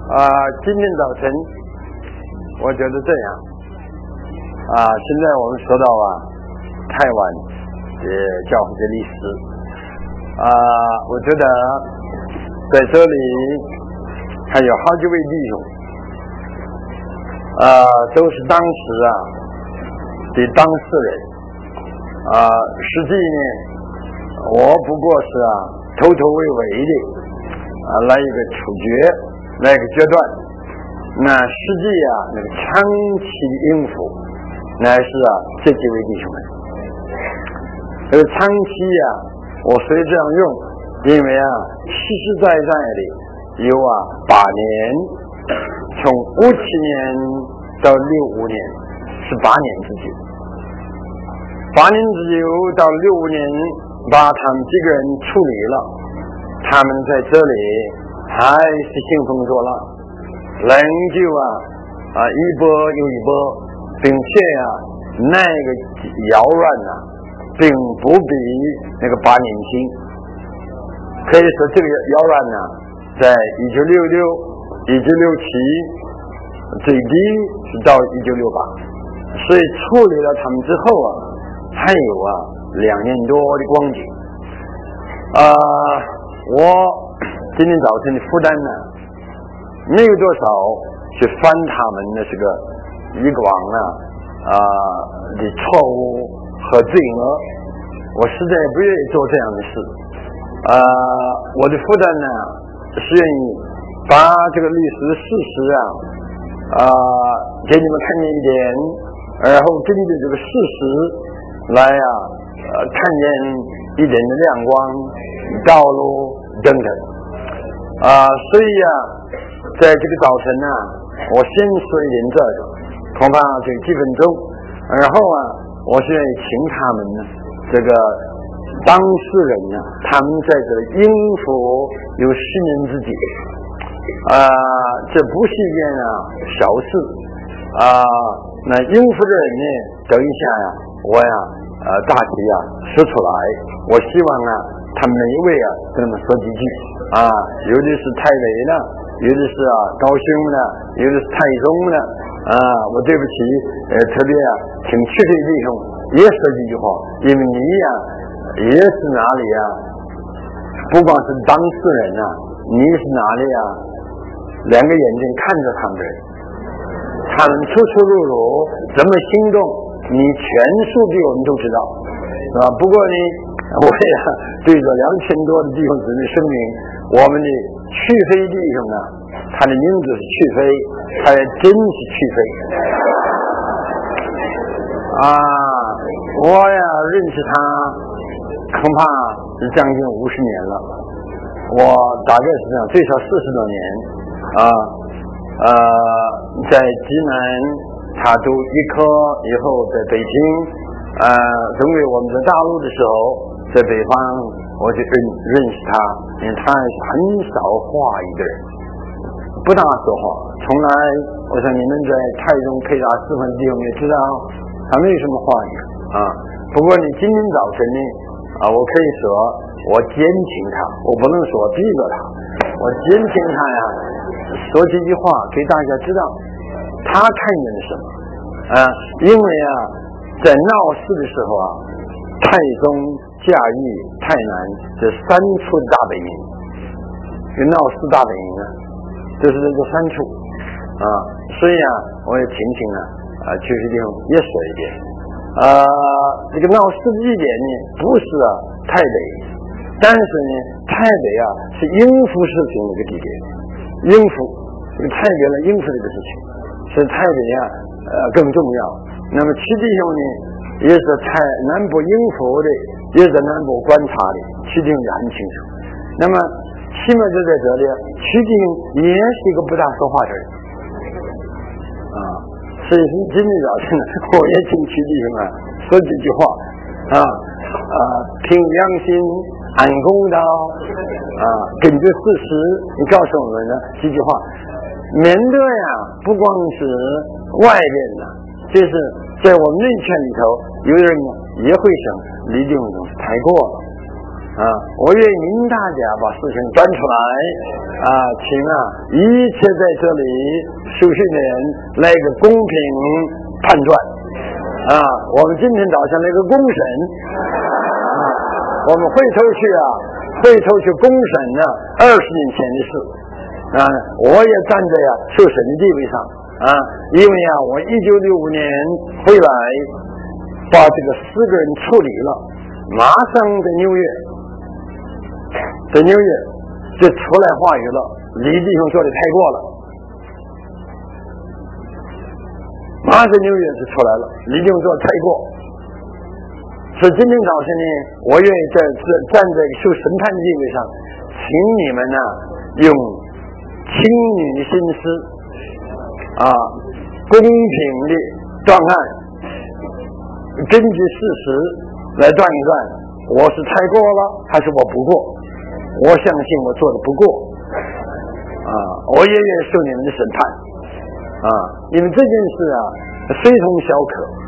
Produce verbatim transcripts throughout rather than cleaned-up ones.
啊、呃，今天早晨我觉得这样啊、呃，现在我们说到啊，台湾的教会的历史啊、呃，我觉得在这里还有好几位弟兄啊、呃，都是当时啊的当事人啊、呃，实际呢，我不过是啊头头尾尾的啊来一个处决。那个阶段，那实际啊，那个长期的应付，乃是啊这几位弟兄们。这个长期啊，我虽这样用，因为啊，实实在在的有啊八年，从五七年到六五年是八年之久，八年之久到六五年，把他们几个人处理了，他们在这里。还是兴风作浪，仍旧啊啊一波又一波，并且啊那个腰软呐、啊，并不比那个八年轻。可以说这个腰软呢、啊，在一九六六、一九六七，最低是到一九六八，所以处理了他们之后啊，还有啊两年多的光景。啊、呃，我。今天早晨的负担呢，没有多少去翻他们的这个以往啊啊、呃、的错误和罪恶，我实在不愿意做这样的事。啊、呃，我的负担呢是愿意把这个历史的事实啊啊、呃、给你们看见一点，然后根据这个事实来啊呃看见一点的亮光、道路等等。啊、呃，所以啊，在这个早晨呢、啊，我先说一点这个，恐怕这几分钟，然后啊，我是愿意请他们呢，这个当事人呢，他们在这应付有十年之久，啊、呃，这不是一件啊小事，啊、呃，那应付的人呢，等一下呀、啊，我呀，呃，大体啊说出来，我希望啊，他们每一位啊，跟他们说几句。啊，有的是台北的，有的是啊高雄的，有的是台中的，啊，我对不起，呃，特别啊，请去的弟兄也说几句话，因为你呀、啊，也是哪里呀、啊，不光是当事人啊，你是哪里呀、啊，两个眼睛看着他们的人，他们出出入入怎么行动，你全数比我们都知道，是吧？不过呢，我也对着两千多的弟兄姊妹声明。我们的去非弟兄呢，他的名字是去非，他也真是去非啊！我呀认识他，恐怕是将近五十年了。我大概是这样，最少四十多年啊。呃，在济南他读医科以后，在北京，呃，成为我们在大陆的时候，在北方。我就认认识他，因为他是很少话一个人，不大说话，从来我想你们在台中配搭师范弟兄也知道，他没什么话语啊。不过你今天早晨呢，啊，我可以说我监听他，我不能说逼着他，我监听他呀，说几句话给大家知道，他看见了什么啊？因为啊，在闹事的时候啊，台中。嘉义、台南这三处的大本营，这闹四大本营啊，就是这个三处啊，所以啊，我也请请啊啊，去这地方也说一点啊，这个闹事的地点呢，不是啊台北，但是呢，台北啊是应付事情的一个地点，应付这个台北来应付这个事情，所以台北啊呃更重要。那么其地方呢，也是台南部应付的。也在南部观察的，曲靖也很清楚。那么，起码就在这里，曲靖也是一个不大说话的人啊。所以今天早晨我也请曲弟兄啊说几句话啊啊，凭良心、按公道啊，根据事实，你告诉我们呢几句话，免得呀不光是外边的，就是在我们内圈里头，有人呢也会想。李弟兄总是太过了啊，我愿您大家把事情端出来啊，请啊一切在这里受训的人来一个公平判断啊。我们今天早上那个公审啊，我们回头去啊，回头去公审呢二十年前的事啊。我也站在呀、啊、受审的地位上啊，因为啊我一九六五年回来把这个四个人处理了，马上在纽约。在纽约就出来话语了，李弟兄说的太过了，马上纽约就出来了，李弟兄说太过。所以今天早晨呢，我愿意在站在受审判的地位上，请你们呢用清明的心思啊，公平的断案，根据事实来断一断，我是太过了还是我不过。我相信我做的不过啊，我也愿意受你们的审判啊，因为这件事啊非同小可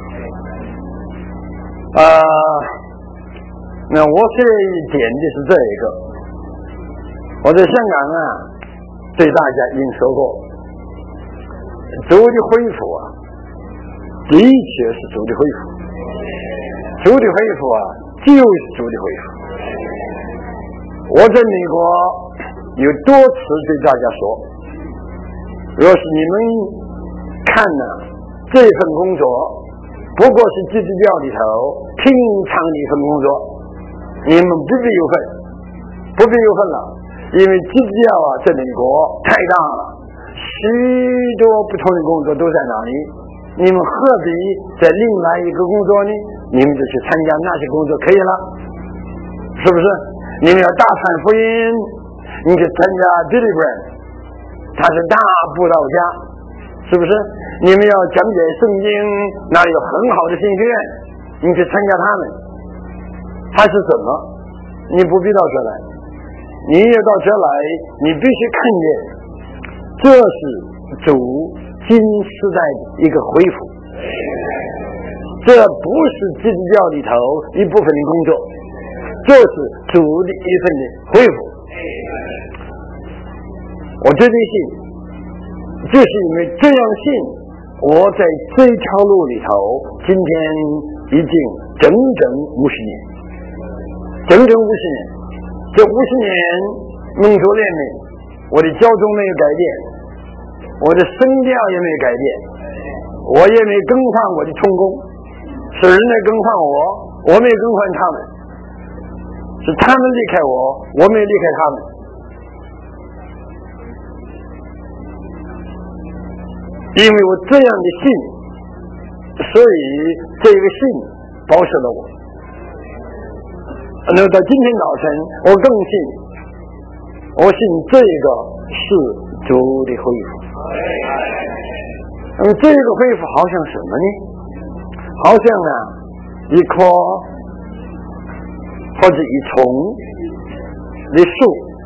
啊。那我这一点的是这一个，我在香港啊对大家已经说过，主的恢复啊的确是主的恢复，主的恢复啊就是主的恢复。我在美国有多次对大家说，若是你们看呢这份工作不过是基督教里头平常的一份工作，你们不必有份，不必有份了，因为基督教啊在美国太大了，许多不同的工作都在哪里，你们何必在另外一个工作呢？你们就去参加那些工作可以了，是不是？你们要大传福音，你去参加 deliverance， 他是大布道家，是不是？你们要讲解圣经，那里有很好的神学院，你去参加他们。他是什么？你不必到这来，你也到这来，你必须看见，这是主今时代的一个恢复，这不是基督教里头一部分的工作。这是主的一份的恢复，我绝对信，就是因为这样信，我在这条路里头，今天已经整整五十年，整整五十年。这五十年蒙主怜悯，我的教宗没有改变，我的声调也没有改变，我也没更换我的充公，是人来更换我，我没更换他们。是他们离开我，我没离开他们。因为我这样的信，所以这个信保守了我。那么到今天早晨，我更信，我信这个是主的恢复。那么这个恢复好像什么呢？好像啊，一棵或者一丛的树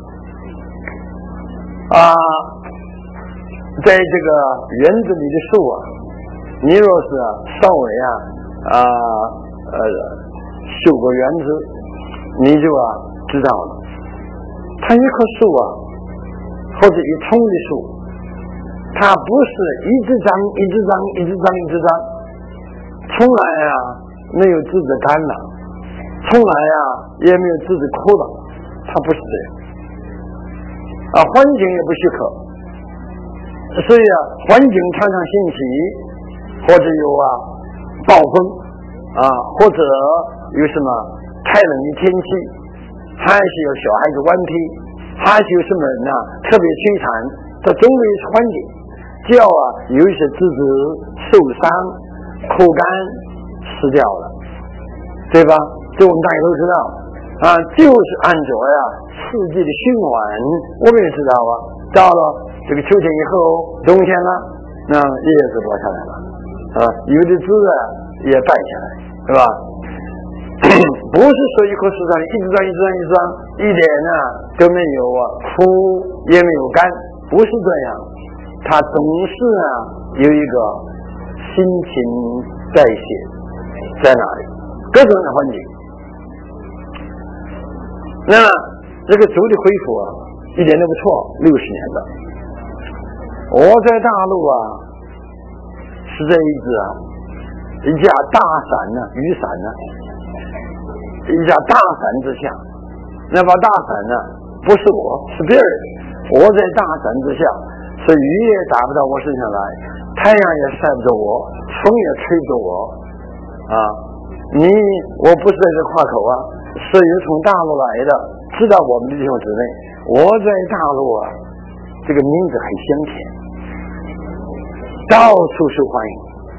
啊，在这个园子里的树啊，你若是啊稍微啊啊呃修过园子，你就啊知道了，它一棵树啊，或者一丛的树，它不是一直长一直长一直长一直长，从来啊没有枝子干了。从来啊也没有枝子枯了，它不是这样啊，环境也不许可，所以啊环境常常兴起，或者有啊暴风啊，或者有什么太冷的天气，还是有小孩子顽皮，还是有什么人啊特别摧残，这总归是环境，只要啊有一些枝子受伤枯干死掉了，对吧？这我们大家都知道啊，就是按照呀四季的循环，我们也知道啊，到了这个秋天以后，冬天了，那叶子落下来了啊，有的枝啊也败下来，是吧？不是说一棵树上一直长一直长一直长，一点呢都没有啊枯也没有干，不是这样，它总是啊有一个新陈代谢在那里，各种的环境。 那么这个州的恢复啊，一点都不错，六十年了。我在大陆啊，是这一只啊，一架大伞呢、啊，雨伞呢、啊，一架大伞之下，那把大伞呢、啊，不是我，是别人。我在大伞之下，是雨也打不到我身上来，太阳也晒不着我，风也吹不着我啊。你我不是在这夸口啊，是有从大陆来的，知道我们的弟兄姊妹，我在大陆啊，这个名字很香甜，到处受欢迎。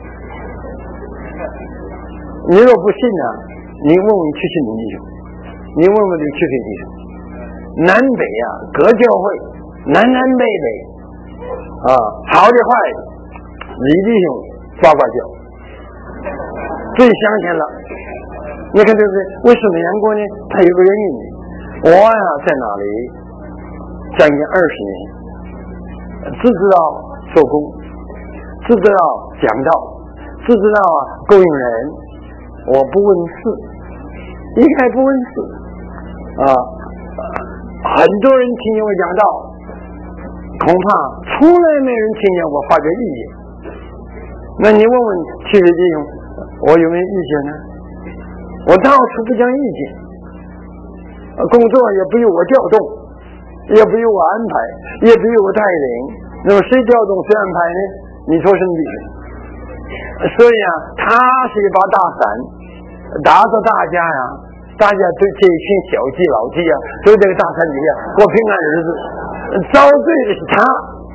你若不信呢、啊，你问问去信的弟兄，你问问这去非弟兄，南北啊各教会，南南北北啊，好的坏的，李弟兄呱呱叫，最香甜了。你看对不对？为什么杨国呢？它有个原因。我呀在那里将近二十年，只知道做工，只知道讲道，只知道啊供应人，我不问事，一概不问事啊。很多人听见我讲道，恐怕从来没人听见我发表意见。那你问问七位弟兄，我有没有意见呢？我到处不讲意见，工作也不由我调动，也不由我安排，也不由我带领。那么谁调动谁安排呢？你说什么弟兄？所以啊，他是一把大伞，打着大家呀，大家对这一群小鸡老鸡啊，都在这个大伞底下过平安日子，遭罪的是他。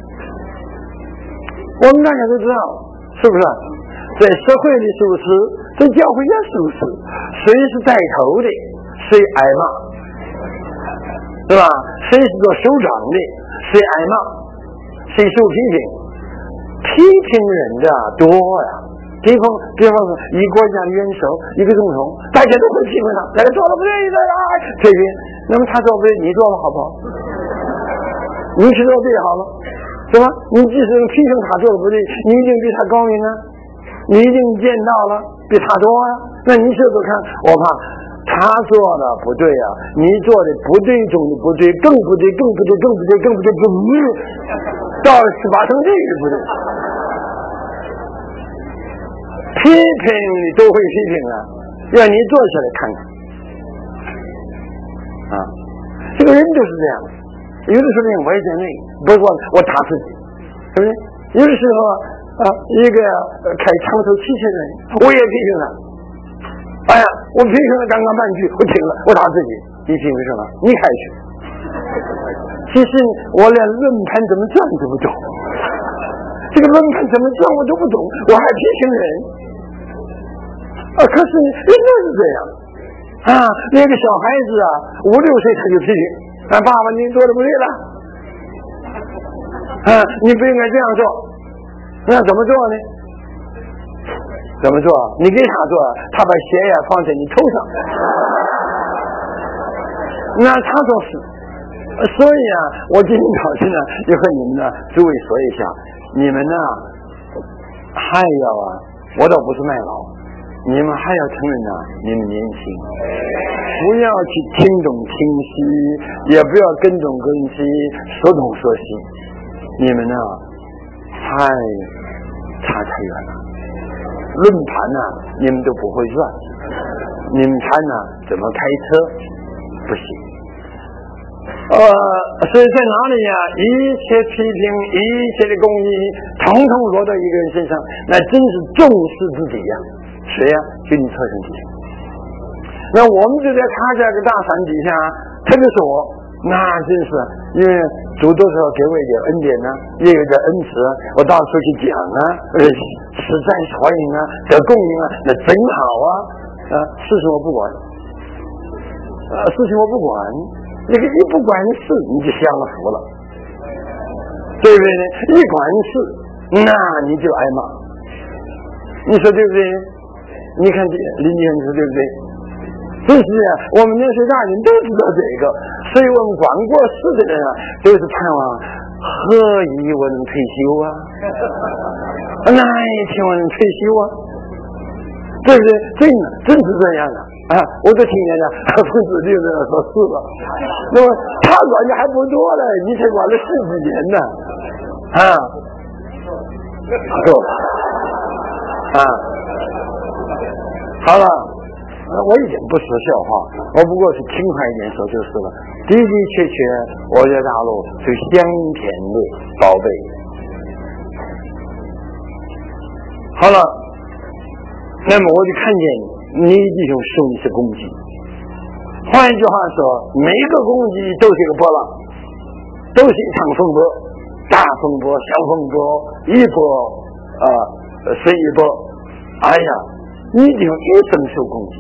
我们大家都知道，是不是？在社会里是如此，在教会也是如此。谁是带头的，谁挨骂，对吧？谁是做首长的，谁挨骂，谁受批评。批评人的多呀。比方，比方说，一国家元首，一个总统，大家都会批评他，大家做的不对，大家批评。那么他做不对，你做了好不好？你去做对好了，是吧？你即使批评他做的不对，你一定比他高明啊。你已经见到了比他多啊，那你说说看，我怕他做的不对啊，你做的不对中的不对，更不对，更不对，更不对，更不对，不对，到了十八层地狱不对。批评你都会批评啊，让你坐下来看看啊，这个人就是这样，有的时候我也在内，不是我我打自己，对不对？有的时候啊，一个开长头汽车的人，我也批评他。哎呀，我批评了刚刚半句，我停了，我打自己。你批评什么？你开去。其实我连轮盘怎么转都不懂，这个轮盘怎么转我都不懂，我还批评人啊！可是人就是这样啊，那个小孩子啊，五六岁他就批评，啊，爸爸你做的不对了，啊，你不应该这样做。那怎么做呢？怎么做？你给他做，他把鞋呀放在你头上，那他做事。所以啊，我今天早晨呢，就和你们呢诸位说一下，你们呢还要啊，我倒不是卖老，你们还要承认呢，你们年轻，不要去听东听西，也不要跟东跟西，说东说西，你们呢太差太远了。论盘呢、啊，你们都不会转，你们谈呢怎么开车不行。呃，所以在哪里呀？一切批评，一切的公义，统统落到一个人身上，那真是重视自己呀。谁呀？就你侧身体。那我们就在他这个大山底下，他就说，那真是因为主多少给我一点恩典呢，也有点恩慈，我到处去讲啊，呃，实在欢迎啊，得供应啊，那真好啊！啊，事情我不管，啊，事情我不管。那个一不管事，你就享了福了，对不对呢？一管事，那你就挨骂。你说对不对？你看这林先生对不对？真是啊，我们年岁大人都知道这个，所以我们管过事的人啊，都是盼望何以我能退休啊？哪一天我能退休啊？对不对？真的，真是这样的。 啊，我都听见了，冯子六在那说是了。那么他管的还不多呢，你才管了十几年呢，啊，啊，好了，我一点不说笑话，我不过是轻快一点说就是了。的的确确，我在大陆是香甜的宝贝。好了，那么我就看见你弟兄受你是攻击。换一句话说，每一个攻击都是一个波浪，都是一场风波，大风波、小风波，一波啊随一波。哎呀，你弟兄一生受攻击。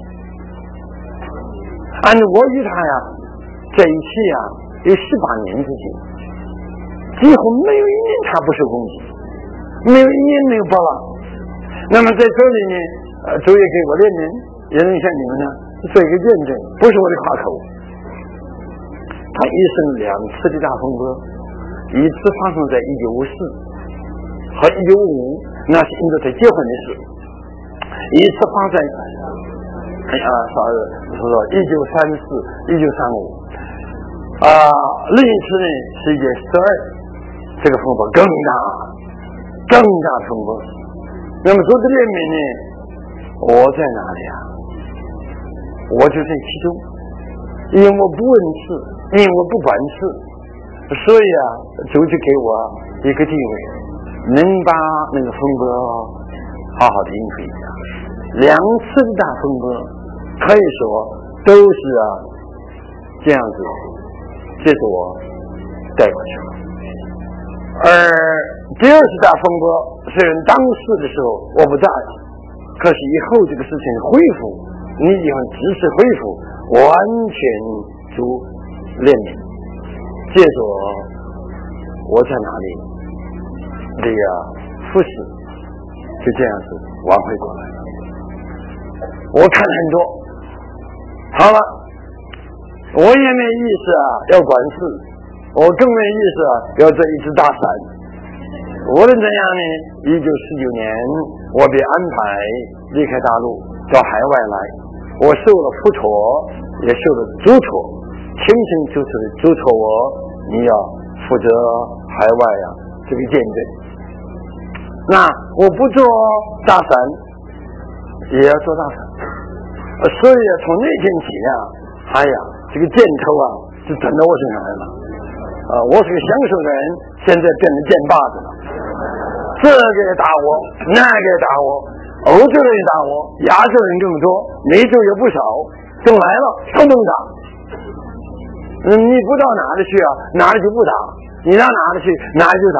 按照我与他呀在一起呀有十八年之久，几乎没有一年他不受攻击，没有一年没有波浪。那么在这里呢，呃，主也给我连人，也能向你们呢做一个见证，不是我的夸口。他一生两次的大风波，一次发生在一九五四和一九五五，那是因着他结婚的事；一次发生在啊，啥是说一九三四、一九三五啊，另一次呢是一九四二，这个风波更大，更大的风波。那么主的怜悯呢，我在哪里啊？我就在其中，因为我不问事，因为我不管事，所以啊，主就给我一个地位，能把那个风波好好的应付一下。两次的大风波，可以说都是啊这样子，这是我带过去了。而第二次大风波，虽然当时的时候我不在，可是以后这个事情恢复，你以后只是恢复，完全主怜悯。接着我在哪里的呀服侍，就这样子挽回过来了。我看很多，好了，我也没意思啊要管事，我更没意思啊要这一只大伞。无论怎样呢，一九四九年我被安排离开大陆到海外来，我受了福托，也受了嘱托，清清楚楚的嘱托我，你要负责海外啊这个见证。那我不做大伞，也要做大伞。所以啊，从那天起啊，哎呀，这个箭头啊就转到我身上来了。啊，我是个享受的人，现在变成箭把子了。这个也打我，那个也打我，欧洲人也打我，亚洲人更多，美洲也不少，都来了，都能打。嗯，你不到哪里去啊，哪里就不打；你到哪里去，哪里就打。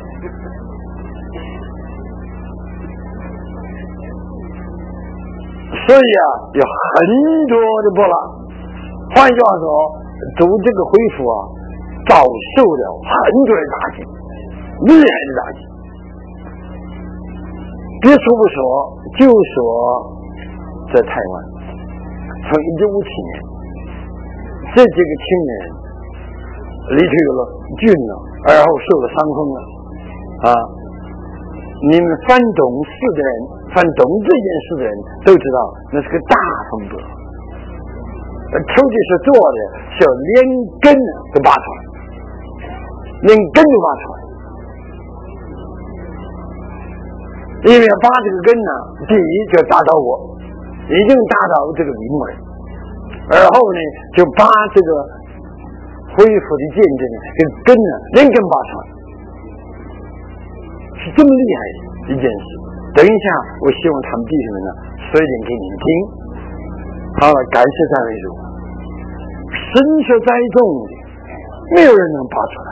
所以啊，有很多的波浪。换句话说，读这个恢复啊，遭受了很多的打击，厉害的打击。别说不说，就说在台湾，从一九五七年，这几个青年离退了军了，而后受了伤风了啊！你们反懂事的人，反懂这件事的人都知道，那是个大风波。抽屉是做的，是要连根都拔出来，连根都拔出来。因为拔这个根呢，第一就打到我，已经打到这个灵魂，而后呢就把这个恢复的见证这个根呢连根拔出来，是这么厉害的一件事。等一下，我希望他们弟兄们呢说一点给你们听。好了，感谢赞美主，神是栽种的，没有人能拔出来。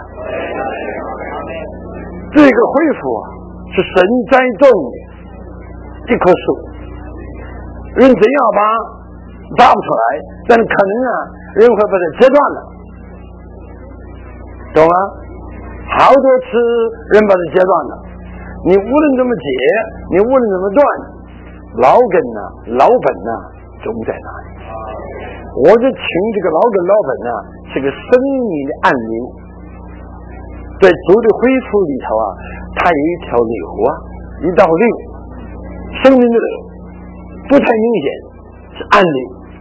这个恢复啊，是神栽种的一棵树，人真要拔，拔不出来，但可能啊，人会把它截断了，懂吗？好多次人把它截断了，你无论怎么截，你无论怎么断，老根呐、老本呐、总在哪里？我就请这个老根老本呐、是个生命的暗流，在主的恢复里头啊，它有一条流啊，一道流，生命的流，不太明显，是暗流，是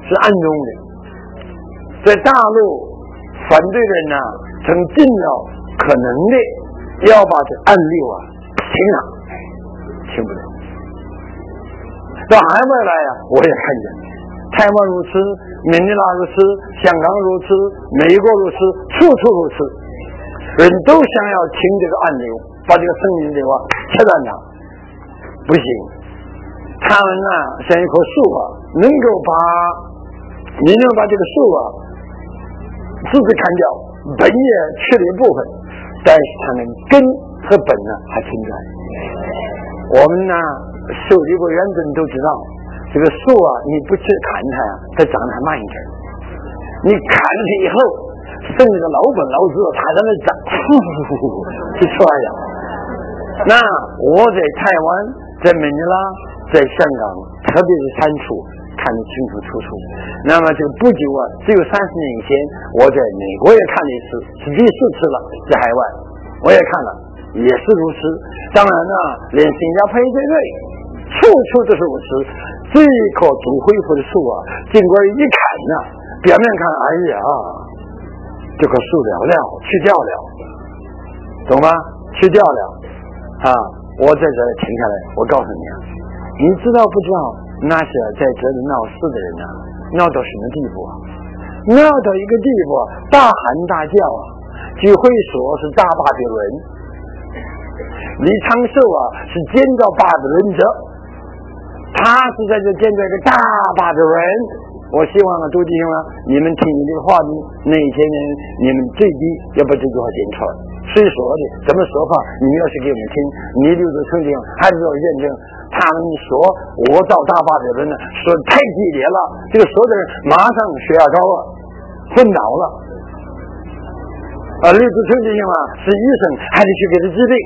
是暗中的，在大陆反对人呢、啊，曾尽了可能的要把这暗六啊停了，停不了。到海外来呀、啊，我也看见，台湾如此，缅甸如此，香港如此，美国如此，处处如此，人都想要停这个暗流，把这个生命流啊切断它，不行。他们呢、啊，像一棵树啊，能够把你能把这个树啊枝子砍掉，本也去了一部分，但是它们根和本呢还存在。我们呢受理过原则都知道，这个树啊，你不去砍它呀、啊，它长得还慢一点。你砍了它以后，剩这个老本老子，它在那长，是这样。那我在台湾，在美尼拉，在香港，特别是三处看得清楚楚楚。那么这个不久啊，只有三十年前，我在美国也看了一次，是第四次了，在海外我也看了，也是如此。当然呢，连新加坡也对对，处处都是如此。这一棵主恢复的树啊，尽管一砍呢、啊，表面看，哎呀，这棵树了了，去掉了，懂吗？去掉了啊！我在这里停下来，我告诉你啊，你知道不知道那些在这里闹事的人啊，闹到什么地步啊？闹到一个地步，大喊大叫啊，聚会所是大巴比伦，李长寿啊是建造巴比伦者，他是在这建造一个大巴比伦。我希望啊，诸弟兄啊，你们听你这个话的那些人，你们最低要把这句话剪出来。谁说的？怎么说法？你们要是给我们听，你留着曾经还是要认证。他们说我到大巴比伦呢，说太激烈了，这个说的人马上血压高了，昏倒了。啊，刘子成弟兄啊，是医生，还得去给他治病。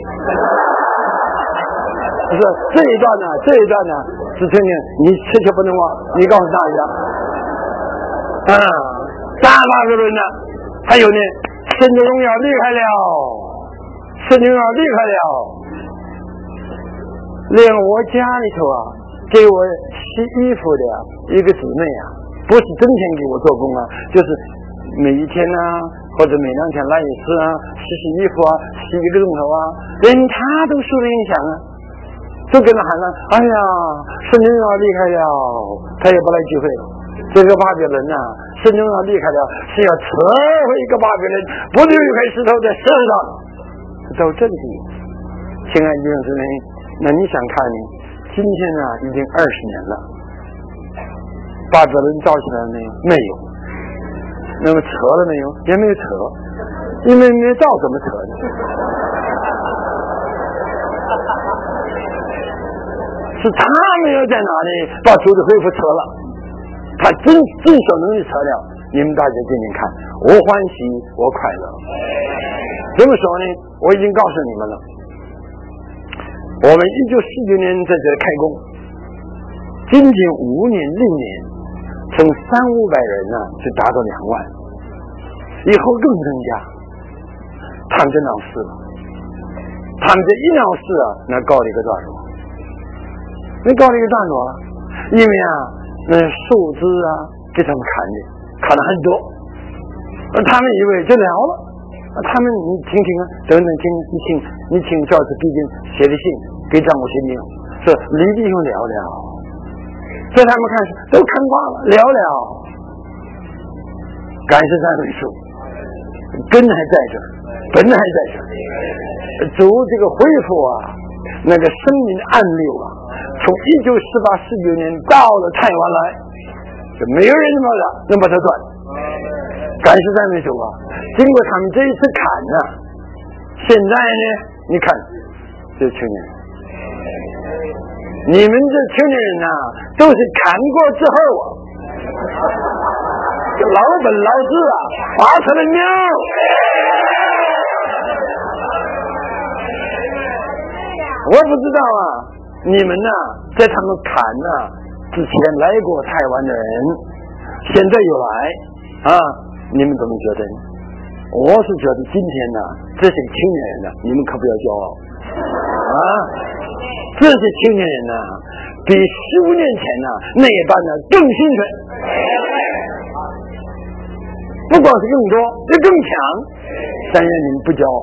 不是这一段呢，这一段呢，子成弟，你切切不能忘，你告诉大家。啊，大巴比伦呢，还有呢，神的荣耀离开了，神的荣耀离开了。连我家里头啊，给我洗衣服的一个姊妹啊，不是整天给我做工啊，就是每一天啊，或者每两天来一次啊，洗洗衣服啊，洗一个钟头啊，连他都受了影响啊，都跟他喊了，哎呀，神的荣耀离开了，他也不来聚会了。这个巴比伦呐、啊，神的荣耀离开了，是要撤回一个巴比伦，不留一块石头在石上，到这里。亲爱的弟兄姊妹，那你想看呢？今天呢，已经二十年了，巴比伦造起来了没有？没有。那么撤了没有？也没有撤，因为没造怎么撤呢？是他没有在哪里把主的恢复撤了，他真真手能力撤了。你们大家听听看，我欢喜，我快乐。怎么说呢？我已经告诉你们了。我们一九四九年在这里开工，仅仅五年六年，从三五百人呢、啊，就达到两万，以后更增加。他们就闹事了，他们这一闹事啊，那告了一个段落，那告了一个段落啊，因为啊，那树枝啊给他们砍的，砍了很多，他们以为就了了。他们你听听啊，等等听你听你听教子毕竟写的信给张国学弟兄说李弟兄聊聊，所以他们看都看挂了，聊聊，感谢赞美主，根还在这，本还在这，主这个恢复啊，那个生命的暗流啊，从一九四八四九年到了台湾来，就没有人能把它能把它断。感谢赞美主啊！经过他们这一次砍呢、啊，现在呢，你看这青年，你们这青年人呐、啊，都是砍过之后啊，这老本老字啊，发出了喵。我不知道啊，你们呐、啊，在他们砍呐、啊、之前来过台湾的人，现在又来啊。你们怎么觉得呢？我是觉得今天呢，这些青年人呢，你们可不要骄傲啊！这些青年人呢， 比十五年前呢那一班呢更兴奋，不光是更多，也更强。但愿你们不骄傲。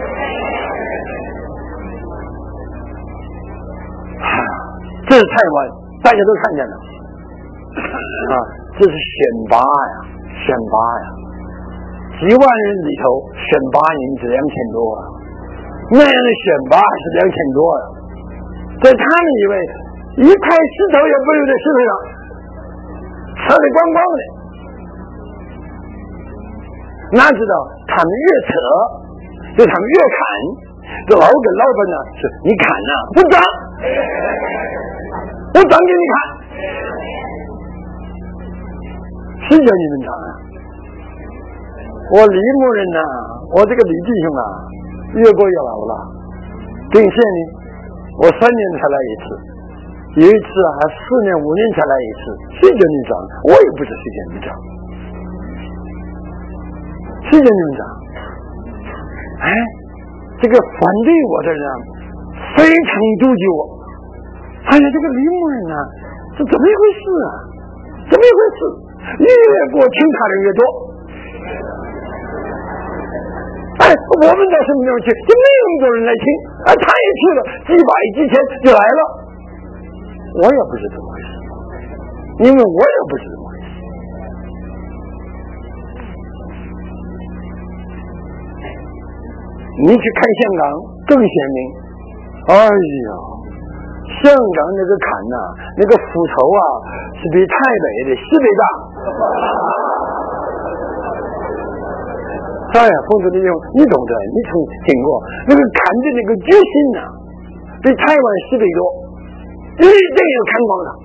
啊，这是台湾，大家都看见了啊，这是选拔呀，选拔呀，几万人里头选拔你们是两千多啊，那样的选拔是两千多啊，在他们以为一块石头也不留在石头上，扯得光光的。哪知道他们越扯，就他们越砍。这老跟老板呢，是你砍呐、啊，我涨，我涨给你看，谁叫你们涨啊？我李某人呐、啊，我这个李弟兄啊，越过越老了。定县呢，我三年才来一次，有一次还四年五年才来一次，谁叫你涨？我也不知谁叫你涨。谁叫你们涨？哎，这个反对我的人非常妒忌我。哎呀，这个李某人呢、啊，这怎么一回事啊？怎么一回事？越过听他人越多。哎，我们到什么地方去？就没有那么多人来听，啊，他也去了，几百几千就来了。我也不知怎么回事，因为我也不知怎么回事。你去看香港更鲜明。哎呀，香港那个坎呐、啊，那个斧头啊，是比台北的十倍大。哎呀，冯主任用你懂得，你从听过那个砍的那个决心呐、啊，比台湾十倍多，一定要砍光了。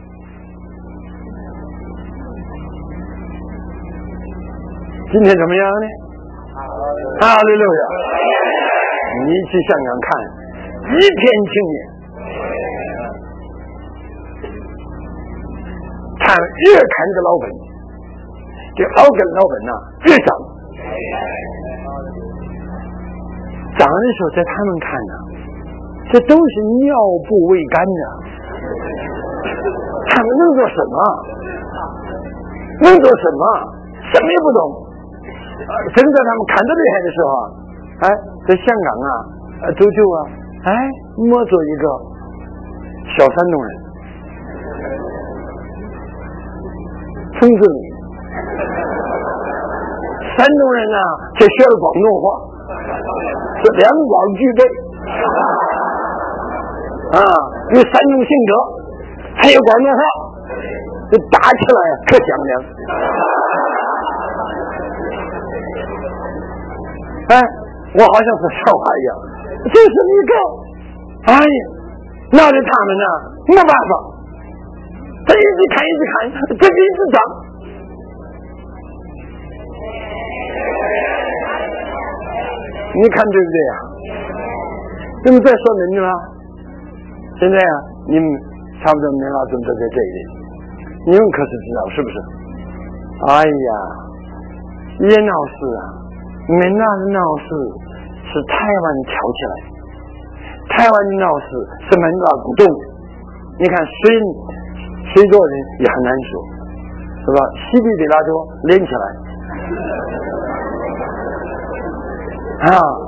今天怎么样呢？哈利路亚！你去香港看，一片青年，他越看这个老本，这老根老本呐、啊、越长。长的时候在他们看呢、啊，这都是尿布未干的，他们能做什么？能做什么？什么也不懂。真在他们看得厉害的时候啊，哎，在香港啊，呃，周周啊，哎，摸着一个小山东人，从这里，山东人呢、啊，却学了广东话。是两广俱备啊，有山东性格，还有广东话，这打起来可响亮。哎，我好像是笑话一样，就是一个，哎呀，闹得他们呢没办法，他一直看一直看，这个一直长。你看对不对呀、啊？那么再说明了，现在啊，你们差不多明老师都在这里，你们可是知道是不是？哎呀，也闹事啊，没闹的闹事是台湾挑起来的，台湾的闹事是门拉鼓动。你看谁谁做人也很难说，是吧？西比比拉多连起来。啊，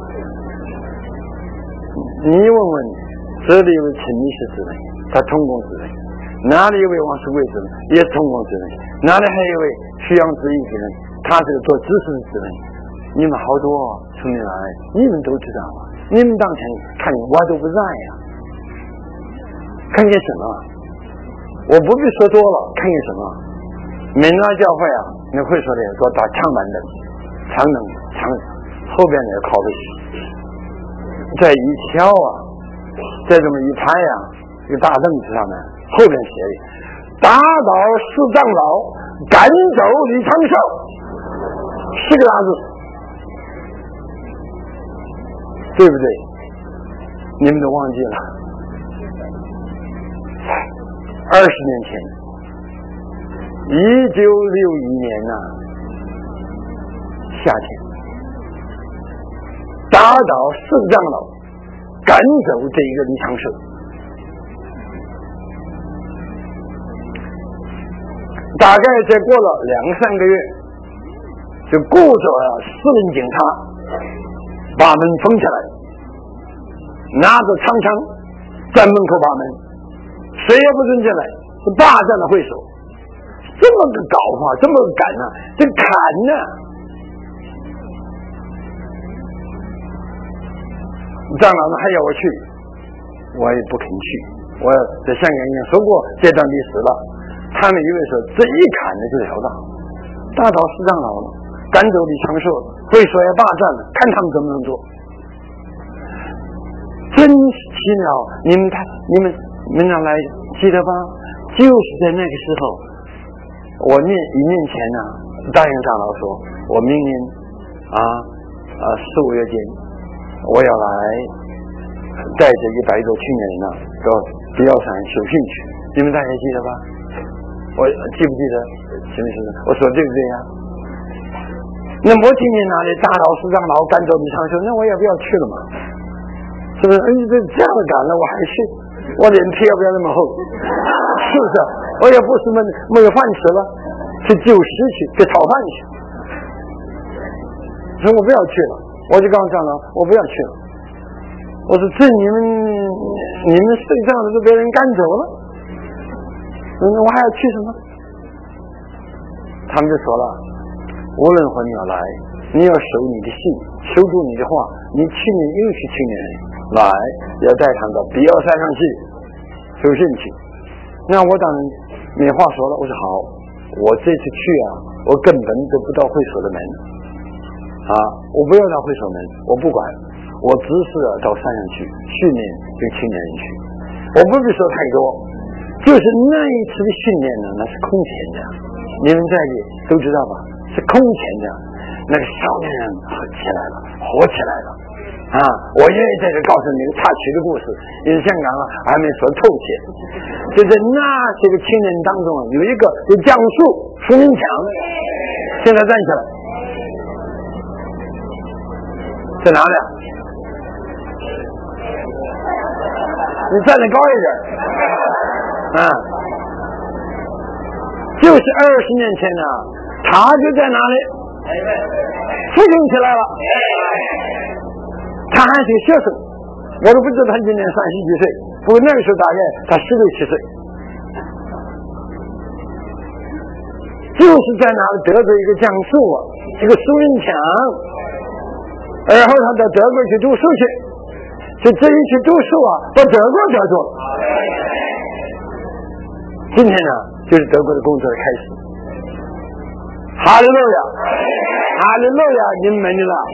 你问问，这里有位陈女士之人，他同工之人；哪里有位王世贵之人，也是同工之人；哪里还有位徐阳之义之人，他是个做知识之人。你们好多从你来，你们都知道啊。你们当前看见我都不在呀、啊，看见什么？我不必说多了，看见什么？门拉教会啊，你会说的说打长板凳、长凳、长。后边那个靠背，这一条啊，再这么一排呀、啊，一个大凳子上面，后边写的“打倒四长老，赶走李长寿”，十个大字，对不对？你们都忘记了。二十年前，一九六一年呐、啊，夏天。打倒四长老，赶走这一个李长寿。 大概再过了两三个月，就雇着四名警察把门封起来，拿着长枪在门口把门，谁也不准进来，是霸占了会所。这么个搞法，这么个赶啊，这砍呢、啊！长老们还要我去，我也不肯去。我在香港已经说过这段历史了。他们以为说这一砍呢就是了大，大到四长老了，赶走李长寿，会所也霸占了，看他们怎么能做。真奇妙！你们看，你们门长来记得吧？就是在那个时候，我念一年前呢，答应长老说，我明年啊啊四五月间，我要来带着一百多青年人呢到比较山修训去。你们大家记得吧？我记不记得？行不行？我说对不对呀？那我今年哪里大老师长老赶走李长寿，那我也不要去了嘛。是不是？你这这样的赶了，我还去？我脸皮也不要那么厚，是不是？我也不是没没有饭吃了，去救尸去，去讨饭去。所以我不要去了，我就告诉长老，我不要去了。我说这你们你们睡觉的都被人赶走了，那我还要去什么？他们就说了，无论何你要来，你要守你的信，守住你的话，你去年应许去年来，要带他们到比较山上去修训去。那我当然没话说了，我说好，我这次去啊，我根本都不到会所的门啊，我不要到会所门，我不管，我只是到山上去训练这个青年人去，我不必说太多，就是那一次的训练呢，那是空前的，你们在这都知道吧，是空前的，那个少年人起来了，活起来了啊！我愿意在这告诉你个插曲的故事，因为香港啊还没说透些，就在那些个青年当中有一个有江苏苏明强，现在站起来，在哪里？你站得高一点啊！就是二十年前呢、啊，他就在哪里复兴起来了。他还是个学生，我都不知道他今年三十几岁，不过那个时候大概他十六七岁，就是在哪里得罪一个江苏啊，一个苏云强，然后他到德国去读书去，就这一去读书啊，到德国得罪了。今天呢，就是德国的工作的开始。哈利路亚，哈利路亚，你们明白了？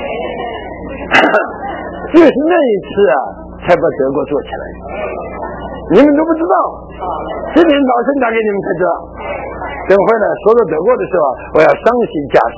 就是那一次啊，才把德国做起来。你们都不知道，今天早晨打给你们才知道。等会呢，说到德国的时候，我要详细加说。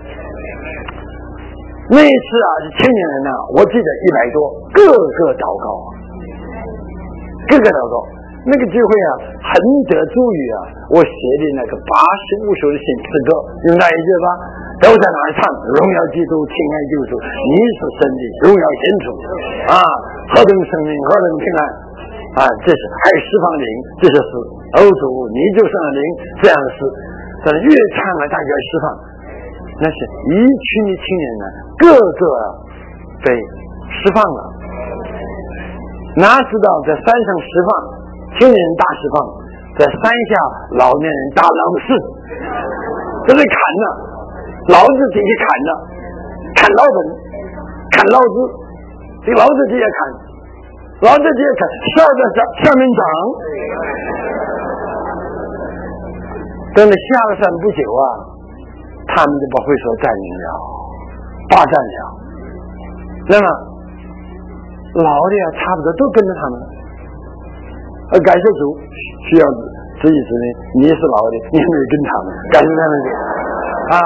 那一次啊，青年人呢、啊，我记得一百多，个个祷告，个个祷告。那个聚会啊，很得助于啊，我写的那个八十五首的新诗歌，你们大家记得吧？都在那儿唱，荣耀基督，亲爱救主，你是神的荣耀显出啊，何等生命，何等平安啊！这是还释放灵，这是诗。哦主，你就生了灵，这样的诗，但越唱啊，大家释放，那是一群的青年呢，个个被释放了。哪知道在山上释放，青年人大释放，在山下老年人大浪事，这是砍呢，老子进去砍呢，砍老本，砍老子，这老子直接砍，老子直接砍，笑着下面长。等到下了山不久啊，他们就把会所占领了，霸占了。那么老的呀，差不多都跟着他们。呃，感谢主，需要指一指呢。你是老的，你没有跟他们，感谢他们啊。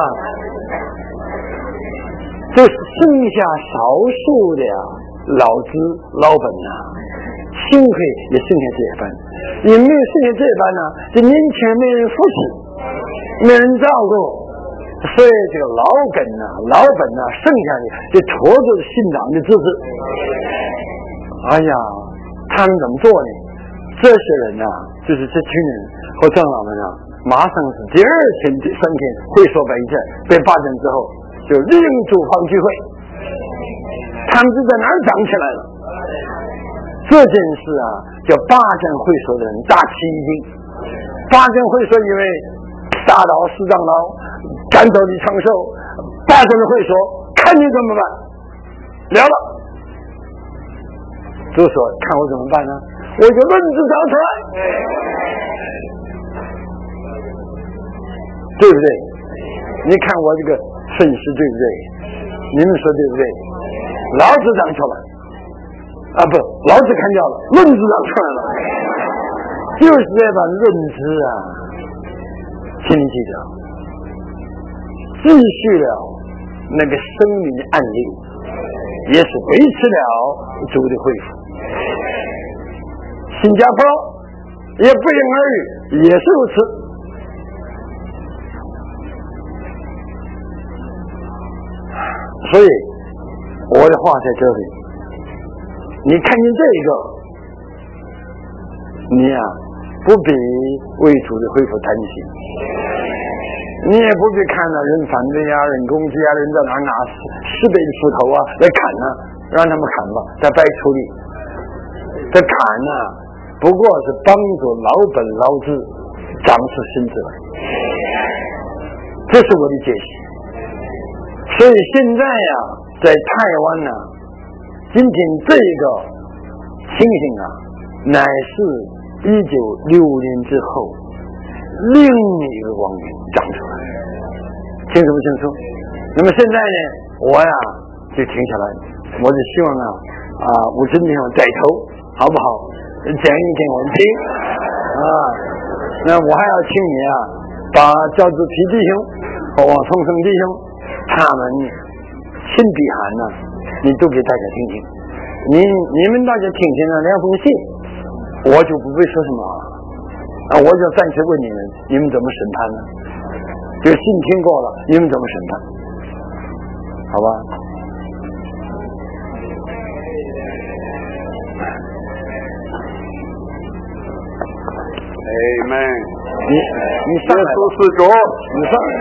就是剩下少数的老资老本呐、啊，幸亏也剩下这一班，也没有剩下这一班呢、啊，这年轻人没人扶持，没人照顾，所以这个老根呐、啊、老本呐、啊，剩下的就拖着信长的支持。哎呀，他们怎么做呢？这些人呐、啊，就是这群人和长老们啊， 马上是第二天、第三天会所被这被罢诊之后，就利用主房聚会，他们就在那儿长起来了。这件事啊，叫罢诊会所的人大吃一惊。罢诊会所以为大老市长老赶走李长寿，罢诊会所看你怎么办？聊了，就说看我怎么办呢？我就论资找出来，对不对？你看我这个分析对不对？你们说对不对？老子长出来啊，不，老子看掉了，论子长出来了，就是在把论子啊，请你记着，继续了那个生命的案例，也是维持了主的恢复。新加坡也不言而喻，也是如此。所以我的话在这里，你看见这个，你呀、啊、不必为主的恢复担心，你也不必看到人反对呀、人攻击啊，人在哪拿十倍的斧头啊来砍呢、啊，让他们砍吧，再白处理。这砍呢、啊，不过是帮助老本老资长出新智来，这是我的解析。所以现在呀、啊，在台湾呢、啊，今天这个情形啊，乃是一九六年之后另一个光景长出来，清楚不清楚？那么现在呢，我呀就停下来，我就希望啊啊，吴真弟兄带头，好不好？讲一讲我们听啊。那我还要请你啊，把赵志皮弟兄和王松生弟兄他们亲笔函呢，你都给大家听听。你你们大家听听了两封信，我就不会说什么了啊，我就暂时问你们，你们怎么审判呢？这个信听过了，你们怎么审判？好吧？ Amen。 你你上来， 耶稣是主， 你上来。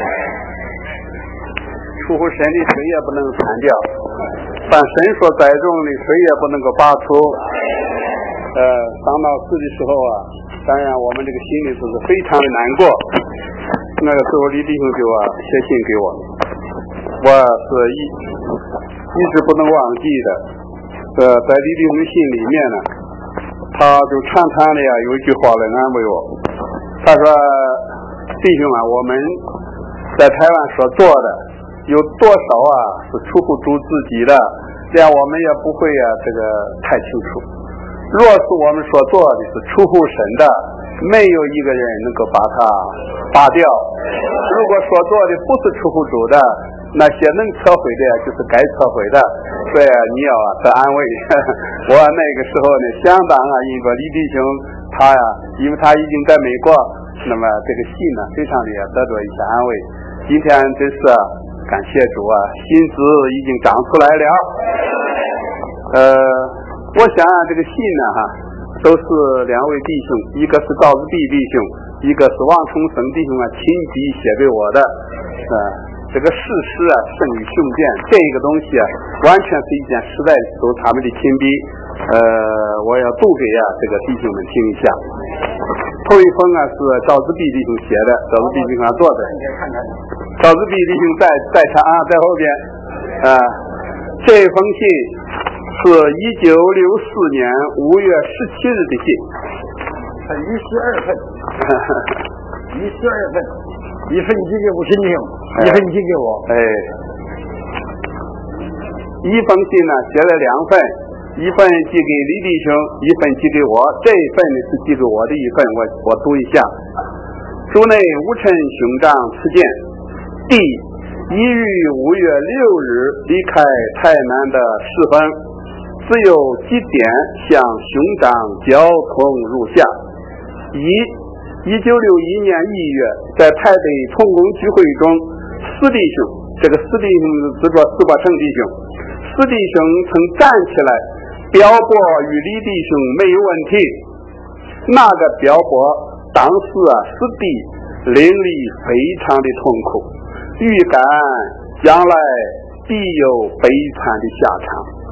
出乎神的谁也不能砍掉，凡神所栽种的谁也不能够拔除。呃，当到死的时候啊，当然我们这个心里就是非常的难过。那个时候李弟兄就啊写信给我，我是一一直不能忘记的。呃，在李弟兄的信里面呢，他就常常的呀有一句话来安慰我，他说：“弟兄啊，我们在台湾所做的有多少啊是出乎主自己的，这样我们也不会啊这个太清楚。若是我们所做的是出乎神的，没有一个人能够把它拔掉。如果所做的不是出乎主的，那些能撤回的就是该撤回的。所以你要啊得安慰。我那个时候呢，相当啊，因为李弟兄他呀，因为他已经在美国，那么这个信呢，非常的得到一些安慰。今天真是感谢主啊，薪资已经长出来了。呃，我想啊，这个信呢哈，都是两位弟兄，一个是赵子弼弟兄，一个是王崇生弟兄啊，亲笔写给我的。呃，这个事实啊，胜于雄辩，这个东西啊，完全是一件实在的，都是他们的亲笔。呃，我要读给啊这个弟兄们听一下。头一封啊是赵子弼弟兄写的，赵子弼弟兄做的。赵子弼弟兄在在场啊，在后边。啊、呃，这封信是一九六四年五月十七日的信， 他一十二份，一十二份，一份寄给吴新平，一份寄给我。 哎，一封信呢写了两份，一份寄给李弟兄，一份寄给我。这一份呢是寄给我的一份，我我读一下。主内吴晨兄长赐见，第一于五月六日离开台南的时分，只有几点向兄长交通如下：一、一九六一年一月，在台北同工聚会中，四弟兄，这个四弟兄是指着四八成弟兄，四弟兄曾站起来表驳与李弟兄没有问题。那个表驳当时啊，四弟灵里非常的痛苦，预感将来必有悲惨的下场。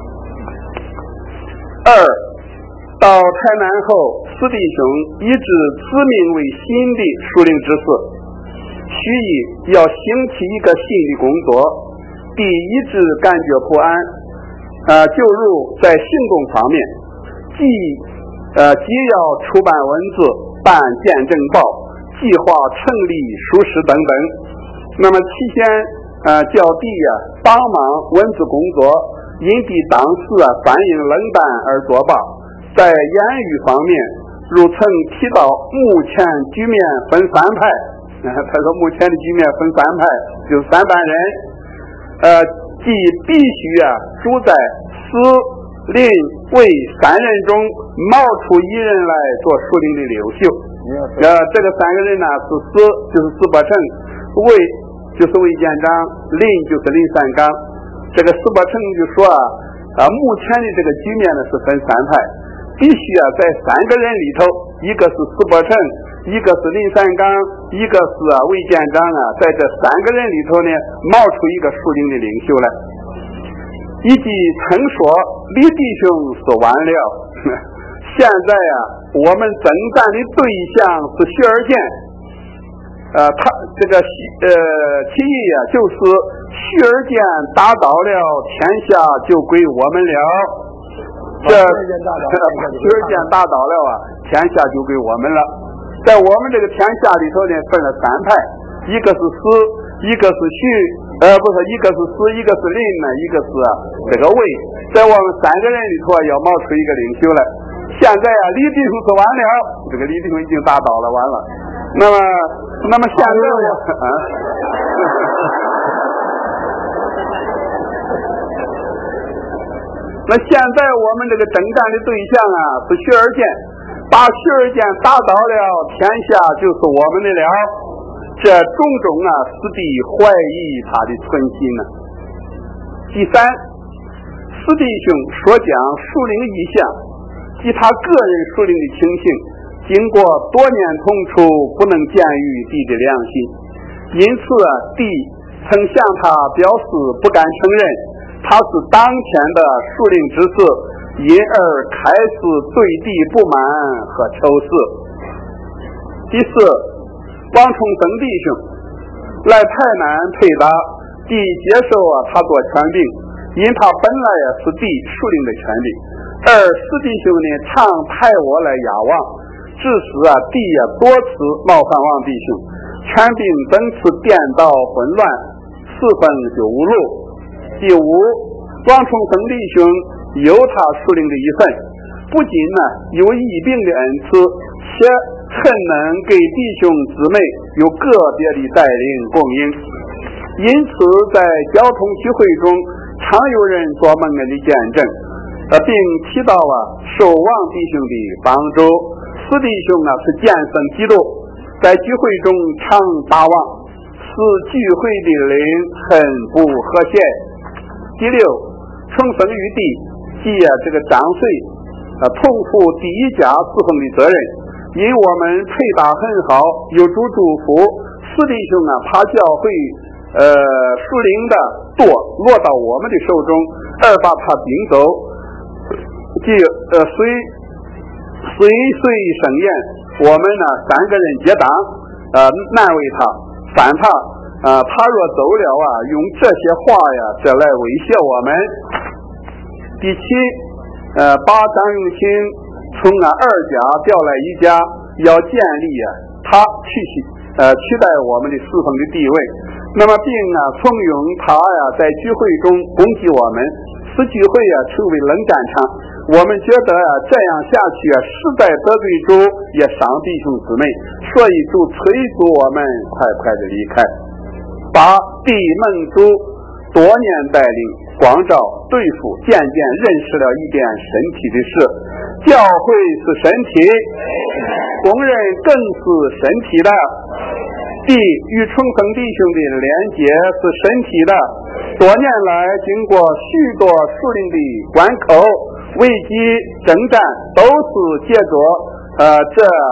二，到台南后，四弟兄以指自命为新的属灵之士，许意要兴起一个新的工作，第一直感觉不安，呃，就如在行动方面，既呃既要出版文字、办见证报、计划成立书室等等。那么期间呃叫弟呀、啊、帮忙文字工作，因弟当时啊反应冷淡而作罢。在言语方面，如曾提到目前局面分三派，呃、他说目前的局面分三派，就是三班人，呃，即必须啊主在司、令、卫三人中冒出一人来做属灵的领袖。呃，这个三个人呢是司，就是司伯承；卫就是卫监长；令就是林三刚。这个司伯承就说啊，啊，目前的这个局面呢是分三派，必须啊在三个人里头，一个是司伯承，一个是林三刚，一个是啊卫监长啊，在这三个人里头呢冒出一个属灵的领袖来。以及曾说李弟兄是完了，现在啊我们征战的对象是薛尔健，呃他这个呃其意啊就是薛尔健打倒了，天下就归我们了。这薛尔健打倒了啊，天下就归我们了。在我们这个天下里头呢分了三派，一个是司，一个是徐，呃不是，一个是司，一个是林呢，一个是这个卫。在我们三个人里头要冒出一个领袖来。现在啊李弟兄是完了，这个李弟兄已经打倒了，完了。那么那么现在我啊那现在我们这个征战的对象啊是薛尔健，把薛尔健打倒了，天下就是我们的了。这种种啊使弟怀疑他的存心呢。第三，四弟兄所讲属灵意象及他个人属灵的情形，经过多年同处，不能见于弟的良心，因此啊弟曾向他表示不敢承认他是当前的属灵之士，因而开始对弟不满和仇视。第四，王崇生弟兄来台南配搭，弟接受啊他做权柄，因他本来啊是弟属灵的权柄，而四弟兄呢常派我来压王，致使啊弟啊多次冒犯王弟兄，权柄等次颠倒混乱，四分就无路。第五，王崇生弟兄有他属灵的一份，不仅呢有医病的恩赐，且很能给弟兄姊妹有个别的带领供应。因此在交通聚会中常有人做蒙恩的见证，呃，并提到啊受王弟兄的帮助。四弟兄啊是见证基督，在聚会中常打望，使聚会的灵很不和谐。第六，重生于地，即啊这个张岁啊同负第一家侍奉的责任，因我们配搭很好，有主祝福，四弟兄啊怕教会呃属灵的舵落到我们的手中，而把他顶走，即呃随随随盛宴，我们呢三个人结党，呃难为他，反他。啊，他若走了啊，用这些话呀，这来威胁我们。第七，呃，把张永清从啊二家调来一家，要建立啊他取取呃取代我们的侍奉的地位。那么并啊怂恿他呀在聚会中攻击我们，使聚会啊成为冷战场。我们觉得啊这样下去啊实在得罪主，也伤弟兄姊妹，所以主催促我们快快的离开。把弟蒙主多年带领光照对付，渐渐认识了一点身体的事。教会是身体，工人更是身体的。弟与重生弟兄的连结是身体的。多年来经过许多属灵的关口，危机征战都是借着呃这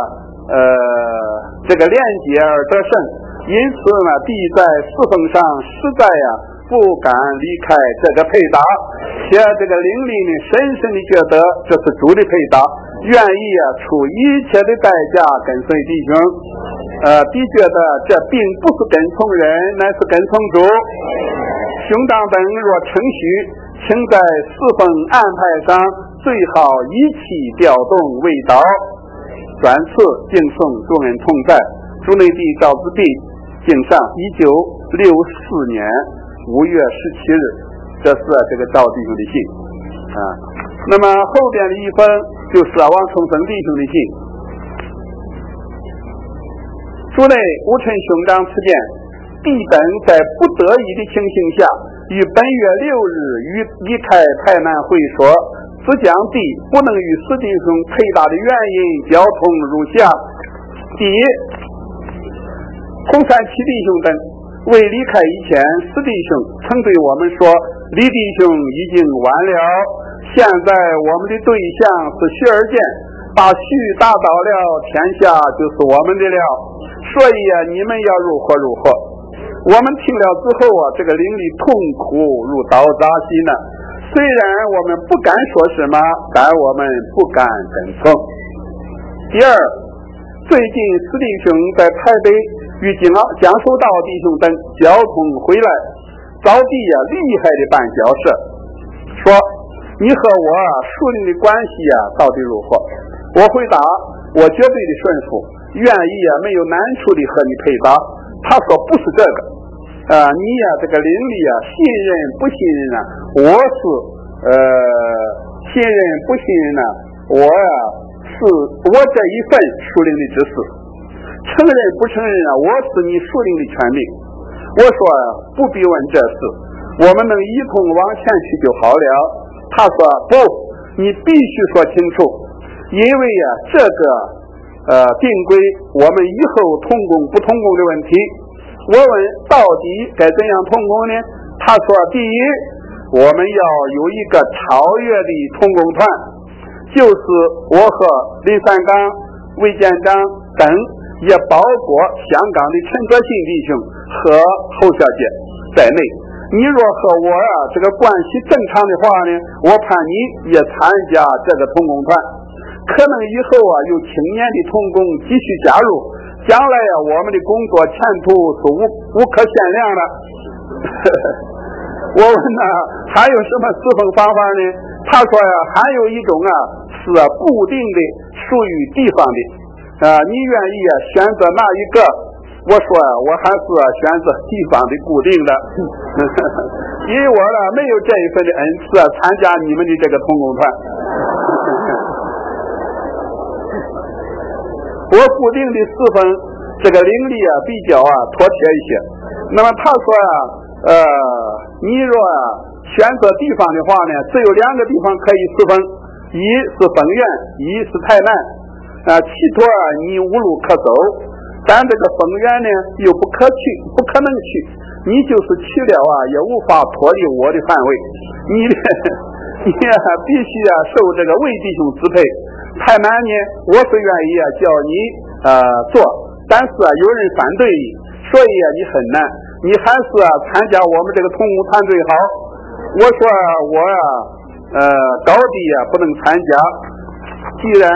呃这个廉洁而得胜，因此呢，地在侍奉上实在呀、啊、不敢离开这个配搭，且这个灵里呢深深的觉得这是主的配搭，愿意啊出一切的代价跟随弟兄。呃，的觉得这并不是跟从人，乃是跟从主。兄长等若称许，请在侍奉安排上最好一起调动味道。转次敬颂众人同在，主内地赵子弟敬上一九六四年五月十七日，这是、啊、这个赵弟兄的信啊。那么后边的一封就是、啊、王崇生弟兄的信。主内吴晨兄长此见，弟本在不得已的情形下，于本月六日与离开台南会所，只将地不能与史弟兄配搭的原因交通如下：第一，洪山七弟兄等未离开以前，史弟兄曾对我们说，李弟兄已经完了，现在我们的对象是徐而健，把徐打倒了，天下就是我们的了，所以啊，你们要如何如何。我们听了之后啊，这个灵里痛苦如刀扎心呢。虽然我们不敢说什么，但我们不敢跟从。第二，最近史弟兄在台北与江江守道弟兄等交通回来，遭地啊厉害的办交涉，说你和我属灵的关系啊到底如何？我回答，我绝对的顺服，愿意啊没有难处的和你配搭。他说不是这个，呃，你呀、啊、这个灵里啊信任不信任呢、啊？我是呃信任不信任呢、啊？我呀、啊、是我这一份属灵的知识，承认不承认啊？我是你属灵的权利。我说、啊、不必问这事，我们能一同往前去就好了。他说不，你必须说清楚，因为呀、啊、这个呃定规我们以后同工不同工的问题。我问到底该怎样同工呢？他说第一，我们要有一个超越的同工团，就是我和林三刚、魏建章等，也包括香港的陈泽信弟兄和侯小姐在内。你若和我啊这个关系正常的话呢，我盼你也参加这个同工团，可能以后啊有青年的同工继续加入，将来啊我们的工作前途是无无可限量的。我问呢、啊、还有什么侍奉方法呢？他说呀、啊、还有一种啊是啊固定的，属于地方的啊，你愿意啊选择哪一个？我说啊我还是、啊、选择地方的固定的。因为我呢没有这一份的恩赐啊参加你们的这个同工团。我固定的侍奉这个灵力啊比较啊妥帖一些。那么他说啊呃你若啊选择地方的话呢，只有两个地方可以侍奉，一是丰原，一是台南啊，其他啊你无路可走，但这个丰原呢又不可去，不可能去，你就是去了啊也无法脱离我的范围，你呢你啊必须啊受这个魏弟兄支配。台南呢我是愿意啊叫你呃做，但是啊有人反对你，所以啊你很难，你还是啊参加我们这个同工团队好。我说、啊、我啊呃高低啊不能参加，既然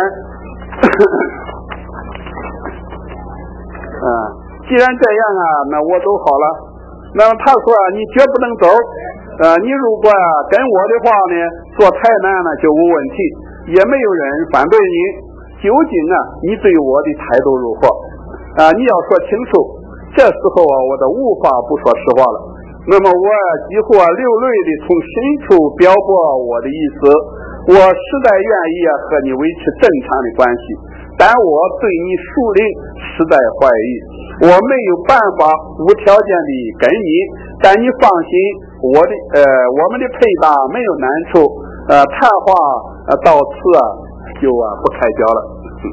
嗯、呃、既然这样啊，那我都好了。那么他说、啊、你绝不能走，呃你如果啊跟我的话呢做台南呢就无问题，也没有人反对你。究竟啊你对我的态度如何啊、呃、你要说清楚。这时候啊我都无法不说实话了。那么我几乎啊流泪的从深处表达我的意思，我实在愿意啊和你维持正常的关系，但我对你属灵实在怀疑，我没有办法无条件的跟你，但你放心，我的呃我们的配搭没有难处，呃谈话呃到此啊就啊不开交了。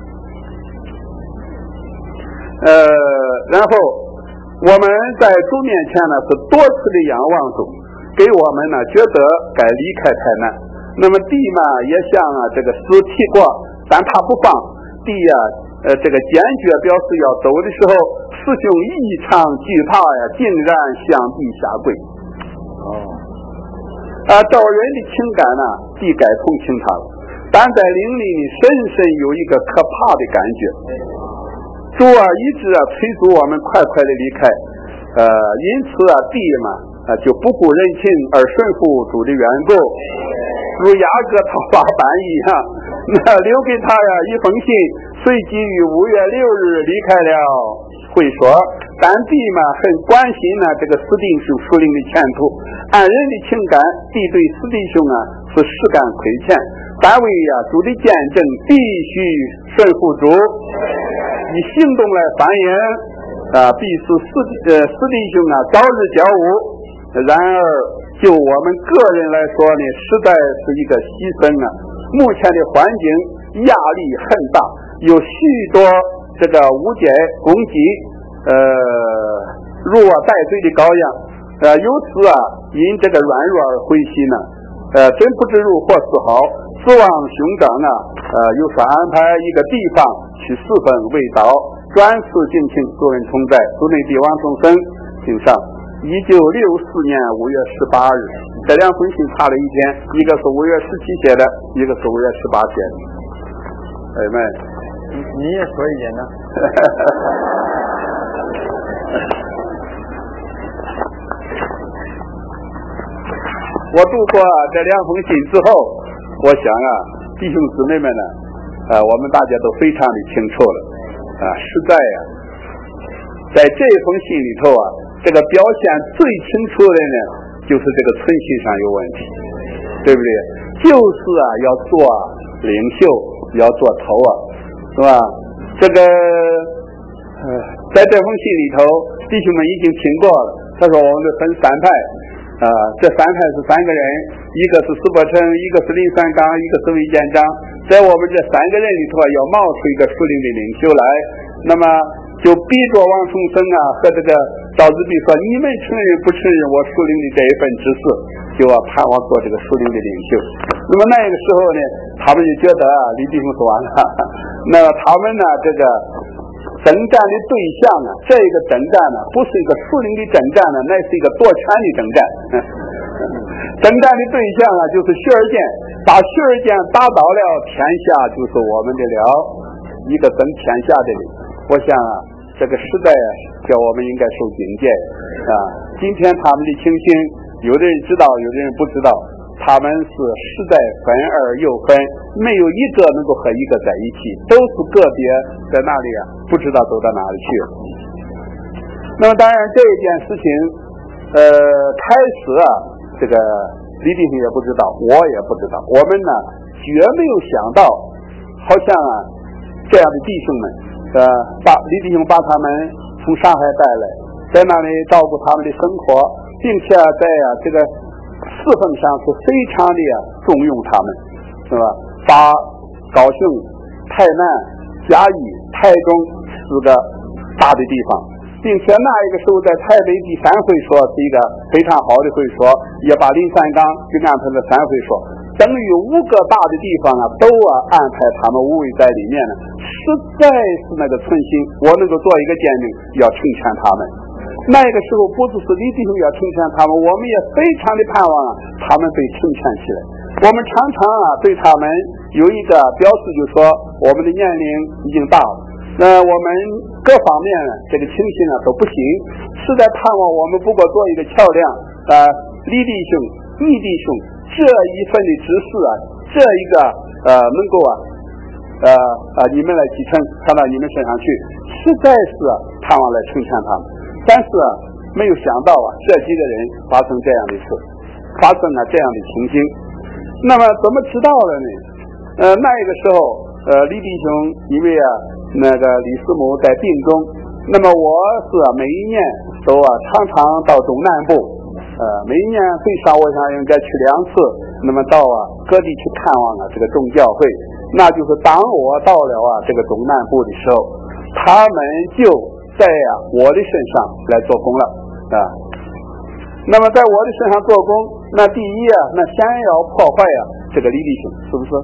呃然后我们在主面前呢是多次的仰望主，给我们呢觉得该离开台南。那么地嘛也像啊这个死提过，但他不放地呀、啊、 呃这个坚决表示要走的时候，师兄异常惧怕呀，竟然向地下跪。 哦， 啊，道人的情感呢，必该同情他了，但在灵里呢，深深有一个可怕的感觉。主啊，一直啊催促我们快快的离开，呃，因此啊，地嘛啊就不顾人情而顺服主的缘故，如雅各讨伐班一样，那留给他呀一封信，随即于五月六日离开了会所。但地嘛很关心呢这个斯弟兄属灵的前途，按人的情感，地对斯弟兄啊是实感亏欠，但为呀主的见证必须顺服主，以行动来反映啊，必使斯呃斯弟兄啊早日交务。然而就我们个人来说呢，实在是一个牺牲啊。目前的环境压力很大，有许多这个无解攻击，呃，如我带罪的羔羊，呃，由此啊，因这个软弱而灰心呢，呃，真不知如何是好。指望兄长啊，呃，有所安排一个地方去侍奉未到，转世敬请主人同在，主内帝王众生敬上。一九六四年五月十八日，这两封信差了一天，一个是五月十七写的，一个是五月十八写的。哎们， 你你也说一点呢？ 我读过这两封信之后，我想啊，弟兄姊妹们呢，啊，我们大家都非常的清楚了，啊，实在呀、啊，在这封信里头啊。这个表现最清楚的呢，就是这个存心上有问题，对不对？就是啊，要做领袖，要做头啊，是吧？这个，呃，在这封信里头，弟兄们已经听过了。他说我们分三派，啊、呃，这三派是三个人，一个是司伯承，一个是林三刚，一个是魏建章。在我们这三个人里头，要冒出一个属灵的领袖来，那么就逼着王崇生啊和这个赵子弼说，你们承认不承认我属灵的这一份指示，就要盼望做这个属灵的领袖。那么那个时候呢，他们就觉得啊，李弟兄说完了，那他们呢这个征战的对象啊，这个征战呢不是一个属灵的征战呢，那是一个夺权的征战。征战的对象啊就是薛尔剑，把薛尔剑打倒了，天下就是我们的了，一个争天下的人。我想啊，这个时代啊，叫我们应该受警戒啊。今天他们的情形，有的人知道，有的人不知道。他们是实在分而又分，没有一个能够和一个在一起，都是个别在那里啊，不知道走到哪里去。那么当然这一件事情，呃，开始啊，这个李弟兄也不知道，我也不知道，我们呢绝没有想到，好像啊这样的弟兄们。呃，把李弟兄把他们从上海带来，在那里照顾他们的生活，并且在啊这个侍奉上是非常的啊重用他们，是吧？把高雄、台南、嘉义、台中四个大的地方，并且那一个时候在台北第三会所是一个非常好的会所，也把林三刚就安排了三会所。等于五个大的地方啊，都啊安排他们五位在里面呢，实在是那个存心，我能够做一个见证，要成全他们。那个时候不只是李弟兄要成全他们，我们也非常的盼望啊，他们被成全起来。我们常常啊对他们有一个表示，就是说我们的年龄已经大了，那我们各方面呢这个情形啊都不行，实在盼望我们不过做一个桥梁啊，李弟兄、倪弟兄这一份的指示啊，这一个呃能够啊呃啊你们来继承传到你们身上去，实在是盼望来成全他们。但是啊没有想到啊这几个人发生这样的事，发生了这样的情形。那么怎么知道了呢？呃那一个时候呃李弟兄因为啊那个李师母在病中，那么我是啊每一年都啊常常到中南部，呃每一年最少我想应该去两次，那么到啊各地去看望啊这个众教会。那就是当我到了啊这个中南部的时候，他们就在啊我的身上来做工了啊。那么在我的身上做工，那第一啊那先要破坏啊这个李弟兄，是不是？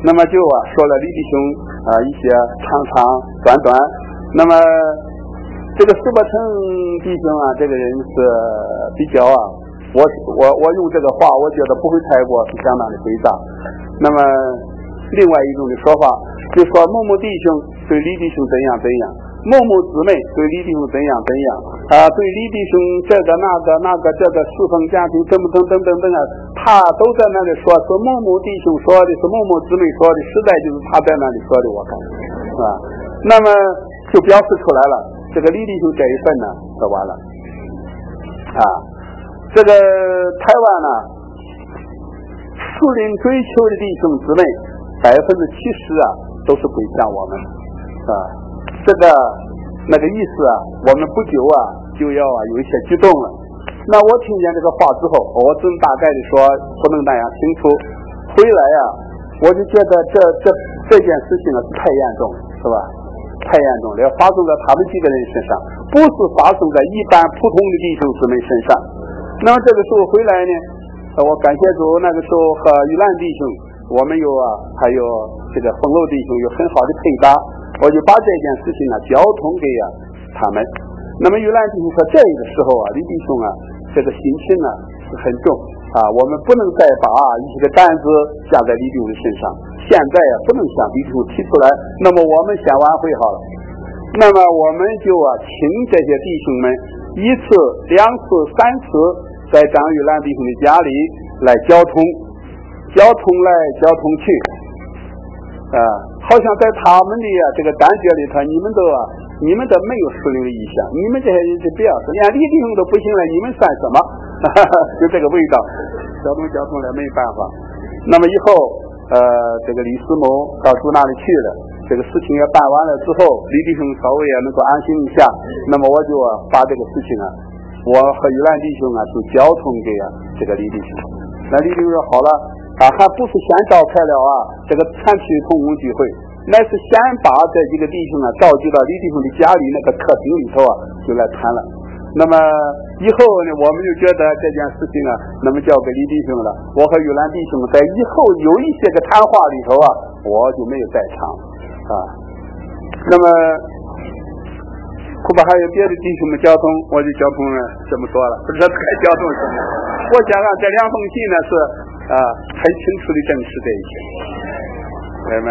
那么就啊说了李弟兄啊一些长长短短。那么这个苏伯成弟兄啊，这个人是比较啊，我我我用这个话，我觉得不会太过是相当的回答。那么另外一种的说法，就说某某弟兄对李弟兄怎样怎样，某某姊妹对李弟兄怎样怎样啊，对李弟兄这个那个那个这个侍奉家庭等等等等等啊，他都在那里说，是某某弟兄说的，是某某姊妹说的，实在就是他在那里说的，我看是吧？那么就表示出来了，这个李弟兄这一份呢，说完了啊。这个台湾呢，属灵追求的弟兄姊妹，百分之七十啊，都是归向我们啊。这个那个意思啊，我们不久啊就要啊有一些激动了。那我听见这个话之后，我真大概的说不能那样清楚。回来啊，我就觉得这这这件事情啊是太严重了，是吧？太严重了，要发生在他们几个人身上，不是发生在一般普通的弟兄姊妹身上。那么这个时候回来呢，我感谢主，那个时候和玉兰弟兄，我们有啊，还有这个冯楼弟兄有很好的配搭，我就把这件事情呢交通给啊他们。那么玉兰弟兄说，这个时候啊，李弟兄啊，这个心情呢是很重啊，我们不能再把啊一些个担子加在李弟兄的身上，现在啊不能向李弟兄提出来，那么我们先挽回好了。那么我们就啊请这些弟兄们一次两次三次在张玉兰弟兄的家里来交通交通来交通去啊，好像在他们的啊这个感觉里头，你们都啊你们都没有属灵的意向，你们这些人就不要说，连李弟兄都不行了，你们算什么？就这个味道，交通交通了没办法。那么以后呃这个李思谋到主那里去了，这个事情也办完了之后，李弟兄稍微也能够安心一下，那么我就啊把这个事情啊，我和玉兰弟兄啊就交通给啊这个李弟兄。那李弟兄说好了啊，还不是先召开了啊这个全体同工聚会，乃是先把这几个弟兄啊召集到李弟兄的家里那个客厅里头啊就来谈了。那么以后呢，我们就觉得这件事情啊，那么交给李弟兄了。我和玉兰弟兄在以后有一些个谈话里头啊，我就没有在场啊。那么恐怕还有别的弟兄们交通，我就交通了这么说了，不知道该交通什么。我想啊，这两封信呢是啊很清楚的证实这一切。朋友们，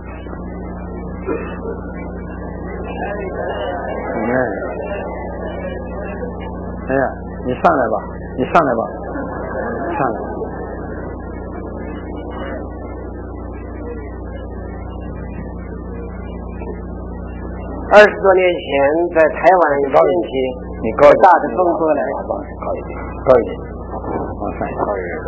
嗯，哎呀，你上来吧，你上来吧，上来。 二十多年前，在台湾高人期， 你高一点， 大的风波来， 高一点，高一点，往上高一点。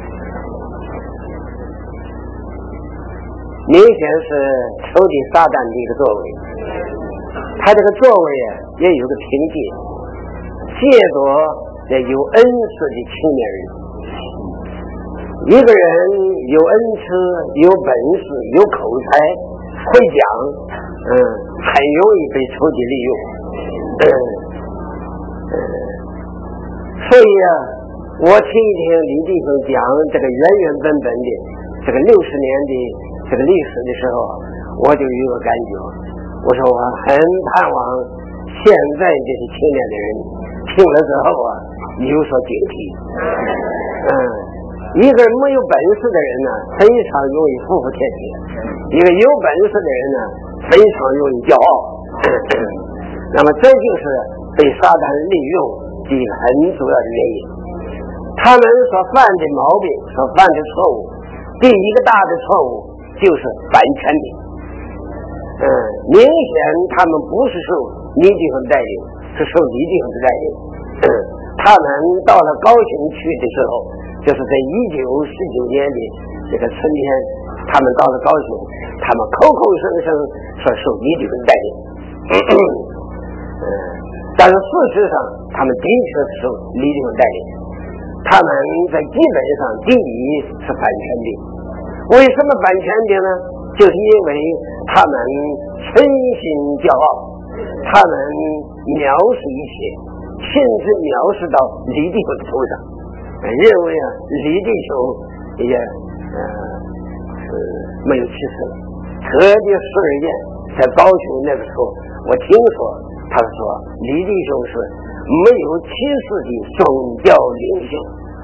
明显是仇敌撒旦的一个作为，他这个作为啊，也有个凭借，借着这有恩赐的青年人，一个人有恩赐、有本事、有口才、会讲，嗯，很容易被仇敌利用。嗯嗯，所以啊，我听一听李弟兄讲这个原原本本的这个六十年的这个历史的时候，我就有一个感觉，我说我很盼望现在这些青年的人听了之后啊，有所警惕。嗯，一个没有本事的人呢，非常容易服服帖帖；一个有本事的人呢，非常容易骄傲。那么这就是被撒旦利用的一个很主要的原因。他们所犯的毛病，所犯的错误，第一个大的错误就是反权柄。嗯，明显他们不是受李弟兄带领，是受李弟兄的带领。嗯，他们到了高雄去的时候，就是在一九四九年的这个春天，他们到了高雄，他们口口声声说受李弟兄带领。嗯，但是事实上，他们的确是受李弟兄带领。他们在基本上第一是反权柄。为什么反权柄呢？就是因为他们存心骄傲，他们藐视一切，甚至藐视到李弟兄的头上，认为啊李弟兄也呃没有歧视了。特别施尔健在高雄那个时候，我听说他说李弟兄是没有歧视的宗教领袖，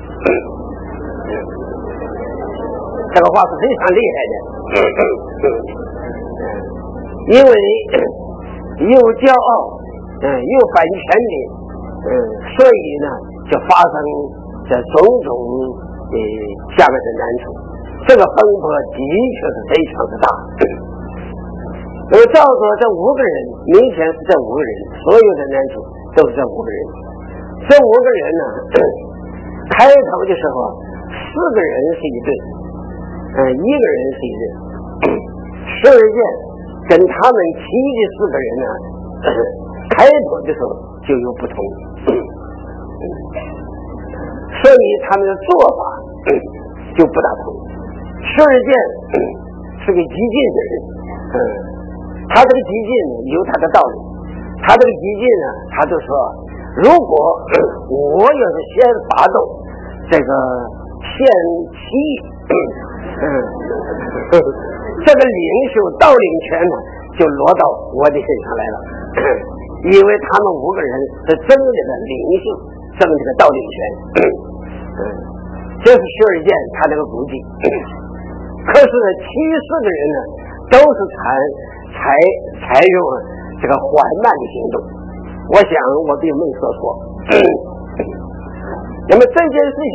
这个话是非常厉害的，因为又骄傲，嗯，又反权力，嗯，所以呢，就发生这种种的下面的难处。这个风波的确是非常的大。那么照着这五个人，明显是这五个人，所有的难处都是这五个人。这五个人呢，开头的时候，四个人是一对，嗯，一个人是一对。施尔健跟他们其余的四个人呢，开头的时候就有不同，所以他们的做法就不大同。施尔健是个激进的人，嗯，他这个激进呢有他的道理，他这个激进呢，他就说，如果我要是先发动这个先起义，嗯，这个领袖导领权呢就落到我的身上来了，因为他们五个人是争这个领袖，争这个导领权，嗯，这是施尔健他这个估计。可是其余四个人呢，都是采采采用这个缓慢的行动。我想我并没说错。那么这件事情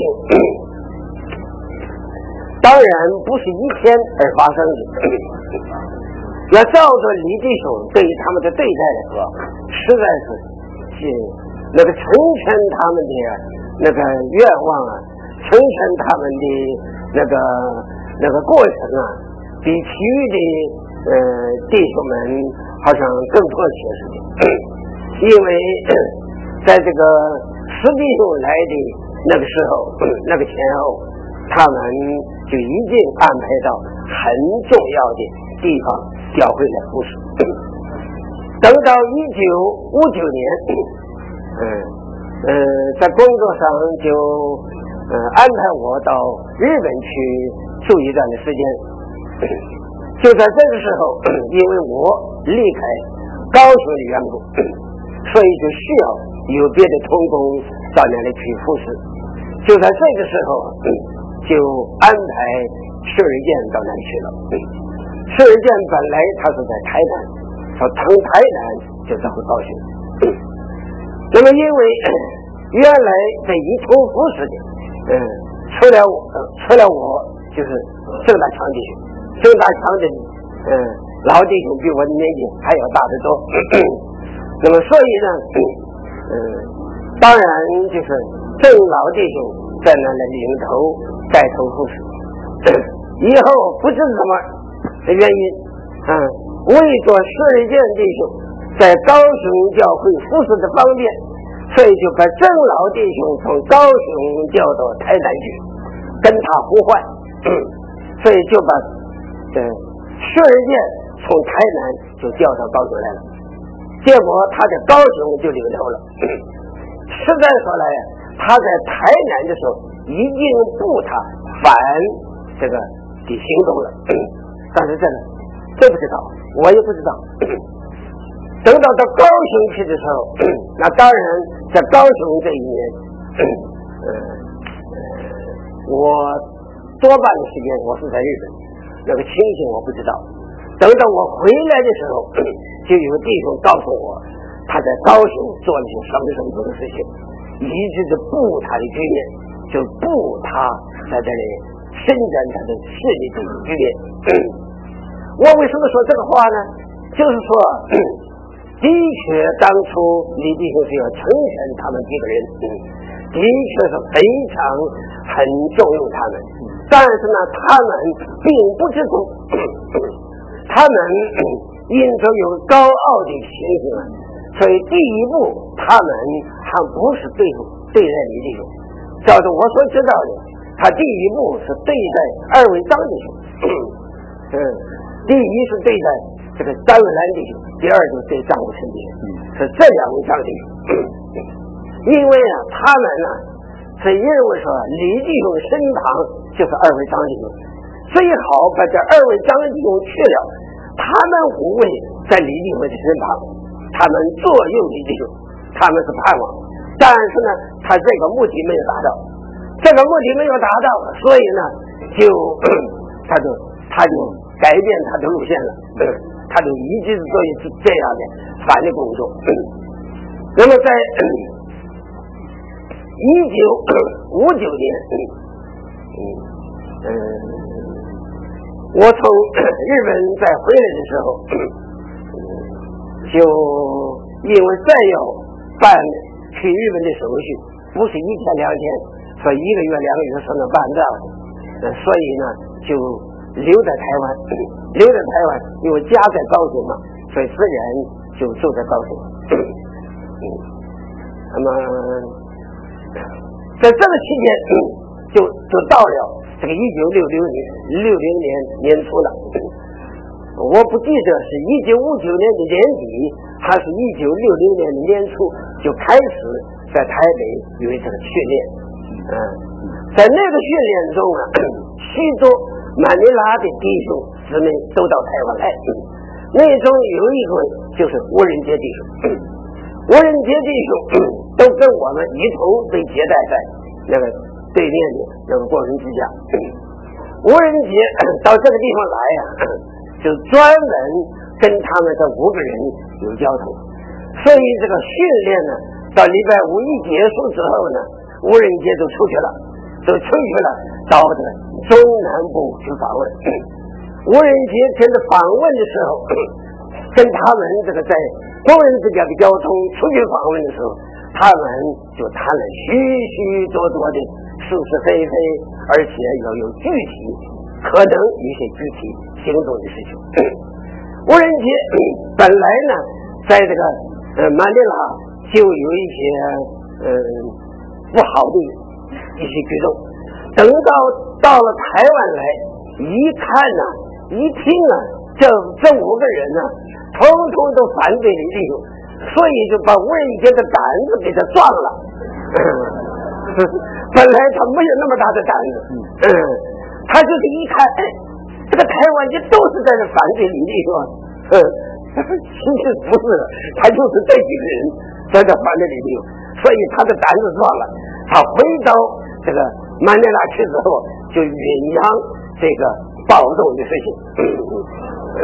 当然不是一天而发生的，要照着李弟兄对于他们的对待来说，实在是是那个成全他们的那个愿望啊，成全他们的那个那个过程啊，比其余的呃弟兄们好像更迫切似的，因为在这个实弟兄来的那个时候，那个前后，他们就已经安排到很重要的地方调回来服侍。等到一九五九年，嗯呃，在工作上就呃安排我到日本去住一段的时间。就在这个时候，因为我离开高雄的缘故，所以就需要有别的同工到那里去服侍。就在这个时候，就安排施尔健到那里去了。施尔健本来他是在台南，从从台南就到高雄。那么因为原来在一同服侍的，嗯，除了我，除了我就是郑大强弟兄，郑大强的嗯老弟兄比我的年纪还要大得多。那么所以呢，嗯，当然就是郑老弟兄在那里领头带头服侍。以后不知什么的原因，嗯，为着施尔健弟兄在高雄教会服侍的方便，所以就把郑老弟兄从高雄调到台南去，跟他互换，所以就把这施尔健从台南就调到高雄来了。结果他在高雄就领头了。实在说来，他在台南的时候已经步他反这个的行动了，但是这个这不知道，我也不知道。等到到高雄去的时候，那当然在高雄这一年，呃，我多半的时间我是在日本，那个情形我不知道。等到我回来的时候，就有弟兄告诉我，他在高雄做了些什么什么的事情，以致就步他的局面，就步他在这里伸展他的势力的局面。我为什么说这个话呢？就是说，的确当初李弟兄是要成全他们几个人，的确是非常很重用他们，但是呢，他们并不知足，他们因着有高傲的情形，所以第一步他们还不是对对待李弟兄，照着我所知道的，他第一步是对待二位张弟兄，嗯，第一是对待这个张伟兰弟兄，第二就是对张武成弟兄，是这两位张弟兄。因为啊，他们呢是认为说李弟兄身旁就是二位张弟兄， 最好把这二位张弟兄去了，他们五位在李弟兄的身旁，他们左右李弟兄，他们是盼望，但是呢他这个目的没有达到，这个目的没有达到，所以呢就他就他就改变他的路线了，他就一直做这样的反的工作。那么在一九五九年，嗯，我从日本再回来的时候，就因为再要办去日本的手续，不是一天两天，说一个月两个月才能办到，所以呢就留在台湾，留在台湾，因为家在高雄嘛，所以自然就住在高雄。那么在这个期间就就到了这个一九六六年六零年年初了，我不记得是一九五九年的年底还是一九六零年的年初就开始在台北有这个训练。嗯，在那个训练中啊，许多马尼拉的弟兄姊妹都到台湾来，那中有一位就是吴仁杰弟兄，吴仁杰弟兄都跟我们一同被接待在那个对面的那个工人之家。吴仁杰到这个地方来呀、啊，就专门跟他们这五个人有交通，所以这个训练呢，到礼拜五一结束之后呢，吴仁杰就出去了，就出去了，到这个中南部去访问。吴仁杰跟着访问的时候，跟他们这个在工人之间的交通出去访问的时候，他们就谈了许许多多的是是非非，而且要有具体，可能一些具体行动的事情。吴仁杰本来呢，在这个呃马尼拉就有一些呃不好的一些举动，等到到了台湾来，一看呢、啊，一听啊，这这五个人呢、啊，统统都反对李弟兄，所以就把吴仁杰的胆子给他撞了。本来他没有那么大的胆子，嗯，他就是一看，哎，这个台湾人都是在这反对李弟兄，嗯，其实不是，他就是这几个人在这反对李弟兄，所以他的胆子撞了。他回到这个马尼拉去之后，就酝酿这个暴动的事情，嗯，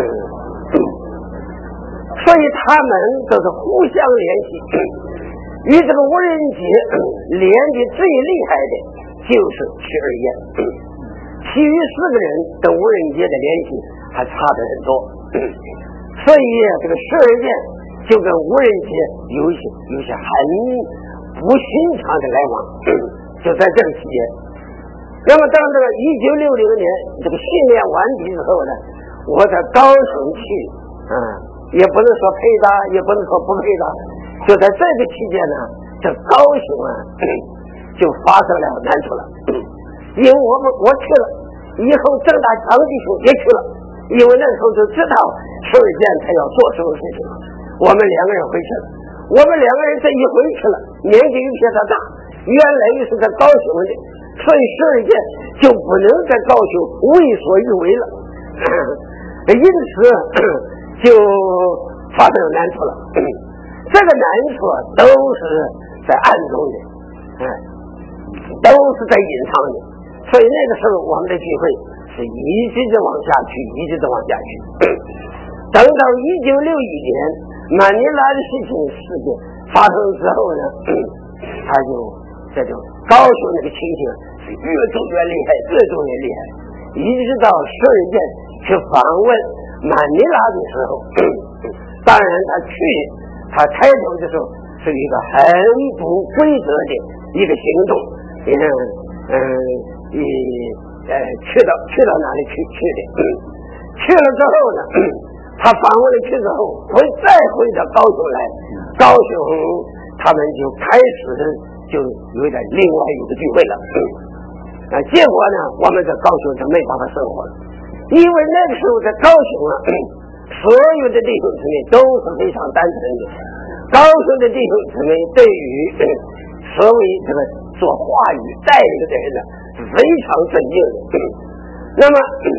所以他们都是互相联系。与这个吴仁杰连的最厉害的就是屈二燕，其余四个人跟吴仁杰的联系还差得很多，所以这个屈二燕就跟吴仁杰有一些有些很不寻常的来往，就在这个期间。那么当这个一九六零年这个训练完毕之后呢，我在高雄去，啊、嗯，也不能说配搭，也不能说不配搭。就在这个期间呢，这高雄啊就发生了难处了，因为我们我去了以后，郑大强弟兄也去了，因为那时候就知道邱尔健他要做什么事情了，我们两个人回去了，我们两个人这一回去了，年纪比他大，原来是在高雄的，所以邱尔健就不能在高雄为所欲为了，因此就发生难处了。这个难处都是在暗中的，嗯，都是在隐藏的，所以那个时候我们的聚会是一直的往下去，一直的往下去。等到一九六一年马尼拉的事情事件发生之后呢，他就这就高雄那个情形是越走越厉害，越走越厉害，一直到十二届去访问马尼拉的时候，当然他去。他开头的时候是一个很不规则的一个行动，嗯嗯，你呃去到去到哪里去去的，嗯、去了之后呢，他访问了去之后，回再回到高雄来，高雄他们就开始就有点另外一个聚会了，啊、嗯，结果呢，我们在高雄就没办法生活了，因为那个时候在高雄啊。所有的弟兄姊妹都是非常单纯的，高雄的弟兄姊妹对于所谓这个做话语带领的人呢是非常尊敬的。那么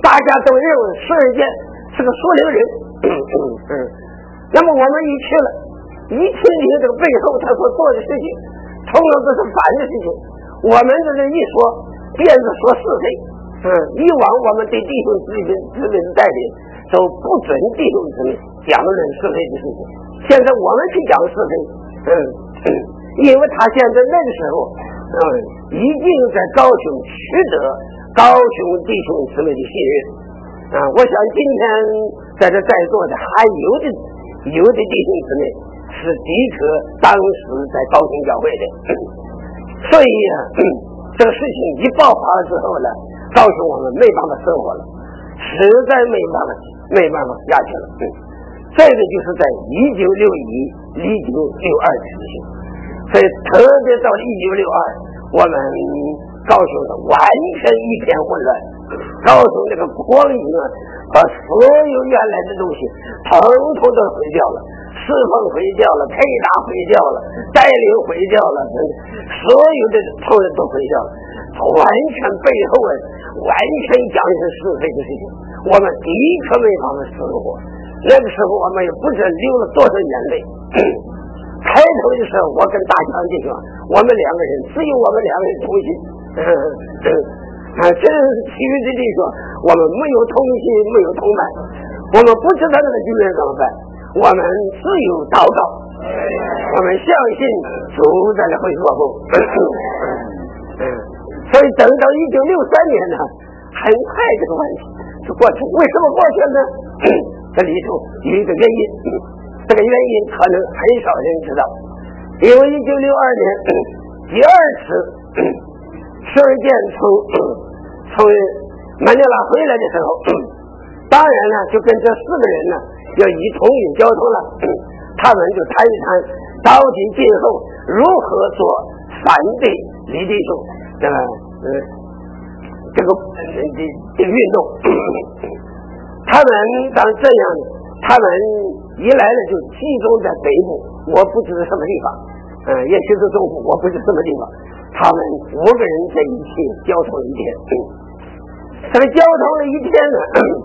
大家都认为十二件是个属灵人。嗯，那么我们一去了，一听听这个背后他所做的事情，通常都是反的事情。我们这是一说，变着说是非。嗯，以往我们对弟兄姊妹姊妹的带领，都不准弟兄姊妹讲论是非的事情。现在我们去讲是非，嗯，因为他现在那个时候，嗯，已经在高雄取得高雄弟兄姊妹的信任。啊，我想今天在这在座的还有的有的弟兄姊妹是的确当时在高雄教会的，所以啊，这个事情一爆发了之后呢，告诉我们没办法生活了，实在没办法没办法下去了。嗯，这个就是在一九六一、一九六二的事情，所以特别到一九六二，我们高雄的完全一片混乱。高雄这个光景啊，把所有原来的东西统统都毁掉了，侍奉毁掉了，配搭毁掉了，带领毁掉了，所有的同仁都毁掉了，完全背后啊，完全讲的是是非的事情。我们的确没法子生活，那个时候我们也不知流了多少眼泪。开头的时候，我跟大强弟兄，我们两个人只有我们两个人同行。嗯嗯啊，这其余的弟兄，我们没有同心，没有同伴，我们不知道那个局面怎么办，我们只有祷告，我们相信主在那会做工。嗯，所以等到一九六三年呢，很快这个问题就过去。为什么过去呢？这里头有一个原因，这个原因可能很少人知道，因为一九六二年第二次十二件从从马尼拉回来的时候，当然呢就跟这四个人呢要以通运交通了，他们就谈一谈到底今后如何做反对李弟兄这个呃这个这个运动。他们当这样的，他们一来了就集中在北部，我不知道什么地方，嗯、呃，也许是中部，我不知道什么地方。他们五个人在一起交通了一天，这个交通了一天呢，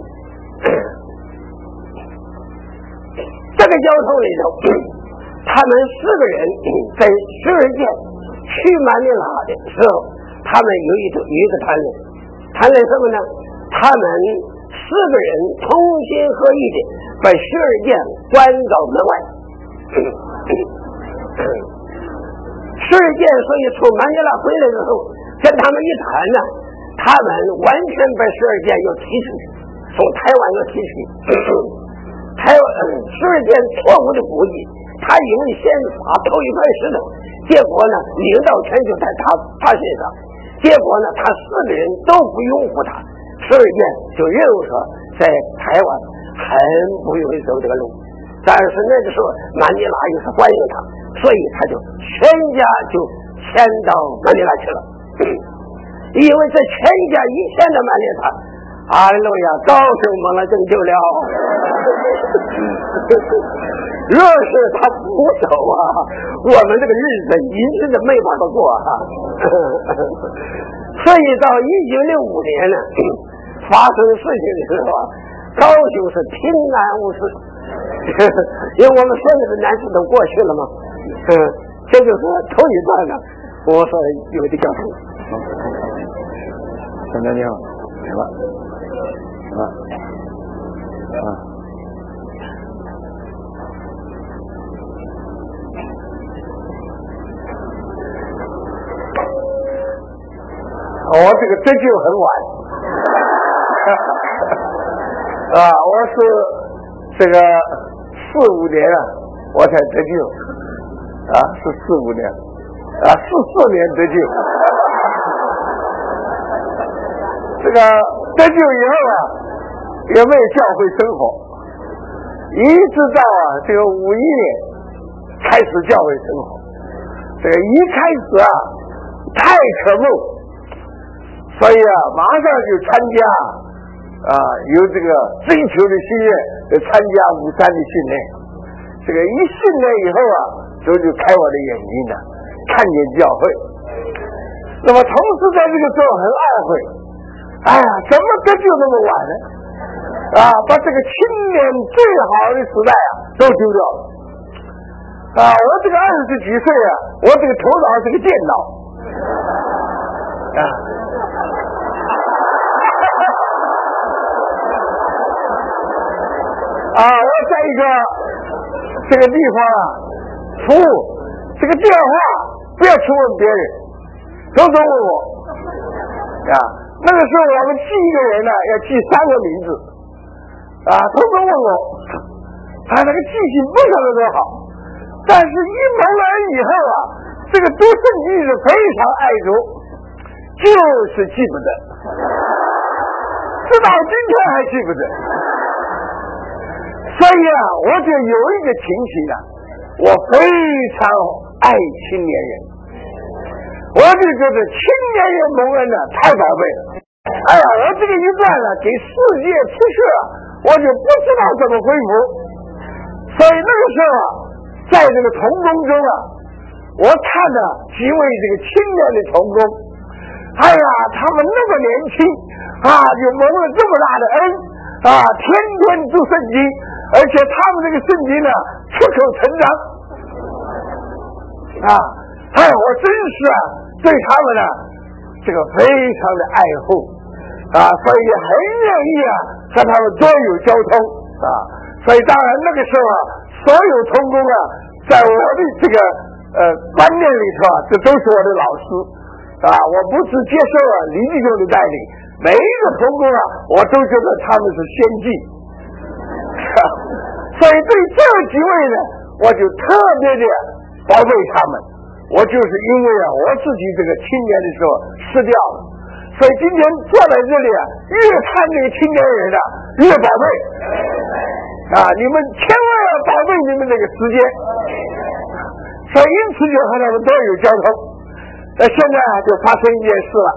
这个交通里头，他们四个人在十二件去马尼拉的时候，他们有一有一个谈论，谈论什么呢？他们四个人同心合意的把十二件关到门外。十二件，所以从马尼拉回来之后，跟他们一谈呢，他们完全把十二件要提出去，从台湾要提出去。台湾十二件错误的估计，他以为先发投一块石头，结果呢，领导权就在他他身上，结果呢，他四个人都不拥护他，十二件就认为说在台湾很不容易走这个路。但是那个时候马尼拉又是欢迎他，所以他就全家就迁到马尼拉去了。因为这全家一迁到马尼拉，阿路亚，高雄蒙了拯救了。若是他不走啊，我们这个日子一直都没法子过哈、啊。所以到一九六五年呢，发生事情的时候啊，高雄是平安无事。因为我们所有的难事都过去了嘛，嗯，这就是头一段呢，我说有的交通。 现在你好，来了，啊啊， 我这个得救很晚，啊，我是。这个四五年啊，我才得救，啊，是四五年，啊，四四年得救。这个得救以后啊，也没有教会生活，一直到啊这个五一年开始教会生活。这个一开始啊太渴慕，所以啊马上就参加。啊，有这个追求的心愿来参加五三的训练，这个一训练以后啊，主就开我的眼睛了，看见教会。那么同时在这个时候很懊悔， 哎呀，怎么得救那么晚呢？啊，把这个青年最好的时代啊都丢掉了。啊，我这个二十几岁啊，我这个头脑是个电脑。啊。啊，我在一个这个地方啊服务，这个电话不要去问别人，都都问我。啊，那个时候我们记一个人呢，要记三个名字。啊，都都问我，他那个记性不晓得多好，但是一蒙完以后啊，这个读圣经是非常爱读，就是记不得，直到今天还记不得。所以啊，我就有一个情形啊，我非常爱青年人，我就觉得青年人蒙恩呢太宝贝了。哎呀，我这个一段呢给世界出去了，我就不知道怎么恢复。所以那个时候啊，在这个同工中啊，我看了几位这个青年的同工，哎呀，他们那么年轻啊，就蒙了这么大的恩啊，天天读圣经，而且他们这个圣经呢出口成章啊，哎，我真是啊对他们呢这个非常的爱护啊，所以很愿意啊和他们多有交通啊，所以当然那个时候啊，所有同工啊，在我的这个呃观念里头啊，这都是我的老师啊，我不只接受了李弟兄的带领，每一个同工啊，我都觉得他们是先进，所以对这几位呢，我就特别的宝贝他们。我就是因为啊，我自己这个青年的时候失掉了，所以今天坐在这里啊，越看这个青年人啊，越宝贝啊！你们千万要宝贝你们这个时间，所以因此就和他们都有交通。那现在啊，就发生一件事了，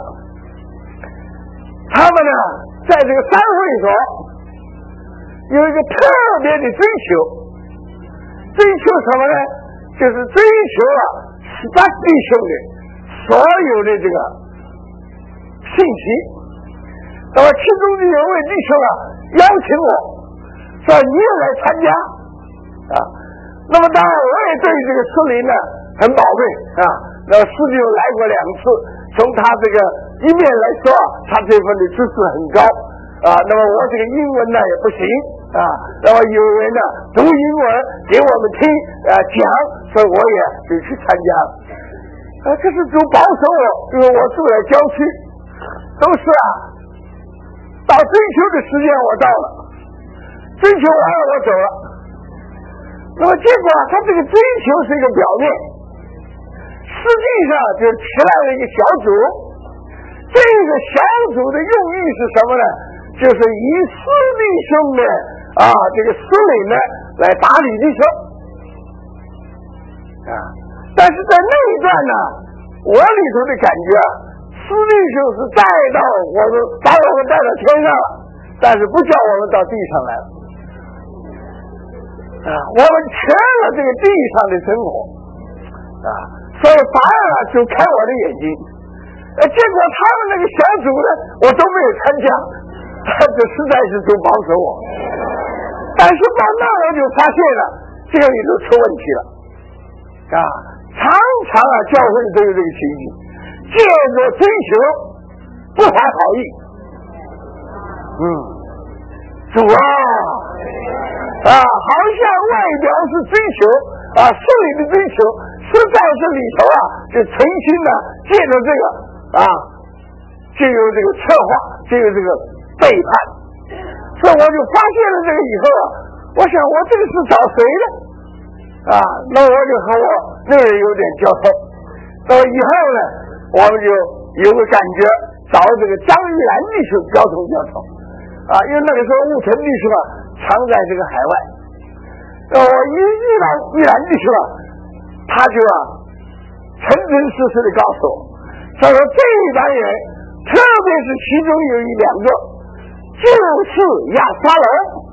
他们呢，在这个三会所有一个特别的追求，追求什么呢？就是追求啊。把弟兄的所有的这个信息，那么其中的有位弟兄啊邀请我说你也来参加啊，那么当然我也对这个施灵呢很宝贝啊，那么施灵来过两次，从他这个一面来说他这份的知识很高啊，那么我这个英文呢也不行啊，那么有人呢读英文给我们听啊讲，所以我也就去参加了。啊，这是主保守我，因为我住在郊区，都是啊，到追求的时间我到了，追求完了我走了。那么结果啊，他这个追求是一个表面，实际上就起来了一个小组。这个小组的用意是什么呢？就是以私弟兄的啊，这个司令呢来打理弟兄啊。但是在那一段呢，我里头的感觉啊，司弟兄是带到我们，把我们带到天上了，但是不叫我们到地上来了啊。我们缺了这个地上的生活啊，所以反而啊就开我的眼睛。呃，结果他们那个小组呢，我都没有参加。这实在是都保守我，但是到那我就发现了这个里头出问题了啊！常常啊，教会都有这个情景，借着追求不怀好意，嗯，主啊啊，好像外表是追求啊，心里的追求，实在是里头啊，就存心的借着这个啊，就有这个策划，就有这个背叛，所以我就发现了这个以后啊，我想我这个是找谁呢？啊，那我就和我那人有点交通。那么以后呢，我们就有个感觉，找这个张玉兰弟兄交通交通。啊，因为那个时候务成弟兄啊常在这个海外。那我一遇到玉兰弟兄啊，他就啊诚诚实实的告诉我，他说这一帮人，特别是其中有一两个。就是亚撒龙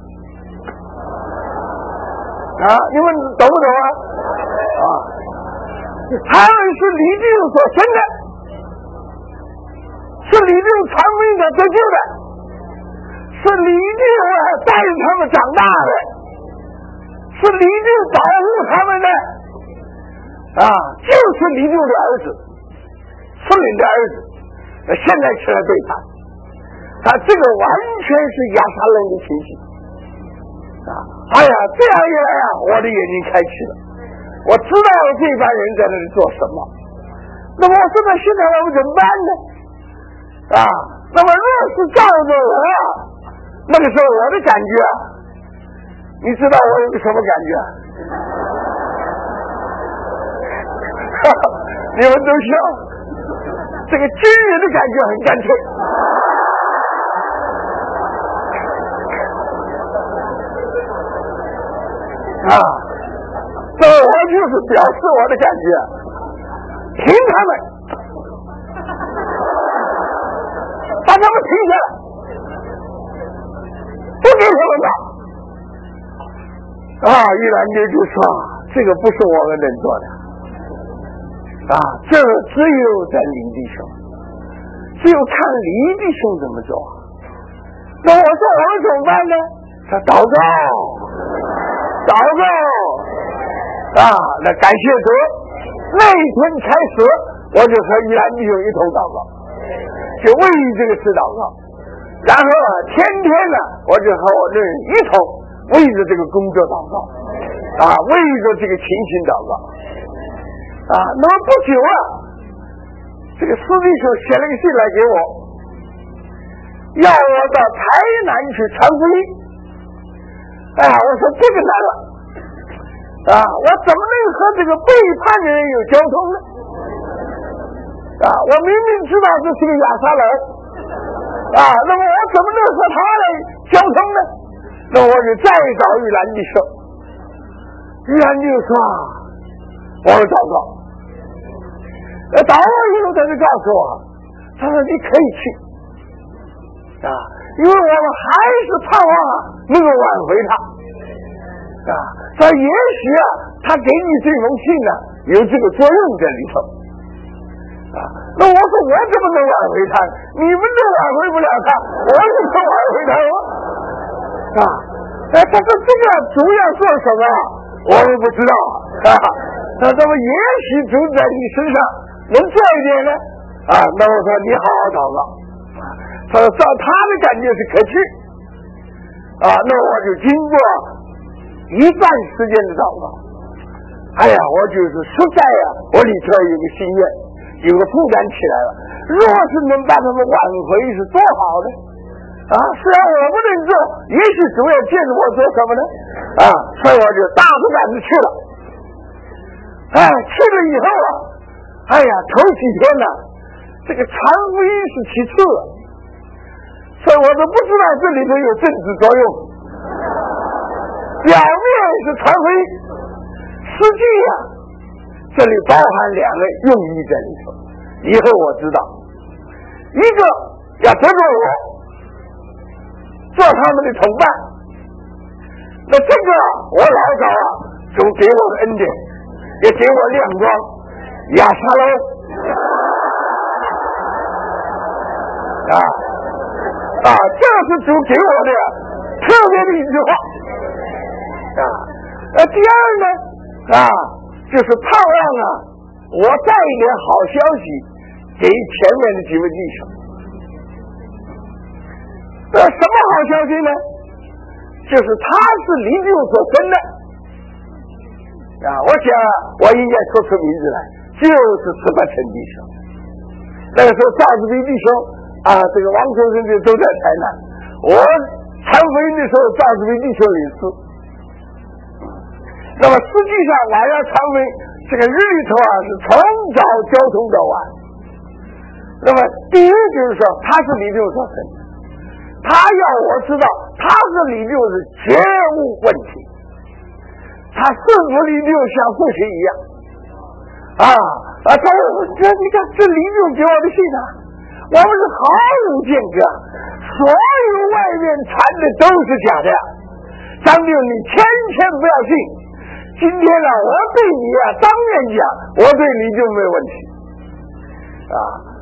啊，你们懂不懂啊？啊，他们是李弟兄所生的， 是李六传福音才得救的，是李六啊带着他们长大的，是李六保护他们的啊，就是李六的儿子，孙领的儿子，现在起来对他，他这个完全是亚撒冷的情形啊！哎呀，这样一来啊，我的眼睛开启了，我知道这帮人在那里做什么。那么我说那现在我们怎么办呢？啊，那么若是照着我啊，那个时候我的感觉啊，你知道我有个什么感觉啊？你们都笑，这个军人的感觉很干脆啊，那我就是表示我的感觉，听他们，把他们停下来，不给他们打啊！一兰姐就说，这个不是我们能做的啊，这只有在林弟兄，只有看林弟兄怎么做。那我说我们怎么办呢？他祷告，祷告啊！那感谢主，那一天开始，我就和一兰弟兄一同祷告，就为这个事祷告。然后天天呢，我就和我的人一同为着这个工作祷告啊，为着这个情形祷告。啊，那么不久啊，这个司弟兄写了个信来给我，要我到台南去传福音。哎呀，我说这个难了，啊，我怎么能和这个背叛的人有交通呢？啊，我明明知道这是个亚撒冷，啊，那么我怎么能和他来交通呢？那我就再找玉兰弟兄，玉兰就说，我要祷告。那祷告以后，他就告诉我，他说你可以去啊，因为我们还是盼望啊能够挽回他啊。他也许啊，他给你这封信呢、啊，有这个作用在里头啊。那我说我怎么能挽回他？你们都挽回不了他，我怎么挽回他啊？哎，他说这个主要做什么，我们不知道啊。那那么也许主在你身上能做一点呢啊，那我说你好好祷告啊。他说照他的感觉是可去啊，那我就经过一段时间的祷告，哎呀，我就是实在呀、啊，我里头有个心愿，有个负担起来了。若是能把他们挽回，是多好的啊！虽然我不能做，也许主要借着我做什么呢？啊，所以我就大着胆子去了。哎，去了以后啊，哎呀，头几天呢，这个传福音是其次，所以我都不知道这里头有政治作用。表面是传福音，实际啊，这里包含两个用意在里头。以后我知道，一个要得罪我，做他们的同伴。那这个我老早啊，主给我的恩典。也给我亮光，亚撒龙啊啊！这是主给我的特别的一句话啊。呃，第二呢啊，就是盼望啊，我带一点好消息给前面的几位弟兄。呃，什么好消息呢？就是他是离救所生的。啊，我想我应该说出名字来，就是十八层弟兄。那个时候赵子斌弟兄啊，这个王先生就都在台南。我传福音的时候，赵子斌弟兄领事。那么实际上我要传福音，这个日里头啊是从早交通到晚。那么第一就是说他是李六所生，他要我知道他是李六是绝无问题。他是不离六像父亲一样啊啊！他这你看这李六给我的信啊，我们是毫无间隔，所有外面传的都是假的呀。张六，你千千不要信。今天呢、啊，我对你啊当面讲，我对你就没问题啊。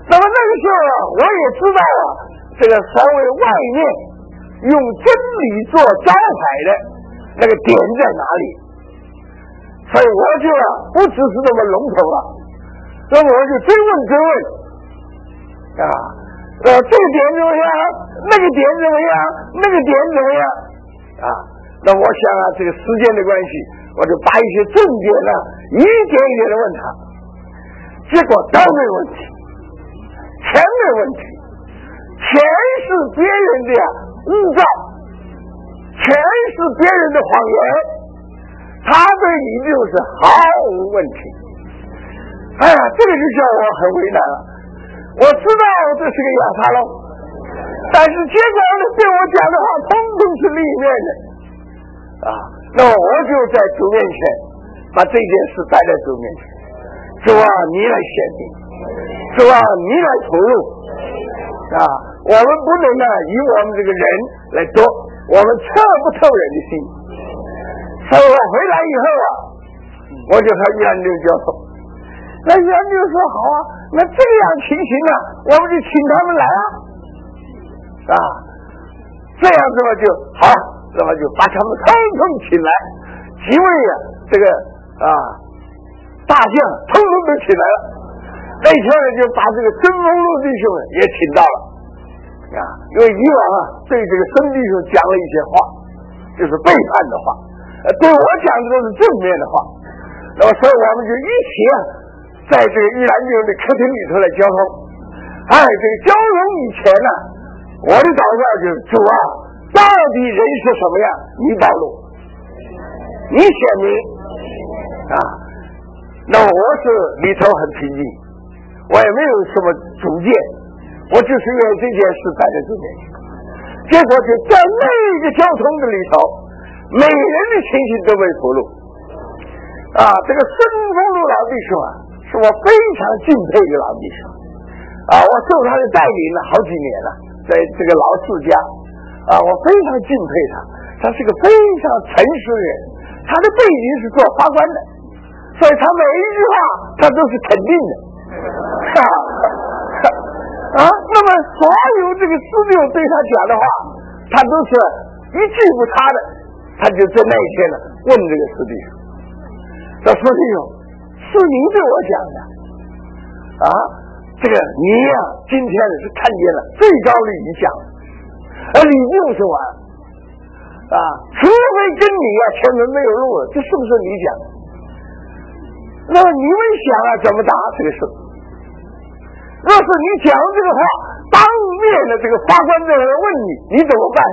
那么那个时候啊，我也知道啊，这个所谓外面用真理做招牌的那个点在哪里，所以我就啊不只是那么笼统了，那么我就追问追问啊，呃，这个点怎么样？那个点怎么样？那个点怎么样？啊，那我想啊，这个时间的关系，我就把一些重点呢一点一点的问他，结果都没问题，全没问题，全是别人的误造，全是别人的谎言，他对你就是毫无问题。哎呀，这个就叫我很为难了。我知道这是个亚沙龙，但是结果呢，对我讲的话通通是里面的啊。那么我就在主面前把这件事摆在主面前，主啊，你来显明，主啊，你来投入啊。我们不能呢以我们这个人来夺，我们测不透人的心。所以我回来以后啊，我就和袁六教授，那袁六说好啊，那这样情形啊，我们就请他们来啊，啊，这样子嘛就好，那么就把他们统统请来，几位啊，这个啊大将统统都请来了。那天呢，就把这个曾丰禄弟兄也请到了啊，因为以往啊对这个孙弟兄讲了一些话，就是背叛的话，呃，对我讲的都是正面的话。那么所以我们就一起啊，在这个玉兰经的客厅里头来交通。哎，这个交通以前呢，我的祷告就是主啊，到底人是什么样，你暴露，你显明啊。那我是里头很平静，我也没有什么主见，我就是因为这件事摆在这边，结果就在那个交通的里头，每人的情绪都被俘虏啊。这个孙丰禄老弟兄啊，是我非常敬佩的老弟兄啊，我受他的带领了好几年了，在这个老世家啊，我非常敬佩他，他是个非常诚实的人，他的背景是做法官的，所以他每一句话他都是肯定的啊啊，那么所有这个师弟对他讲的话，他都是一句不差的，他就在那一天呢问这个师弟兄，这师弟兄是您对我讲的啊，这个你呀、啊、今天是看见了最高的理想，而你就是完啊，除非跟你呀、啊、前门没有路了，这是不是你讲的？那么你们想啊怎么答这个事？若是你讲这个话，当面的这个法官在那问你，你怎么办？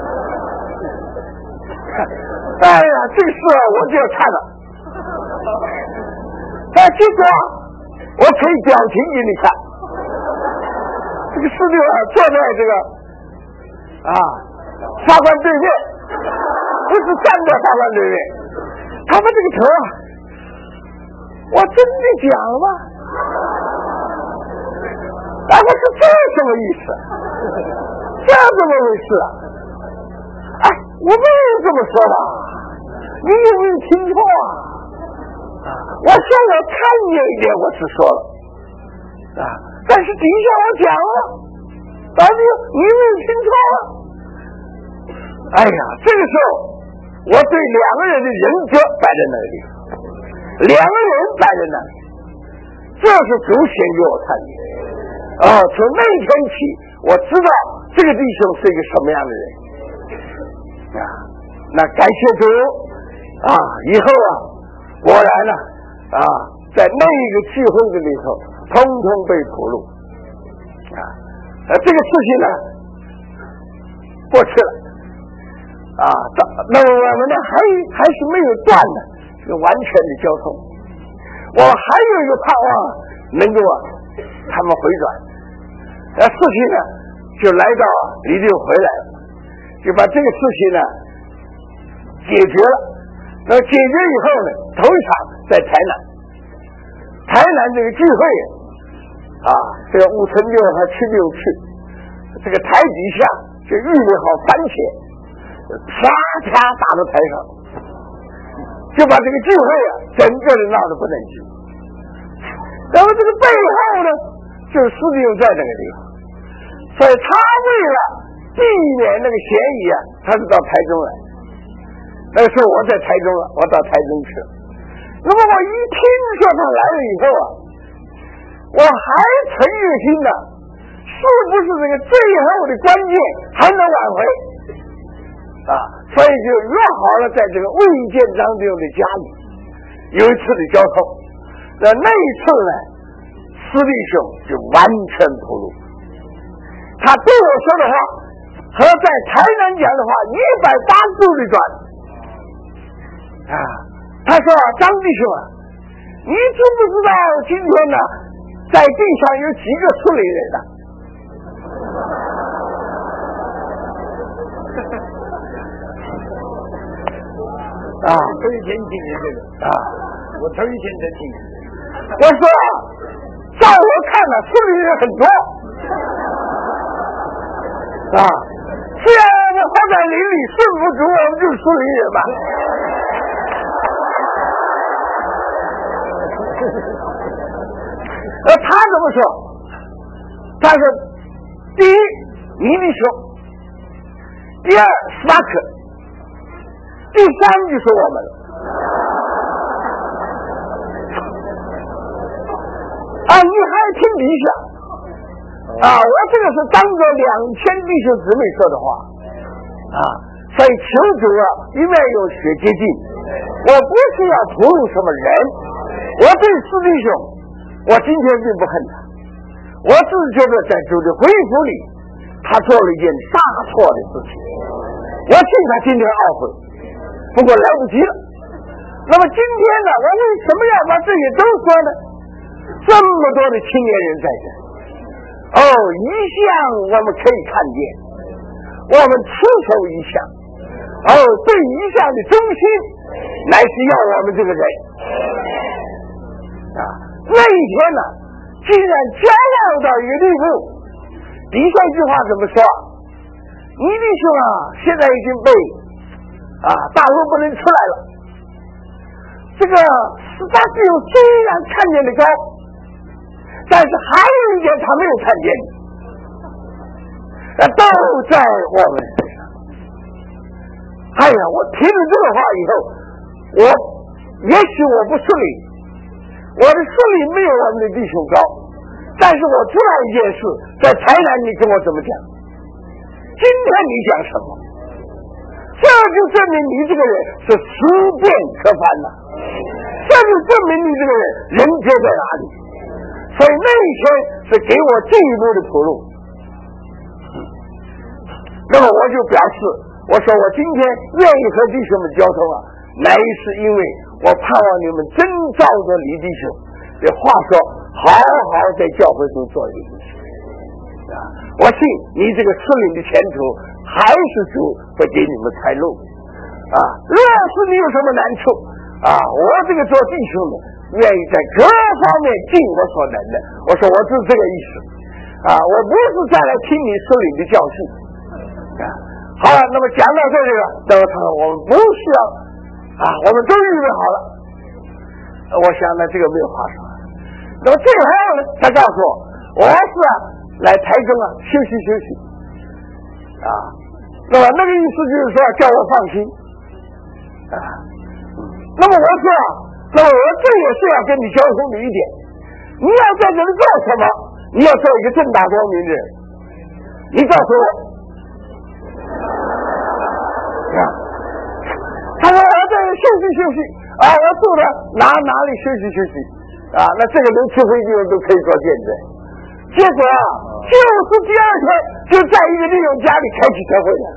哎呀，这个事啊，我就要看了。哎，结果我可以表情给你看。这个师弟啊，坐在这个啊法官对面，不是站在法官对面，他们这个头啊，我真的讲了吗？哎，我说这什么意思？这怎么回事啊？哎，我没有这么说吧？你有没有听错啊？我说我看见一点，我只说了啊，但是底下我讲了，老弟，你有没有听错啊？哎呀，这个时候我对两个人的人格摆在那里，两个人摆在那里，这是主显给我看的。哦，从那天起，我知道这个弟兄是一个什么样的人啊。那感谢主啊，以后啊，果然呢啊，在那个聚会的里头，通通被俘虏啊。呃，这个事情呢过去了啊，那么我们呢还还是没有断的这个完全的交通。我还有一个盼望能够啊，他们回转。那事情呢，就来到李六回来了，就把这个事情呢解决了。那解决以后呢，头一场在台南，台南这个聚会啊，这个吴成六和七六去，这个台底下就预备好番茄，啪啪打到台上，就把这个聚会啊整个的闹得不能行。然后这个背后呢， 就是师弟又在那个地方，所以他为了避免那个嫌疑啊，他是到台中来。那个时候我在台中了，我到台中去了。那么我一听说他来了以后啊，我还存着心呢，是不是这个最后的关键还能挽回啊？所以就约好了在这个魏建章弟兄的家里有一次的交通。那那一次呢，师弟兄就完全铺路，他对我说的话和在台南讲的话一百八十度的转啊。他说张弟兄啊，你知不知道今天呢在地上有几个树林人呢？啊，头一天听见这个啊，我头一天才听见。我说，在我看来，树林人很多啊。虽然我们活在林里，顺不足，我们就是树林人吧。而他怎么说？他说：第一，尼尼修；第二，斯巴克；第三就是我们了。啊，你还听理想啊？我这个是当着两千弟兄姊妹说的话啊，所以求主啊，一面有血接近，我不是要俘虏什么人，我对四弟兄，我今天并不恨他，我只是觉得在主的恢复里，他做了一件大错的事情，我替他今天懊悔，不过来不及了。那么今天呢，我为什么要把这些都说呢？这么多的青年人在这，哦，一项我们可以看见，我们持守一项，哦，对一项的忠心，乃是要我们这个人啊。那一天呢，竟然骄傲到一个地步，底下一句话怎么说？你弟兄啊，现在已经被啊大陆不能出来了。这个十八弟兄虽然看见的高，但是还有一点他没有看见的，都在我们身上。哎呀，我听了这个话以后，我也许我不顺利，我的顺利没有我们的弟兄高，但是我知道一件事，在台南你跟我怎么讲，今天你讲什么，这就证明你这个人是思辨可翻呐，这就证明你这个人人格在哪里。所以那一天是给我进一步的铺路。那么我就表示，我说我今天愿意和弟兄们交通啊，乃是因为我盼望你们真照着李弟兄这话说，好好在教会中做一个弟兄啊！我信你这个属灵的前途还是主会给你们开路啊！若是你有什么难处啊，我这个做弟兄的愿意在各方面尽我所能的。我说我是这个意思啊，我不是再来听你属灵的教训啊。好了，那么讲到这个，那么他说我们不需要啊，我们都预备好了。我想呢，这个没有话说。那么最后呢，他告诉我，我是啊来台中啊休息休息啊。那么那个意思就是说叫我放心啊。那么我说啊，那么我这也是要跟你交通的一点，你要在这里做什么？你要做一个正大光明的人。你告诉我啊，他说我在休息休息啊，我住了哪哪里休息休息啊，那这个连吃飞机都可以做见证。结果啊，就是第二天就在一个弟兄家里开启教会了，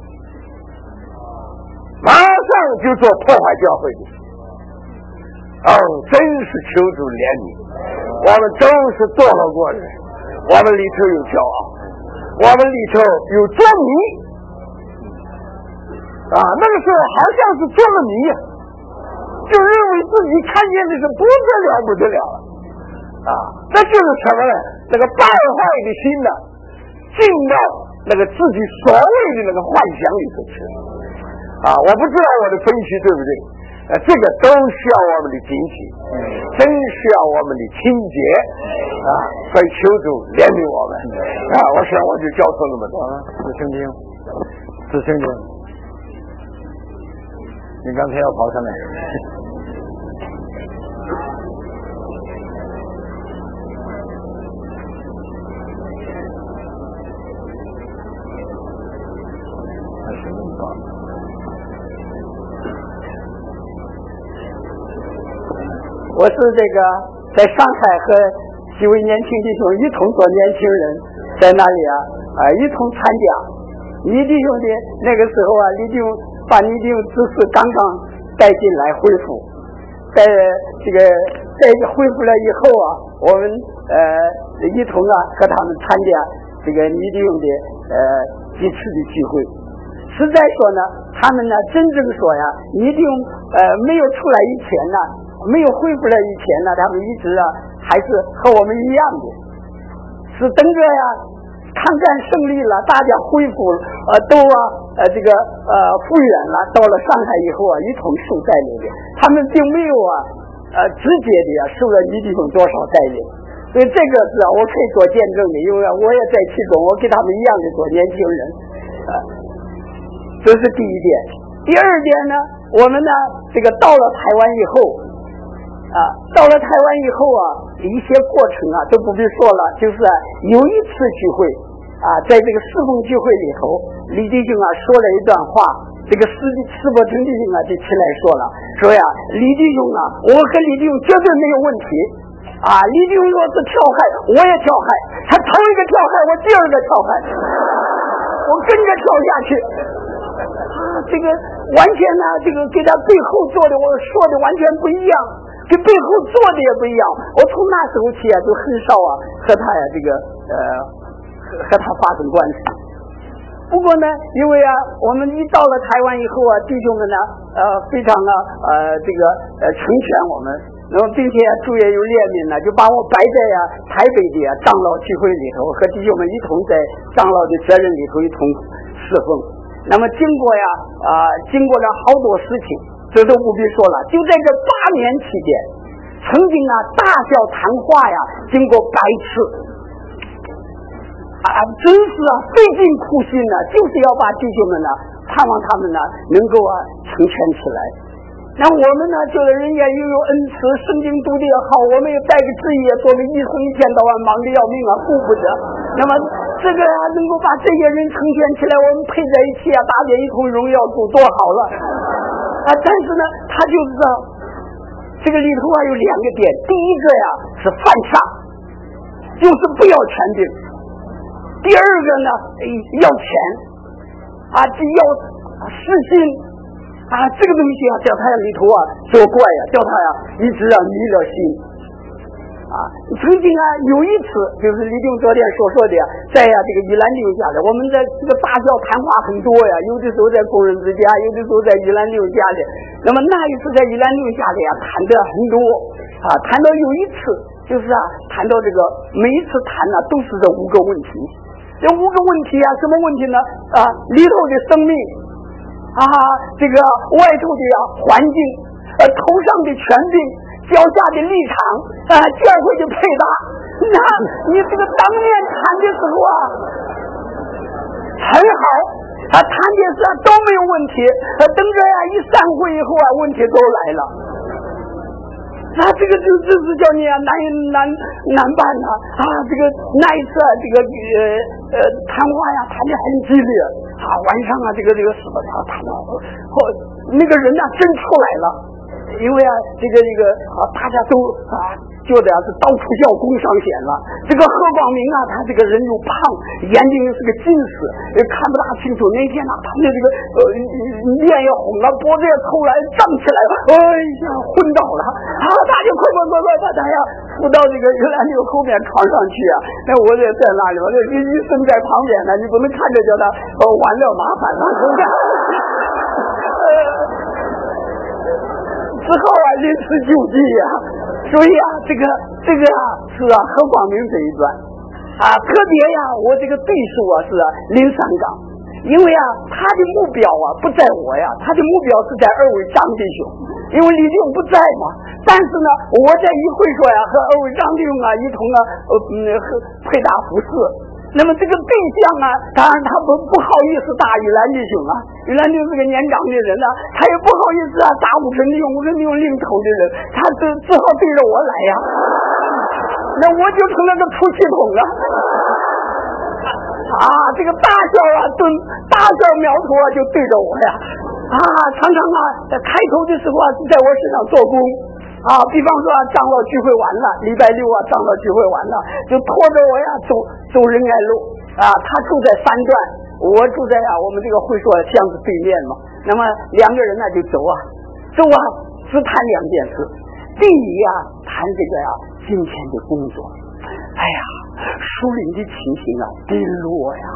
马上就做破坏教会的。哦，真是求主怜悯，我们都是堕落过人，我们里头有骄傲，我们里头有捉迷啊，那个时候好像是捉了迷呀、啊，就认为自己看见的是不得了不得了了啊，那就是什么呢？那个败坏的心呢，进到那个自己所谓的那个幻想里头去啊！我不知道我的分析对不对呃，这个都需要我们的警惕，真需要我们的清洁啊！所以求主怜悯我们啊！我想我就教授那么多。 子兄弟，子兄弟，你刚才要跑上来。 我是这个在上海和几位年轻弟兄一同做年轻人，在那里啊啊一同参加。李弟兄的那个时候啊，李弟兄把李弟兄知识刚刚带进来恢复，在这个在恢复了以后啊，我们呃一同啊和他们参加这个李弟兄的呃几次的聚会。实在说呢，他们呢真正说呀，李弟兄呃没有出来以前呢。没有恢复了以前呢，他们一直啊还是和我们一样的，是等着呀抗战胜利了，大家恢复呃都啊呃这个呃复原了，到了上海以后啊一同受带领的，他们并没有啊呃直接的啊受了李弟兄多少带领，所以这个是啊我可以做见证的，因为我也在其中，我跟他们一样的做年轻人啊，这是第一点。第二点呢，我们呢这个到了台湾以后。啊，到了台湾以后啊，一些过程啊都不必说了，就是、啊、有一次聚会啊，在这个侍奉聚会里头，李弟兄啊说了一段话，这个施施伯成弟兄啊就起来说了，说呀，李弟兄啊，我和李弟兄绝对没有问题啊，李弟兄若是跳海，我也跳海，他头一个跳海，我第二个跳海，我跟着跳下去。啊，这个完全呢，这个跟他背后做的我说的完全不一样。跟背后做的也不一样，我从那时候起啊，就很少啊和他呀这个呃和和他发生关系。不过呢，因为啊我们一到了台湾以后啊，弟兄们呢呃非常啊呃这个呃成全我们，然后并且主也有怜悯呢，就把我摆在呀、啊、台北的啊长老聚会里头，和弟兄们一同在长老的责任里头一同侍奉。那么经过呀啊、呃、经过了好多事情。这都不必说了，就在这八年期间，曾经啊大小谈话呀，经过百次，啊，真是啊费尽苦心呢，就是要把弟兄们呢，盼望他们呢能够啊成全起来。那我们呢，觉得人家又有恩赐，圣经读的也好，我们也带个职业，做个医生，一天到晚忙得要命啊，顾不得。那么这个啊，能够把这些人成全起来，我们配在一起啊，大家一同荣耀主，多好了。啊，但是呢，他就知道这个里头啊有两个点，第一个呀是犯傻，就是不要权柄；第二个呢要钱啊，这要私心啊，这个东西啊叫他里头啊作怪呀，叫他呀一直啊迷了心啊。曾经啊有一次，就是李定昨天所说的呀，在呀、啊、这个宜兰六家的，我们在这个大小谈话很多呀，有的时候在工人之家，有的时候在宜兰六家的。那么那一次在宜兰六家的呀，谈的很多啊，谈到有一次就是啊，谈到这个每一次谈呢、啊、都是这五个问题，这五个问题啊，什么问题呢？啊，里头的生命啊，这个外头的呀环境，呃，头上的权柄。脚下的立场啊，教会的配搭，那你这个当面谈的时候啊，很好啊，谈的是啊都没有问题，啊、等着呀一散会以后啊，问题都来了。那、啊、这个就这是叫你啊难难难办呐 啊, 啊！这个那一次啊，这个呃呃谈话呀谈的很激烈啊，晚上啊这个这个什么他谈到后那个人呐、啊、真出来了。因为啊，这个这个啊，大家都啊觉得啊是到处要攻上险了。这个何广明啊，他这个人又胖，眼睛又是个近视，也看不大清楚。那天呢、啊，他的这个呃脸也红了，脖子也抽来胀起来了，哎呀，昏倒了啊！大家快快快快把他呀扶到这个原来那个后面床上去啊！那我也在那里，我这医生在旁边呢，你不能看着叫他呃完了麻烦了。之后啊，临时救济呀、啊，所以啊，这个这个啊是啊何广明这一段啊，特别呀、啊，我这个对手啊是啊林三刚， 因为啊，他的目标啊不在我呀，他的目标是在二位张弟兄，因为李弟兄不在嘛。但是呢，我在一会说呀，和二位张弟兄啊一同啊，呃嗯和配搭服饰。那么这个对象啊，当然他不不好意思打于兰弟兄啊，于兰弟兄是个年长的人呢、啊，他也不好意思啊打五神弟兄，五神弟兄领头的人，他只只好对着我来呀，那我就成了个出气筒了。啊，这个大小啊，蹲大小苗头啊，就对着我呀，啊，常常啊，开头的时候啊，是在我身上做工，啊，比方说啊，长老聚会完了，礼拜六啊，长老聚会完了，就拖着我呀走走仁爱路，啊，他住在三段，我住在啊我们这个会所巷子对面嘛，那么两个人呢就走啊，走啊，只谈两件事，第一啊，谈这个呀、啊、今天的工作，哎呀。属灵的情形啊，低落呀！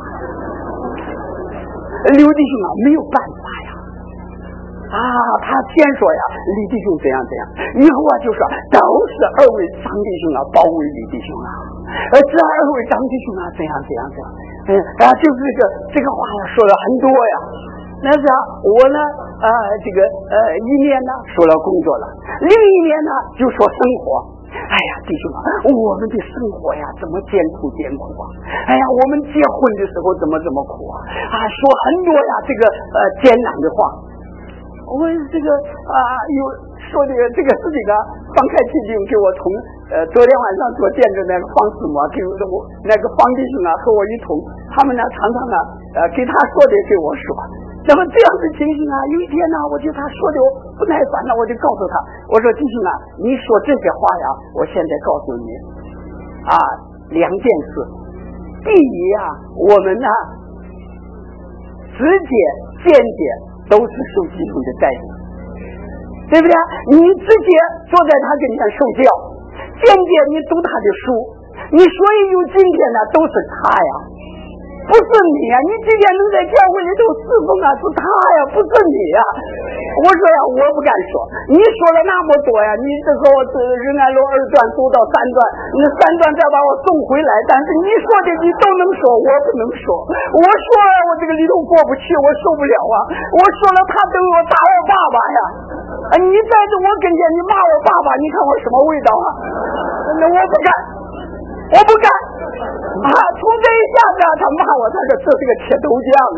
刘弟兄啊，没有办法呀！啊，他先说呀，李弟兄怎样怎样，以后啊就说都是二位张弟兄啊包围李弟兄啊，而这二位张弟兄啊怎样怎样怎样，嗯啊，就是这个这个话呀说了很多呀。那是啊，我呢啊这个呃一面呢说了工作了，另一面呢就说生活。哎呀，弟兄啊，我们的生活呀，怎么艰苦艰苦啊！哎呀，我们结婚的时候怎么怎么苦啊！啊，说很多呀，这个呃艰难的话。我这个啊，有说这个这个事情啊，方开弟兄给我从呃昨天晚上所见着那个方师母啊，给我那个方弟兄啊和我一同，他们呢常常呢呃给他说的给我说。那么这样的情形啊，有一天呢，我觉得他说的不耐烦了，我就告诉他，我说弟兄啊，你说这些话呀，我现在告诉你啊，两件事。第一啊，我们呢，直接、间接都是受基督的带领，对不对？你直接坐在他跟前受教，间接你读他的书，你所以有今天呢，都是他呀。不是你啊！你今天能在教会里头侍奉啊，是他呀，不是你呀。我说呀，我不敢说。你说了那么多呀，你这和我这仁爱路二段读到三段，那三段再把我送回来，但是你说的你都能说，我不能说。我说呀，我这个里头过不去，我受不了啊！我说了，他等我打我爸爸呀！啊，你在这我跟前，你骂我爸爸，你看我什么味道啊？那我不敢。我不敢啊！从这一下子，他骂我，他说这是个铁头匠啊！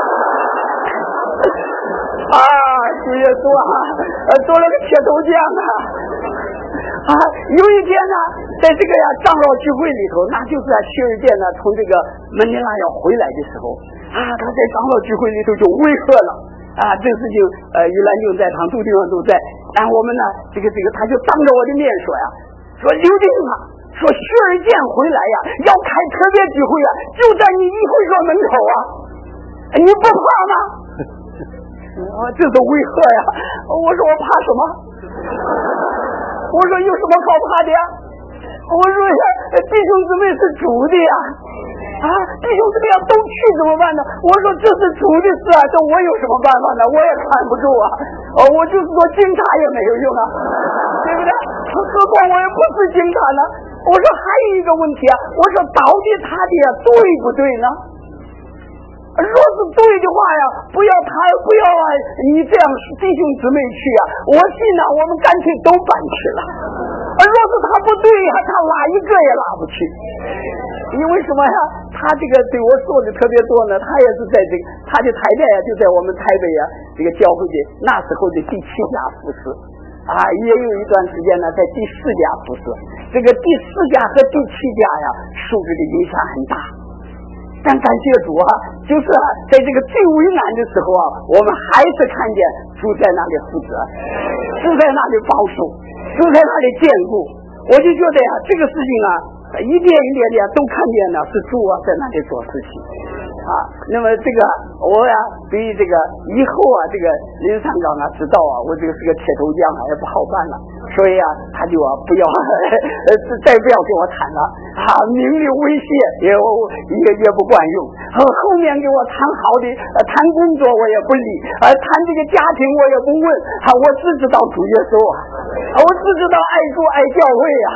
啊，主耶稣啊，做了个铁头匠啊！啊，有一天呢，在这个呀长老聚会里头，那就是啊，徐尔健呢从这个门尼拉要回来的时候，啊，他在长老聚会里头就威吓了。啊，这事情呃，于兰就在场，诸地方都在。然后我们呢，这个这个，他就当着我的面说呀，说刘弟兄啊。说徐尔健回来呀，要开特别聚会呀，就在你一会所门口啊，你不怕吗？啊，这是为何呀？我说我怕什么？我说有什么好怕的呀？我说呀，弟兄姊妹是主的呀，啊，弟兄姊妹要都去怎么办呢？我说这是主的事啊，这我有什么办法呢？我也看不住啊，哦，我就是说警察也没有用啊，对不对？何况我也不是警察呢。我说还有一个问题啊，我说到底他的呀对不对呢？若是对的话呀，不要他不要啊，你这样弟兄姊妹去啊，我信呢，我们干脆都搬去了。而若是他不对呀，他拉一个也拉不去。因为什么呀？他这个对我说的特别多呢，他也是在这个他的太太呀，就在我们台北呀这个教会的那时候的第七家服侍。啊，也有一段时间呢，在第四家服侍，这个第四家和第七家呀，受这个影响很大。但感谢主啊，就是啊，在这个最为难的时候啊，我们还是看见主在那里负责，主在那里保守，主在那里坚固。我就觉得呀、啊，这个事情啊，一点一点的都看见了，是主啊在那里做事情。啊，那么这个我呀，对于这个以后啊，这个林厂长啊知道啊，我这个是个铁头匠啊，也不好办了，所以啊，他就啊不要，呃，再不要给我谈了啊，名利威胁也也也不管用，后后面给我谈好的，呃，谈工作我也不理，呃，谈这个家庭我也不问，啊，我只知道主耶稣啊，我只知道爱主爱教会啊，啊，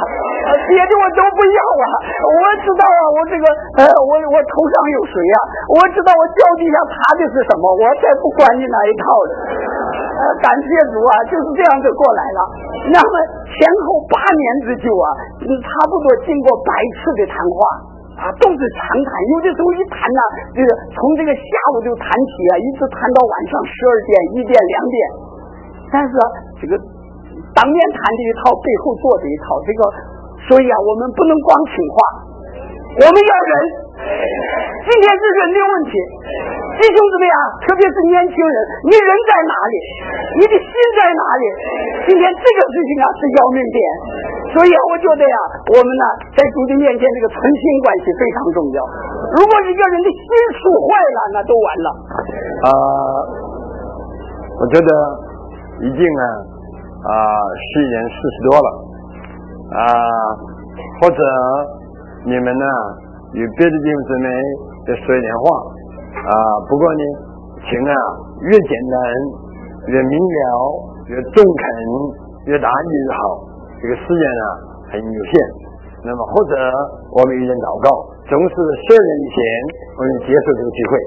别的我都不要啊！我知道啊，我这个呃，我我头上有水啊，我知道我脚底下踏的是什么，我才不管你那一套的。呃，感谢主啊，就是这样子过来了。那么前后八年之久啊，嗯，差不多经过百次的谈话啊，都是长谈，有的时候一谈呢、啊，这个从这个下午就谈起啊，一直谈到晚上十二点、一点、两点。但是啊，这个当面谈这一套，背后做这一套，这个，所以啊，我们不能光听话，我们要人。今天是人的问题，弟兄姊妹啊，特别是年轻人，你人在哪里？你的心在哪里？今天这个事情啊是要命点，所以啊，我觉得呀、啊，我们呢在主的面前，这个存心关系非常重要。如果一个人的心处坏了，那都完了。 啊、呃，我觉得已经啊啊虚言四十多了啊、呃，或者你们呢？有别的地方姊妹再说一点话啊，不过呢，请啊越简单越明了越中肯越答疑越好。这个时间呢很有限，那么或者我们一人祷告，总是十二人以前我们结束这个聚会。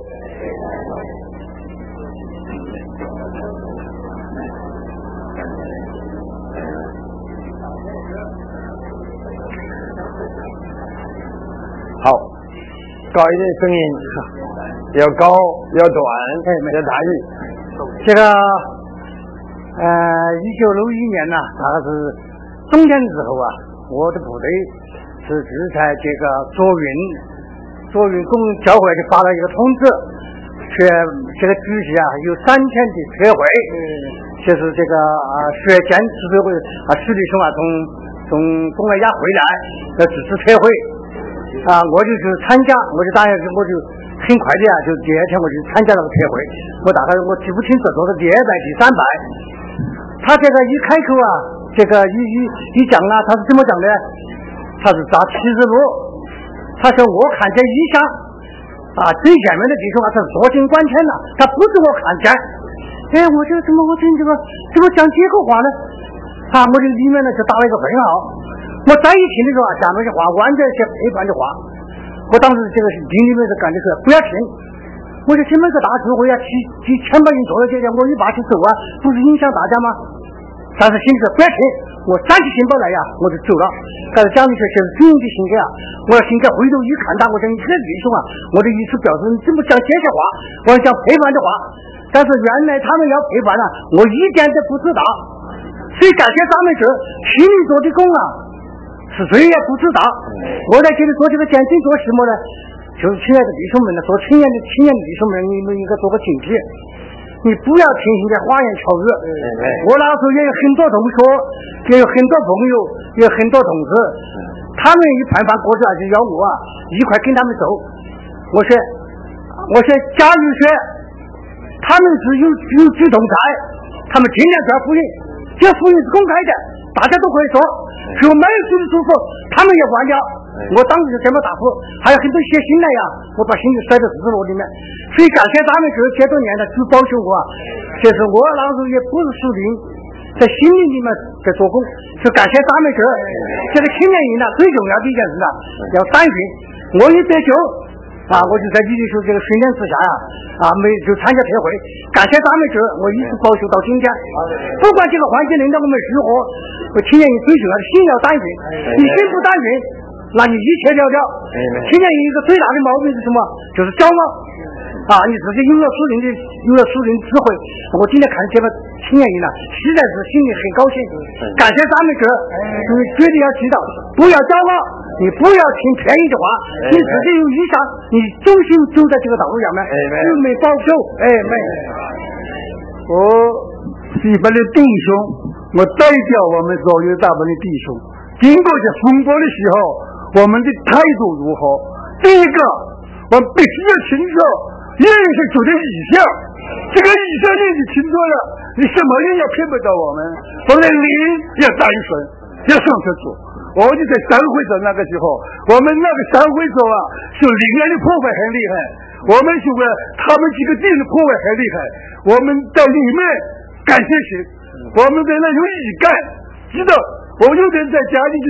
好，高一点声音，要高要短，要大意。 这个呃，一九六一年呢，大概是冬天的时候啊，我的部队是只在这个左云左云公教会就发了一个通知，说这个举行啊有三天的特会，嗯，就是这个啊学监支队会啊徐立雄啊从从东南亚回来要支持特会。啊，我就去参加，我就当然我就很快的啊，就第二天我就参加了个特会。我大概我记不清楚，做的第二排、第三排。他这个一开口啊，这个一一一讲啊，他是怎么讲的？他是扎七十路。他说我看见异象啊，最前面的弟兄啊，他是坐井观天了，他不是我看见。哎，我这怎么我听这个怎么讲结构化呢？啊，我这里面呢就打了一个分号。我再一听的时候啊，下面的话完全是陪伴的话，我当时这个心里面就感觉是不要听。我说这么个大聚会啊，几几千把人坐在这里，我一把去走啊，不是影响大家吗？但是心里说不要听，我三起心不来呀，我就走了。但是讲的是就是军营的性格啊，我要性格回头一看他，我说你这个弟兄啊，我的意思表示你怎么讲这些话，我要讲陪伴的话，但是原来他们要陪伴啊，我一点都不知道。所以感谢咱们是心里做的工啊。是谁也不知道，我在这里做这个鉴定做什么呢？就是亲爱的弟兄们呢，做亲爱的亲爱的弟兄们，你们应该做个警惕，你不要听人家花言巧语。我那时候也有很多同学，也有很多朋友，也有很多同事，他们一盘饭过去就要我啊一块跟他们走。我说，我说，假如说他们是有有主动在，他们尽量做福音，这福音是公开的，大家都可以说。说没有自己嘱咐，他们也忘掉。我当时就这么答复，还有很多写信来呀，我把信就塞到纸箩里面。所以感谢他们这这多年的主保守我，这是我那时候也不是属灵，在心里里面在做工，是感谢他们这这个青年人呢，最重要的一件事啊，要胆训。我一得救啊，我就在李立书这个训练之下呀、啊，啊，没就参加特会，感谢咱们这，我一直保守到今天。不管这个环境领导我们如何，我青年人最重要的心要胆训，你心不胆训，那你一切了了。青年人一个最大的毛病是什么？就是骄傲。啊，你自己有了属灵的，有了属灵智慧。我今天看这个青年人呢，实在是心里很高兴。感谢咱们这，你绝对要知道，不要骄傲，你不要听便宜的话，你自己有意向，你忠心走在这个道路上面，有没保守？哎，没。 我西方的弟兄，我代表我们所有大部分的弟兄，经过这风波的时候，我们的态度如何？第一个，我们必须要清楚。认识主的意向，这个意向你清楚了，你什么人也骗不到我们。我们的灵要单纯，要上厕所。我就在三会所那个时候，我们那个三会所啊，是灵源的破坏很厉害。我们是为他们几个地的破坏很厉害，我们在里面感谢神，我们在那有意感，知道。我有的人在家里就讲，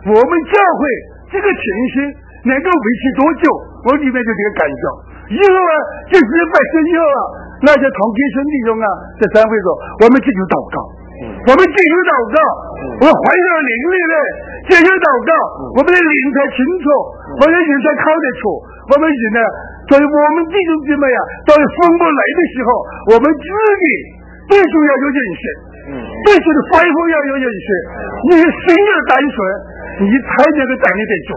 我们教会这个情形能够维持多久，我里面就这个感受。以后啊，就是拜神以后啊，那些同弟兄弟兄啊，在三会说，我们继续祷告，我们继续祷告，我们怀着灵力嘞，继续祷告，我们的灵才清楚，我们的灵才靠得住，我们人呢，所以我们弟兄姊妹啊，到风不来的时候，我们自己对主要有认识，对主的吩咐要有认识，你的心要单纯，你才能够站立得住。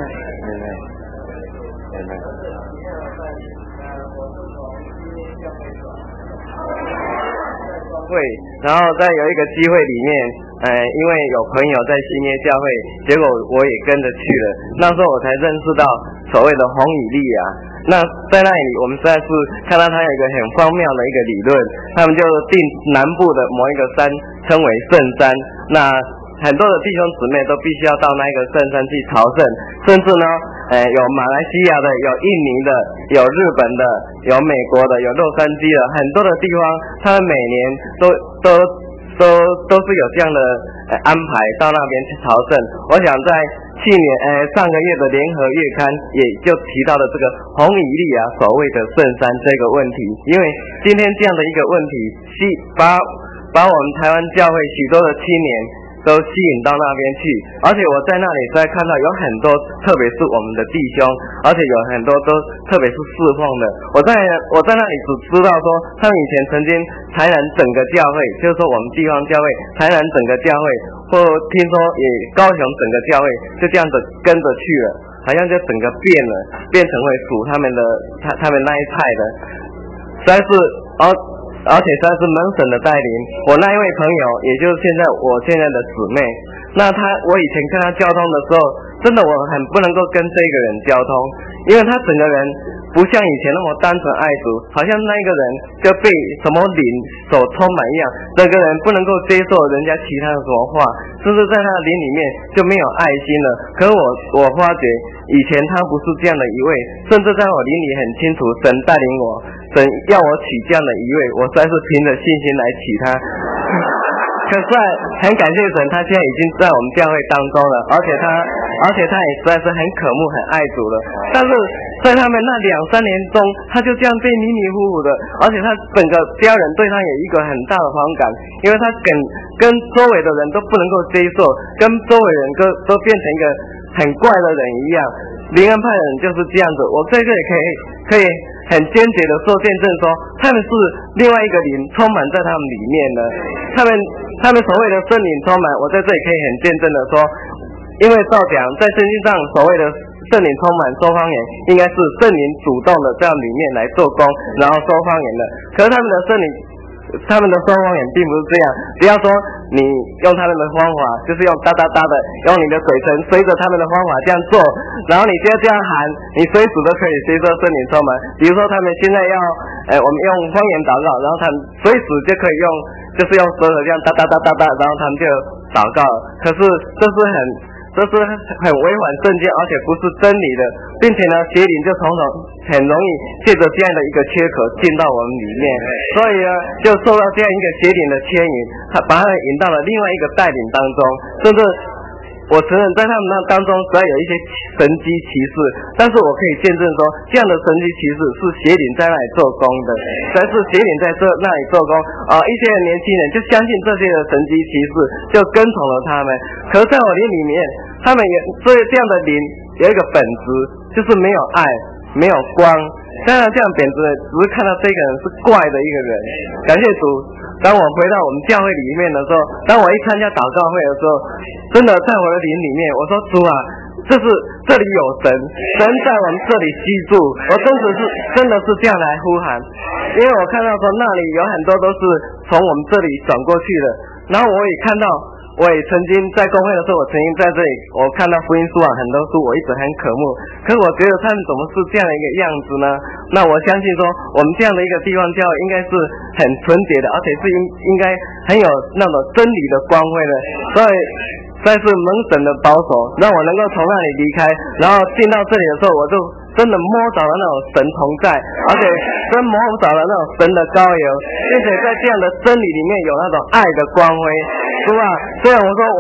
会，然后在有一个机会里面，呃，因为有朋友在新约教会，结果我也跟着去了。那时候我才认识到所谓的红以利啊。那在那里，我们实在是看到他有一个很荒谬的一个理论，他们就定南部的某一个山称为圣山，那很多的弟兄姊妹都必须要到那个圣山去朝圣，甚至呢，呃，有马来西亚的，有印尼的，有日本的，有美国的，有洛杉矶的，很多的地方，他们每年都都都都是有这样的呃安排到那边去朝圣。我想在去年呃上个月的联合月刊也就提到了这个红以利啊所谓的圣山这个问题，因为今天这样的一个问题，吸把把我们台湾教会许多的青年都吸引到那边去，而且我在那里在看到有很多，特别是我们的弟兄，而且有很多都特别是侍奉的。我在我在那里只知道说，他们以前曾经台南整个教会，就是说我们地方教会，台南整个教会，或听说也高雄整个教会，就这样子跟着去了，好像就整个变了，变成为属他们的他他们那一派的，实在是而。而且他是蒙神的带领，我那一位朋友，也就是现在我现在的姊妹，那他我以前跟他交通的时候，真的我很不能够跟这个人交通，因为他整个人不像以前那么单纯爱主，好像那个人就被什么灵所充满一样，整个人不能够接受人家其他的什么话，甚至在他的灵里面就没有爱心了。可是我我发觉以前他不是这样的一位，甚至在我灵里很清楚，神带领我，神要我娶这样的一位，我实在是凭着信心来娶他。可是很感谢神，他现在已经在我们教会当中了，而且他而且他也实在是很渴慕很爱主了。但是在他们那两三年中，他就这样被迷迷糊糊的，而且他整个家人对他有一个很大的反感，因为他跟跟周围的人都不能够接受，跟周围人都都变成一个很怪的人一样。灵恩派的人就是这样子，我在这里可以可以很坚决的说见证说，他们是另外一个灵充满在他们里面的，他们他们所谓的圣灵充满，我在这里可以很见证的说，因为照讲在圣经上所谓的圣灵充满说方言，应该是圣灵主动的在里面来做工，然后说方言的。可是他们的圣灵，他们的说方言并不是这样。不要说你用他们的方法，就是用哒哒哒的，用你的嘴唇随着他们的方法这样做，然后你就要这样喊，你随时都可以接受圣灵充满。比如说他们现在要，呃，我们用方言祷告，然后他们随时就可以用，就是用舌头这样哒哒哒哒哒，然后他们就祷告。可是这是很。这是很违反圣经，而且不是真理的，并且呢，邪灵就从头很容易借着这样的一个缺口进到我们里面，所以呢，就受到这样一个邪灵的牵引，他把他引到了另外一个带领当中，甚至我承认在他们那当中虽然有一些神迹奇事，但是我可以见证说，这样的神迹奇事是邪灵在那里做工的，才是邪灵在这那里做工啊、呃！一些年轻人就相信这些的神迹奇事，就跟从了他们。可是在我灵里面，他们也所以这样的灵有一个本质，就是没有爱，没有光。当然这样本质只是看到这个人是怪的一个人。感谢主，当我回到我们教会里面的时候，当我一参加祷告会的时候，真的在我的灵里面，我说主啊，这是这里有神，神在我们这里居住，我真的是真的是这样来呼喊，因为我看到说那里有很多都是从我们这里转过去的，然后我也看到。我也曾经在公会的时候，我曾经在这里，我看到福音书啊，很多书我一直很渴慕。可是我觉得他们怎么是这样的一个样子呢？那我相信说，我们这样的一个地方教会应该是很纯洁的，而且是应应该很有那种真理的光辉的。所以，再是蒙神的保守，让我能够从那里离开，然后进到这里的时候，我就真的摸着了那种神同在，而且真摸着了那种神的膏油，并且在这样的真理里面有那种爱的光辉。是吧？虽然我说我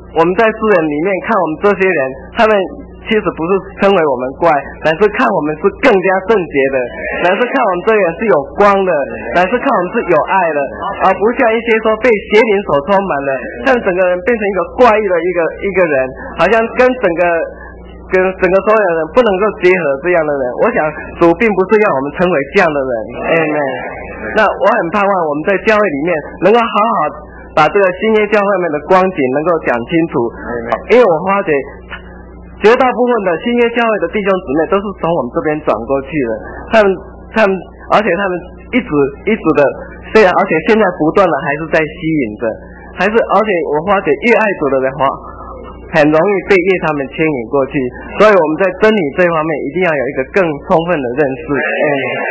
我们在世人里面看我们这些人，他们其实不是称为我们怪，乃是看我们是更加圣洁的，乃是看我们这个人是有光的，乃是看我们是有爱的，而不像一些说被邪灵所充满了，让整个人变成一个怪异的一个一个人，好像跟整个跟整个所有人不能够结合这样的人。我想主并不是让我们成为这样的人。Amen。那我很盼望我们在教会里面能够好好把这个新约教会面的光景能够讲清楚，因为我发觉绝大部分的新约教会的弟兄姊妹都是从我们这边转过去的，他们他们而且他们一直一直的，虽然而且现在不断的还是在吸引着，还是而且我发觉越爱主的人话很容易被越他们牵引过去，所以我们在真理这方面一定要有一个更充分的认识。嗯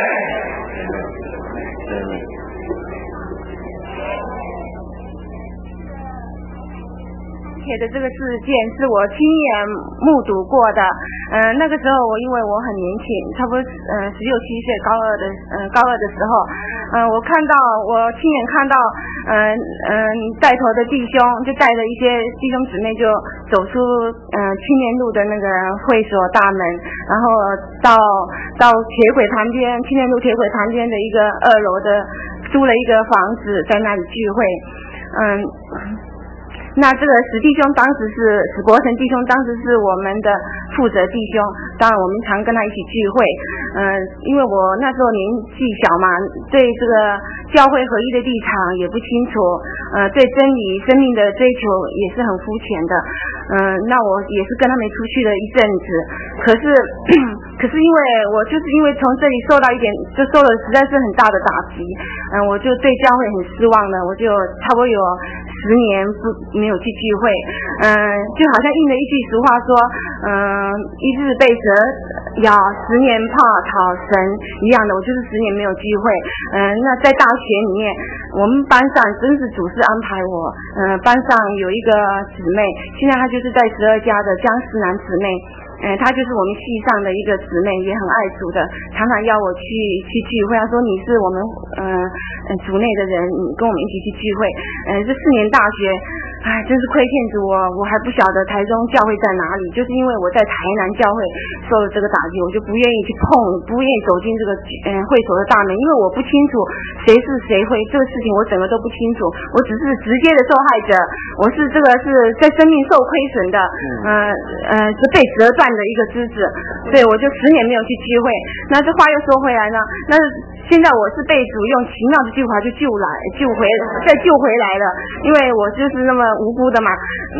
的这个事件是我亲眼目睹过的。嗯、呃，那个时候我因为我很年轻，差不多嗯十六七岁，高二的嗯、呃、高二的时候，嗯、呃，我看到我亲眼看到，嗯、呃、嗯、呃、带头的弟兄就带着一些弟兄姊妹就走出嗯、呃、青年路的那个会所大门，然后到到铁轨旁边，青年路铁轨旁边的一个二楼的租了一个房子，在那里聚会，嗯。那这个史弟兄当时是史伯成弟兄，当时是我们的负责弟兄，当然我们常跟他一起聚会。嗯、呃，因为我那时候年纪小嘛，对这个教会合一的立场也不清楚，呃，对真理生命的追求也是很肤浅的。嗯、呃，那我也是跟他们出去了一阵子，可是可是因为我就是因为从这里受到一点，就受了实在是很大的打击，嗯、呃，我就对教会很失望了，我就差不多有十年不没有去聚会，嗯、呃，就好像应了一句俗话说，嗯、呃，一日被蛇咬，十年怕草绳一样的，我就是十年没有聚会。嗯、呃，那在大学里面，我们班上真是主事安排我，嗯、呃，班上有一个姊妹，现在她就是在十二家的江诗南姊妹。嗯，她就是我们系上的一个姊妹，也很爱主的，常常邀我去去聚会。她说你是我们嗯嗯组内的人，你跟我们一起去聚会。嗯，这四年大学，哎，真是亏欠着我，我还不晓得台中教会在哪里。就是因为我在台南教会受了这个打击，我就不愿意去碰，不愿意走进这个嗯会所的大门，因为我不清楚谁是谁会，这个事情我整个都不清楚，我只是直接的受害者，我是这个是在生命受亏损的，嗯嗯、呃、是被折断的一个枝子，对，我就十年没有去聚会。那这话又说回来呢，那现在我是被主用奇妙的计划就救来救回再救回来了，因为我就是那么无辜的嘛，嗯。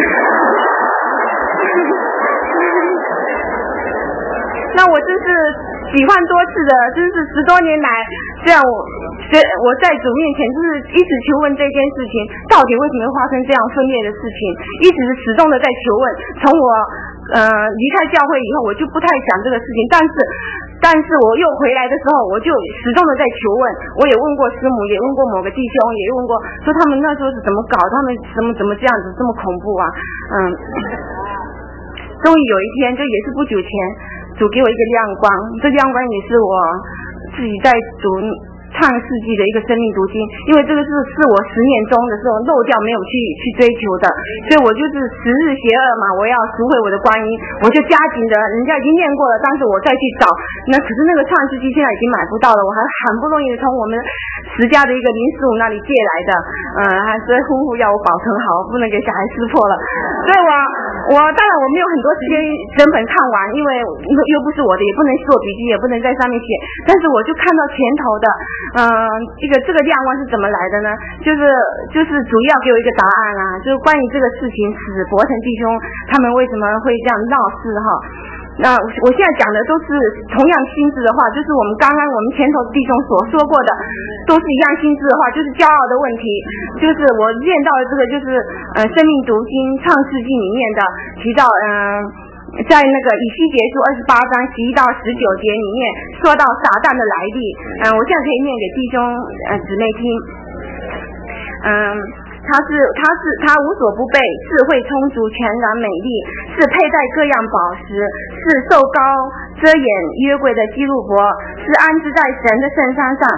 那我真是喜欢多次的，真是十多年来，这样我我在主面前就是一直求问这件事情，到底为什么会发生这样分裂的事情，一直始终的在求问。从我呃离开教会以后，我就不太想这个事情，但是但是我又回来的时候，我就始终的在求问。我也问过师母，也问过某个弟兄，也问过说他们那时候是怎么搞，他们怎么怎么这样子这么恐怖啊，嗯。终于有一天，这也是不久前，主给我一个亮光，这亮光也是我自己在主创世纪的一个生命读经，因为这个是是我十年中的时候漏掉没有去去追求的，所以我就是十日邪恶嘛，我要赎回我的观音，我就加紧的，人家已经念过了，但是我再去找，那可是那个创世纪现在已经买不到了，我还很不容易从我们十家的一个林师傅那里借来的，嗯，还所以夫妇要我保存好，不能给小孩撕破了，所以我我当然我没有很多时间整本看完，因为又不是我的，也不能做笔记，也不能在上面写，但是我就看到前头的。嗯，这个这个亮光是怎么来的呢？就是就是主要给我一个答案啊，就是关于这个事情，史伯成弟兄他们为什么会这样闹事哈？那我现在讲的都是同样心智的话，就是我们刚刚我们前头弟兄所说过的，都是一样心智的话，就是骄傲的问题。就是我念到的这个，就是呃《生命读经》创世纪里面的提到，嗯、呃。在那个以西结书二十八章十一到十九节里面说到撒旦的来历，嗯，我现在可以念给弟兄呃姊妹听，嗯，他是他是他无所不备，智慧充足，全然美丽，是佩戴各样宝石，是受膏遮掩约柜的基路伯，是安置在神的圣山上，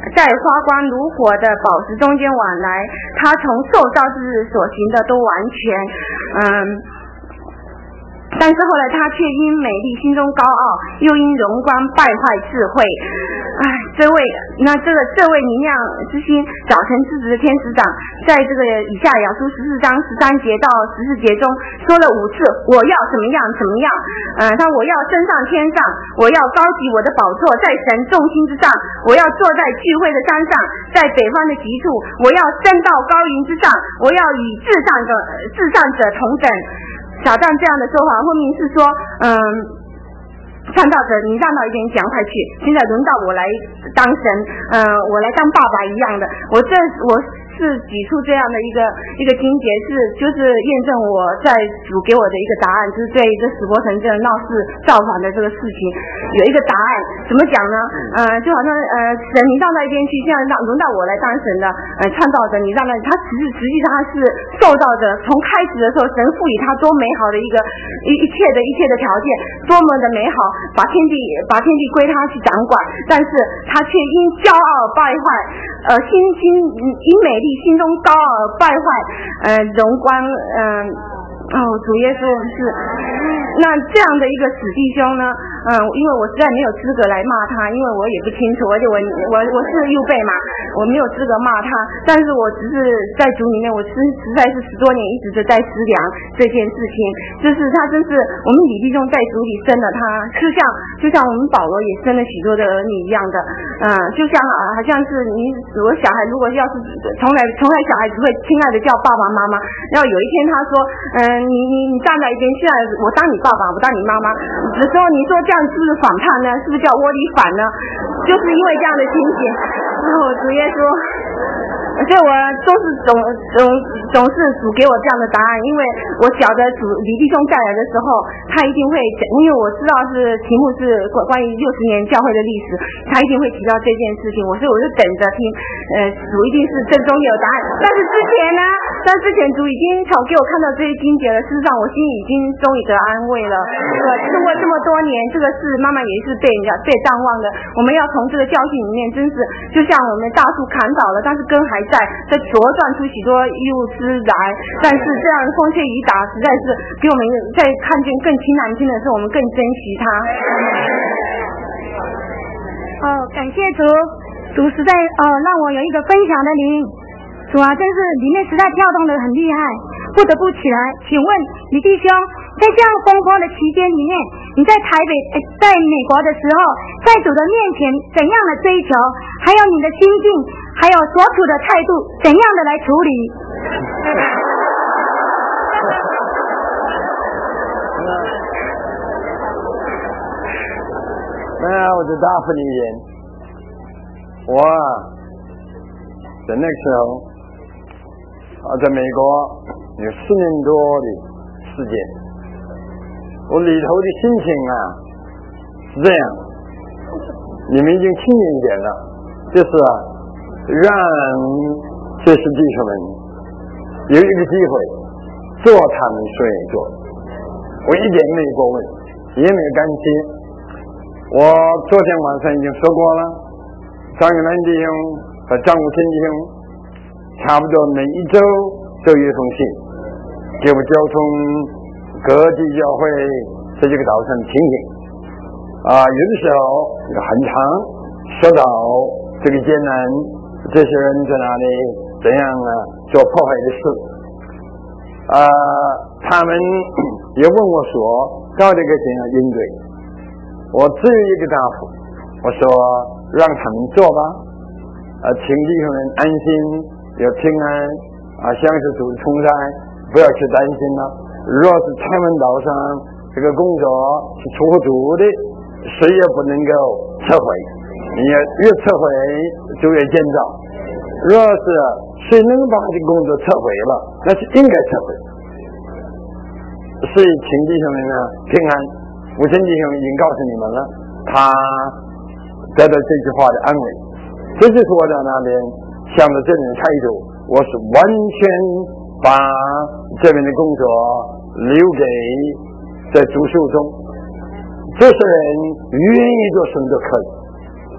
在发光如火的宝石中间往来，他从受造之日所行的都完全，嗯。但是后来他却因美丽心中高傲，又因荣光败坏智慧。哎，这位那这个这位明亮之心早晨之子的天使长，在这个以下亚书十四章十三节到十四节中说了五次我要怎么样怎么样。嗯，他我要升上天上，我要高举我的宝座在神众星之上，我要坐在聚会的山上，在北方的极处，我要升到高云之上，我要与至上者至上者同等。撒旦这样的说法，后面是说，嗯，看到者你让到一边讲快去，现在轮到我来当神，嗯、呃，我来当爸爸一样的。我这我是举出这样的一个一个经节，是就是验证我在主给我的一个答案，就是对这史伯成这个闹事造反的这个事情有一个答案。怎么讲呢？呃，就好像呃，神你让到一边去，现在让轮到我来当神的，呃，创造者你让到他实际实际上他是受造者，从开始的时候神赋予他多美好的一个一一切的一切的条件，多么的美好，把天地把天地归他去掌管，但是他却因骄傲败坏，呃，心心因美丽心中高傲败坏，呃，荣光，嗯、呃，哦，主耶稣是，那这样的一个死弟兄呢，嗯、呃，因为我实在没有资格来骂他，因为我也不清楚，而且我我我是右辈嘛，我没有资格骂他，但是我只是在主里面，我实实在是十多年一直的在思量这件事情，就是他真是我们李弟兄在主里生了他，就像就像我们保罗也生了许多的儿女一样的，嗯、呃，就像啊，好像是你我小孩如果要是从来从来小孩子会亲爱的叫爸爸妈妈，然后有一天他说，嗯、呃，你你你站在一边，现在我当你爸爸，我当你妈妈的时候，你说这样是不是反叛呢？是不是叫窝里反呢？就是因为这样的情形，然后主耶稣，所以我都是总总总是主给我这样的答案，因为我晓得主李弟兄再来的时候，他一定会，因为我知道是题目是关关于六十年教会的历史，他一定会提到这件事情，我所以我就等着听，呃，主一定是正中有答案。但是之前呢，但之前主已经常给我看到这些经节了，事实上我心里已经终于得安慰了，对吧？经过这么多年，这个事慢慢也是被人家被淡忘的，我们要从这个教训里面，真是就像我们大树砍倒了，但是根还在，在茁壮出许多幼枝来，但是这样风吹雨打，实在是给我们在看见更清难听的是，我们更珍惜它。 哦，感谢主，主实在哦让我有一个分享的灵，主啊，真是里面实在跳动的很厉害，不得不起来。请问李弟兄，在这样风波的期间里面，你在台北、呃、在美国的时候，在主的面前怎样的追求，还有你的心境，还有所处的态度怎样的来处理？ 那我就答复你一点，我在那个时候啊，在美国有四年多的时间，我里头的心情啊是这样，你们已经听见一点了，就是啊，让这些弟兄们有一个机会做他们所愿做，我一点没有过问，也没有干系。我昨天晚上已经说过了，张玉兰弟兄和张武天弟兄差不多每一周都有一封信给我交通各地教会这几个岛上的情形啊，有的时候很长，说到这个艰难，这些人在哪里怎样啊做破坏的事啊，他们也问我说到底该怎样应对，我只有一个答复，我说让他们做吧，呃，请弟兄们安心，要平安啊，享受主的同在，不要去担心了。若是台湾岛上这个工作是出乎主的，谁也不能够撤回，你要越撤回就越建造。若是谁能把这个工作撤回了，那是应该撤回。所以请弟兄们呢平安。吴先弟兄已经告诉你们了，他得到这句话的安慰，这就是我在那边向着这边的态度，我是完全把这边的工作留给在主手中，这些人愿意做什么都可以，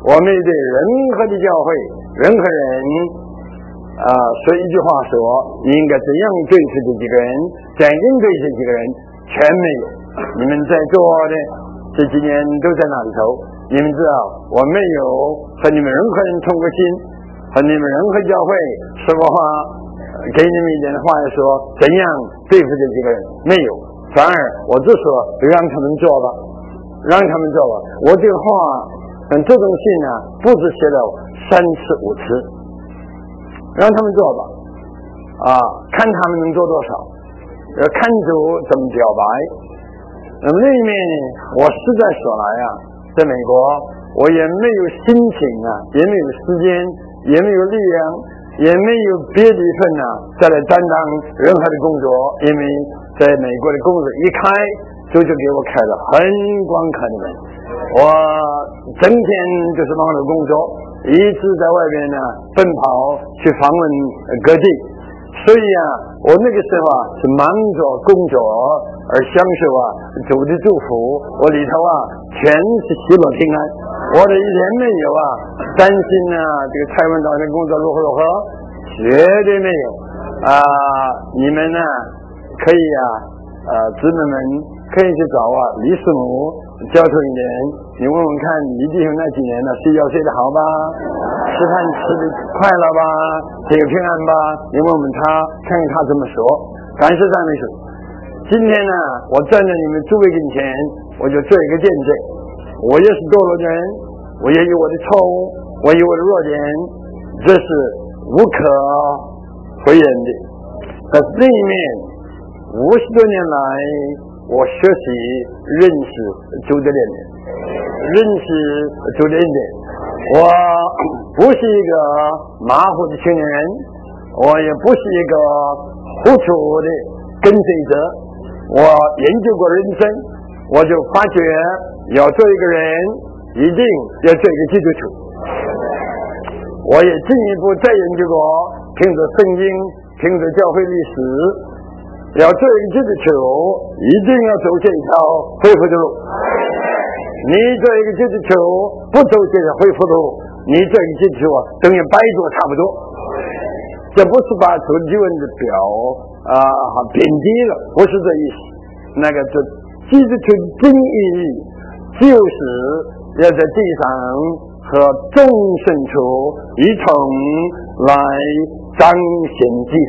我们对任何的教会、任何人啊，说一句话说，你应该怎样对付这几个人，怎样应对这几个人，全没有。你们在座的这几年都在那里头，你们知道，我没有和你们任何人通过心，和你们任何教会说过话，给你们一点的话说，怎样对付这几个人，没有。反而我就说让他们做吧，让他们做吧。我这个话，嗯，这种信呢，不止写了三次五次，让他们做吧，啊，看他们能做多少，要看主怎么表白。那么另一面呢，我实在说来啊，在美国，我也没有心情啊，也没有时间，也没有力量，也没有别的一份呢，再来担当任何的工作，因为在美国的工作一开，就就给我开了很广阔的门。我整天就是忙着工作，一直在外边呢奔跑去访问各地，所以啊，我那个时候啊是忙着工作而享受啊主的祝福，我里头啊全是喜乐平安，我的一天没有啊担心啊这个蔡文导的工作如何如何，绝对没有啊。你们呢可以啊呃姊妹们可以去找啊李师母交通一点，你问问看李弟兄那几年呢睡觉睡得好吧，吃饭吃得快乐吧，这个平安吧，你问问他看看他怎么说。感谢赞美主。今天呢我站在你们诸位跟前，我就做一个见证，我也是堕落的人，我也有我的错误，我有我的弱点，这是无可讳言的。但是另一面，五十多年来我学习认识主的怜悯，认识主的恩典。我不是一个马虎的青年人，我也不是一个糊涂的跟随者。我研究过人生，我就发觉要做一个人，一定要做一个基督徒。我也进一步再研究过，凭着圣经，凭着教会历史，要做一个基督徒，一定要走这条恢复的路。你做一个基督徒不走这条恢复的路，你做一个基督徒等于白做差不多。这不是把主经文的表啊贬低了，不是这意思。那个这基督徒的真意义就是要在地上和众生处一同来彰显基督。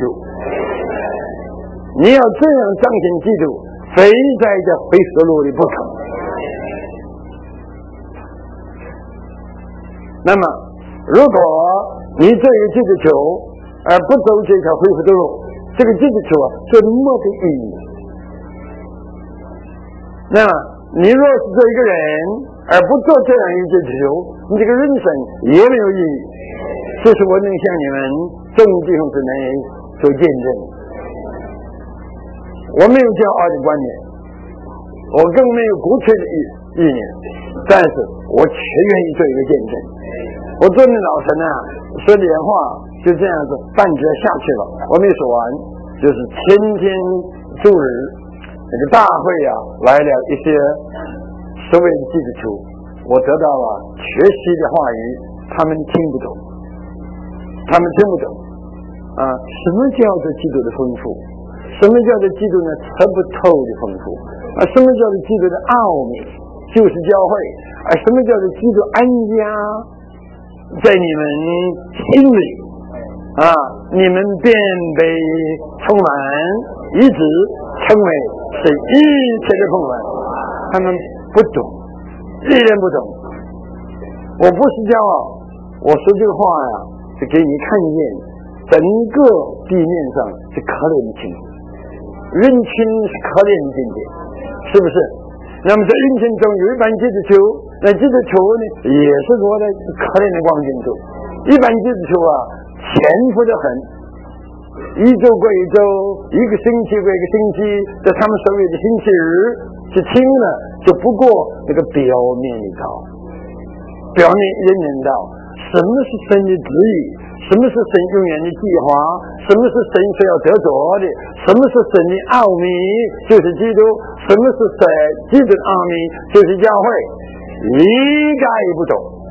你要这样彰显基督，非在这灰色路里不可。那么如果你这个基督徒而不走这条恢复的路，这个基督徒啊是没得意义。那么你若是做一个人而不做这样一个基督徒，你这个人生也没有意义。这是我能向你们众弟兄姊妹做见证。我没有骄傲的观念，我更没有鼓吹的意意念，但是我却愿意做一个见证。我昨天早晨呢说点话就这样子半折下去了，我没说完，就是前天周日这个大会啊来了一些所谓的基督徒，我得到了学习的话语，他们听不懂，他们听不懂啊，什么叫做基督的丰富，什么叫做基督呢测不透的丰富啊，什么叫做基督的奥秘，就是教会啊，什么叫做基督安家在你们心里啊，你们便被充满，一直成为是一切的丰满。他们不懂，一点不懂。我不是骄傲，我说这个话呀，是给你看见整个地面上是可怜的情况，人群是可怜的境界，是不是？那么在人群中有一般基督徒，那基督徒呢也是落在可怜的光景中。一般基督徒啊潜伏得很，一周过一周，一个星期过一个星期，在他们所谓的星期日去听了，就不过这个表面的道，表面人人道什么是神的旨意，什么是神永远的计划，什么是神所要得着的，什么是神的奥秘，就是基督，什么是神基督的奥秘，就是教会，一概不懂。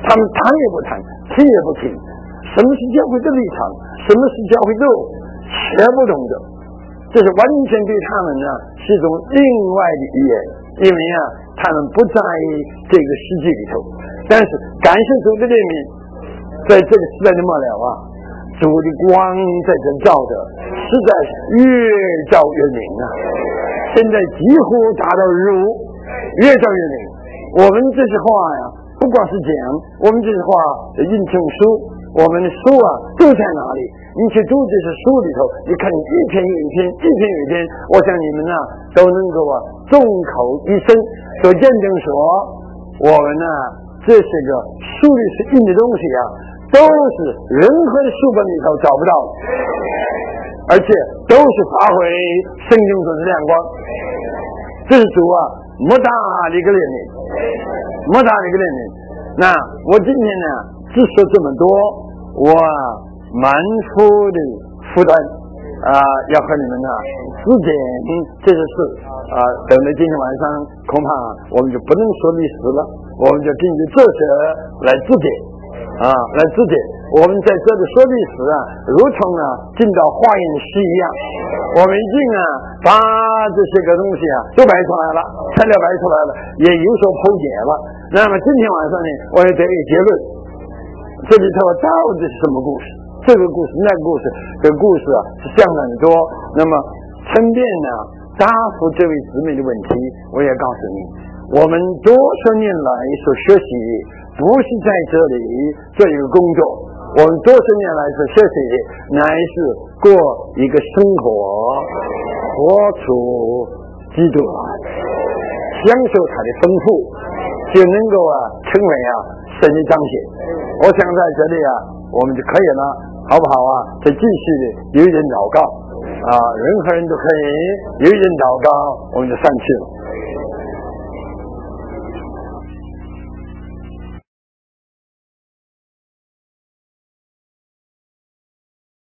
他们谈也不谈，听也不听。什么是教会的立场，什么是教会的全不懂的，这是完全对他们呢是一种另外的语言，因为啊他们不在这个世界里头。但是感谢主的怜悯，在这个时代的末了啊，主的光在这照着，实在是越照越明啊！现在几乎达到如越照越明。我们这些话呀，不光是讲，我们这些话的印证书，我们的书啊都在哪里？你去读这些书里头，你看你一篇一篇，一篇一篇，我想你们呢都能够啊众口一声所见证说，我们呢这些个书里是印的东西啊，都是任何的书本里头找不到的，而且都是发挥圣经所的亮光。这是主啊莫大的一个怜悯，莫大的一个怜悯。那我今天呢只说这么多，我满腹的负担啊、呃，要和你们呢指点这些事啊、呃。等到今天晚上，恐怕我们就不能说历史了，我们就根据这些来指点啊，来指点。我们在这里说历史啊，如同啊进到化验室一样，我们已经啊把这些个东西啊都摆出来了，材料摆出来了，也有所剖解了。那么今天晚上呢，我也得一个结论，这里头到底是什么故事？这个故事那个故事，这个故事啊是相当的多。那么顺便呢答复这位姊妹的问题，我也告诉你，我们多少年来所学习，不是在这里做一个工作，我们多少年来所学习，乃是过一个生活，活出基督来，享受它的丰富，就能够啊成为啊神的彰显。我想在这里啊我们就可以了，好不好啊？再继续的有一人祷告啊，任何人都可以有一人祷告，我们就上去了。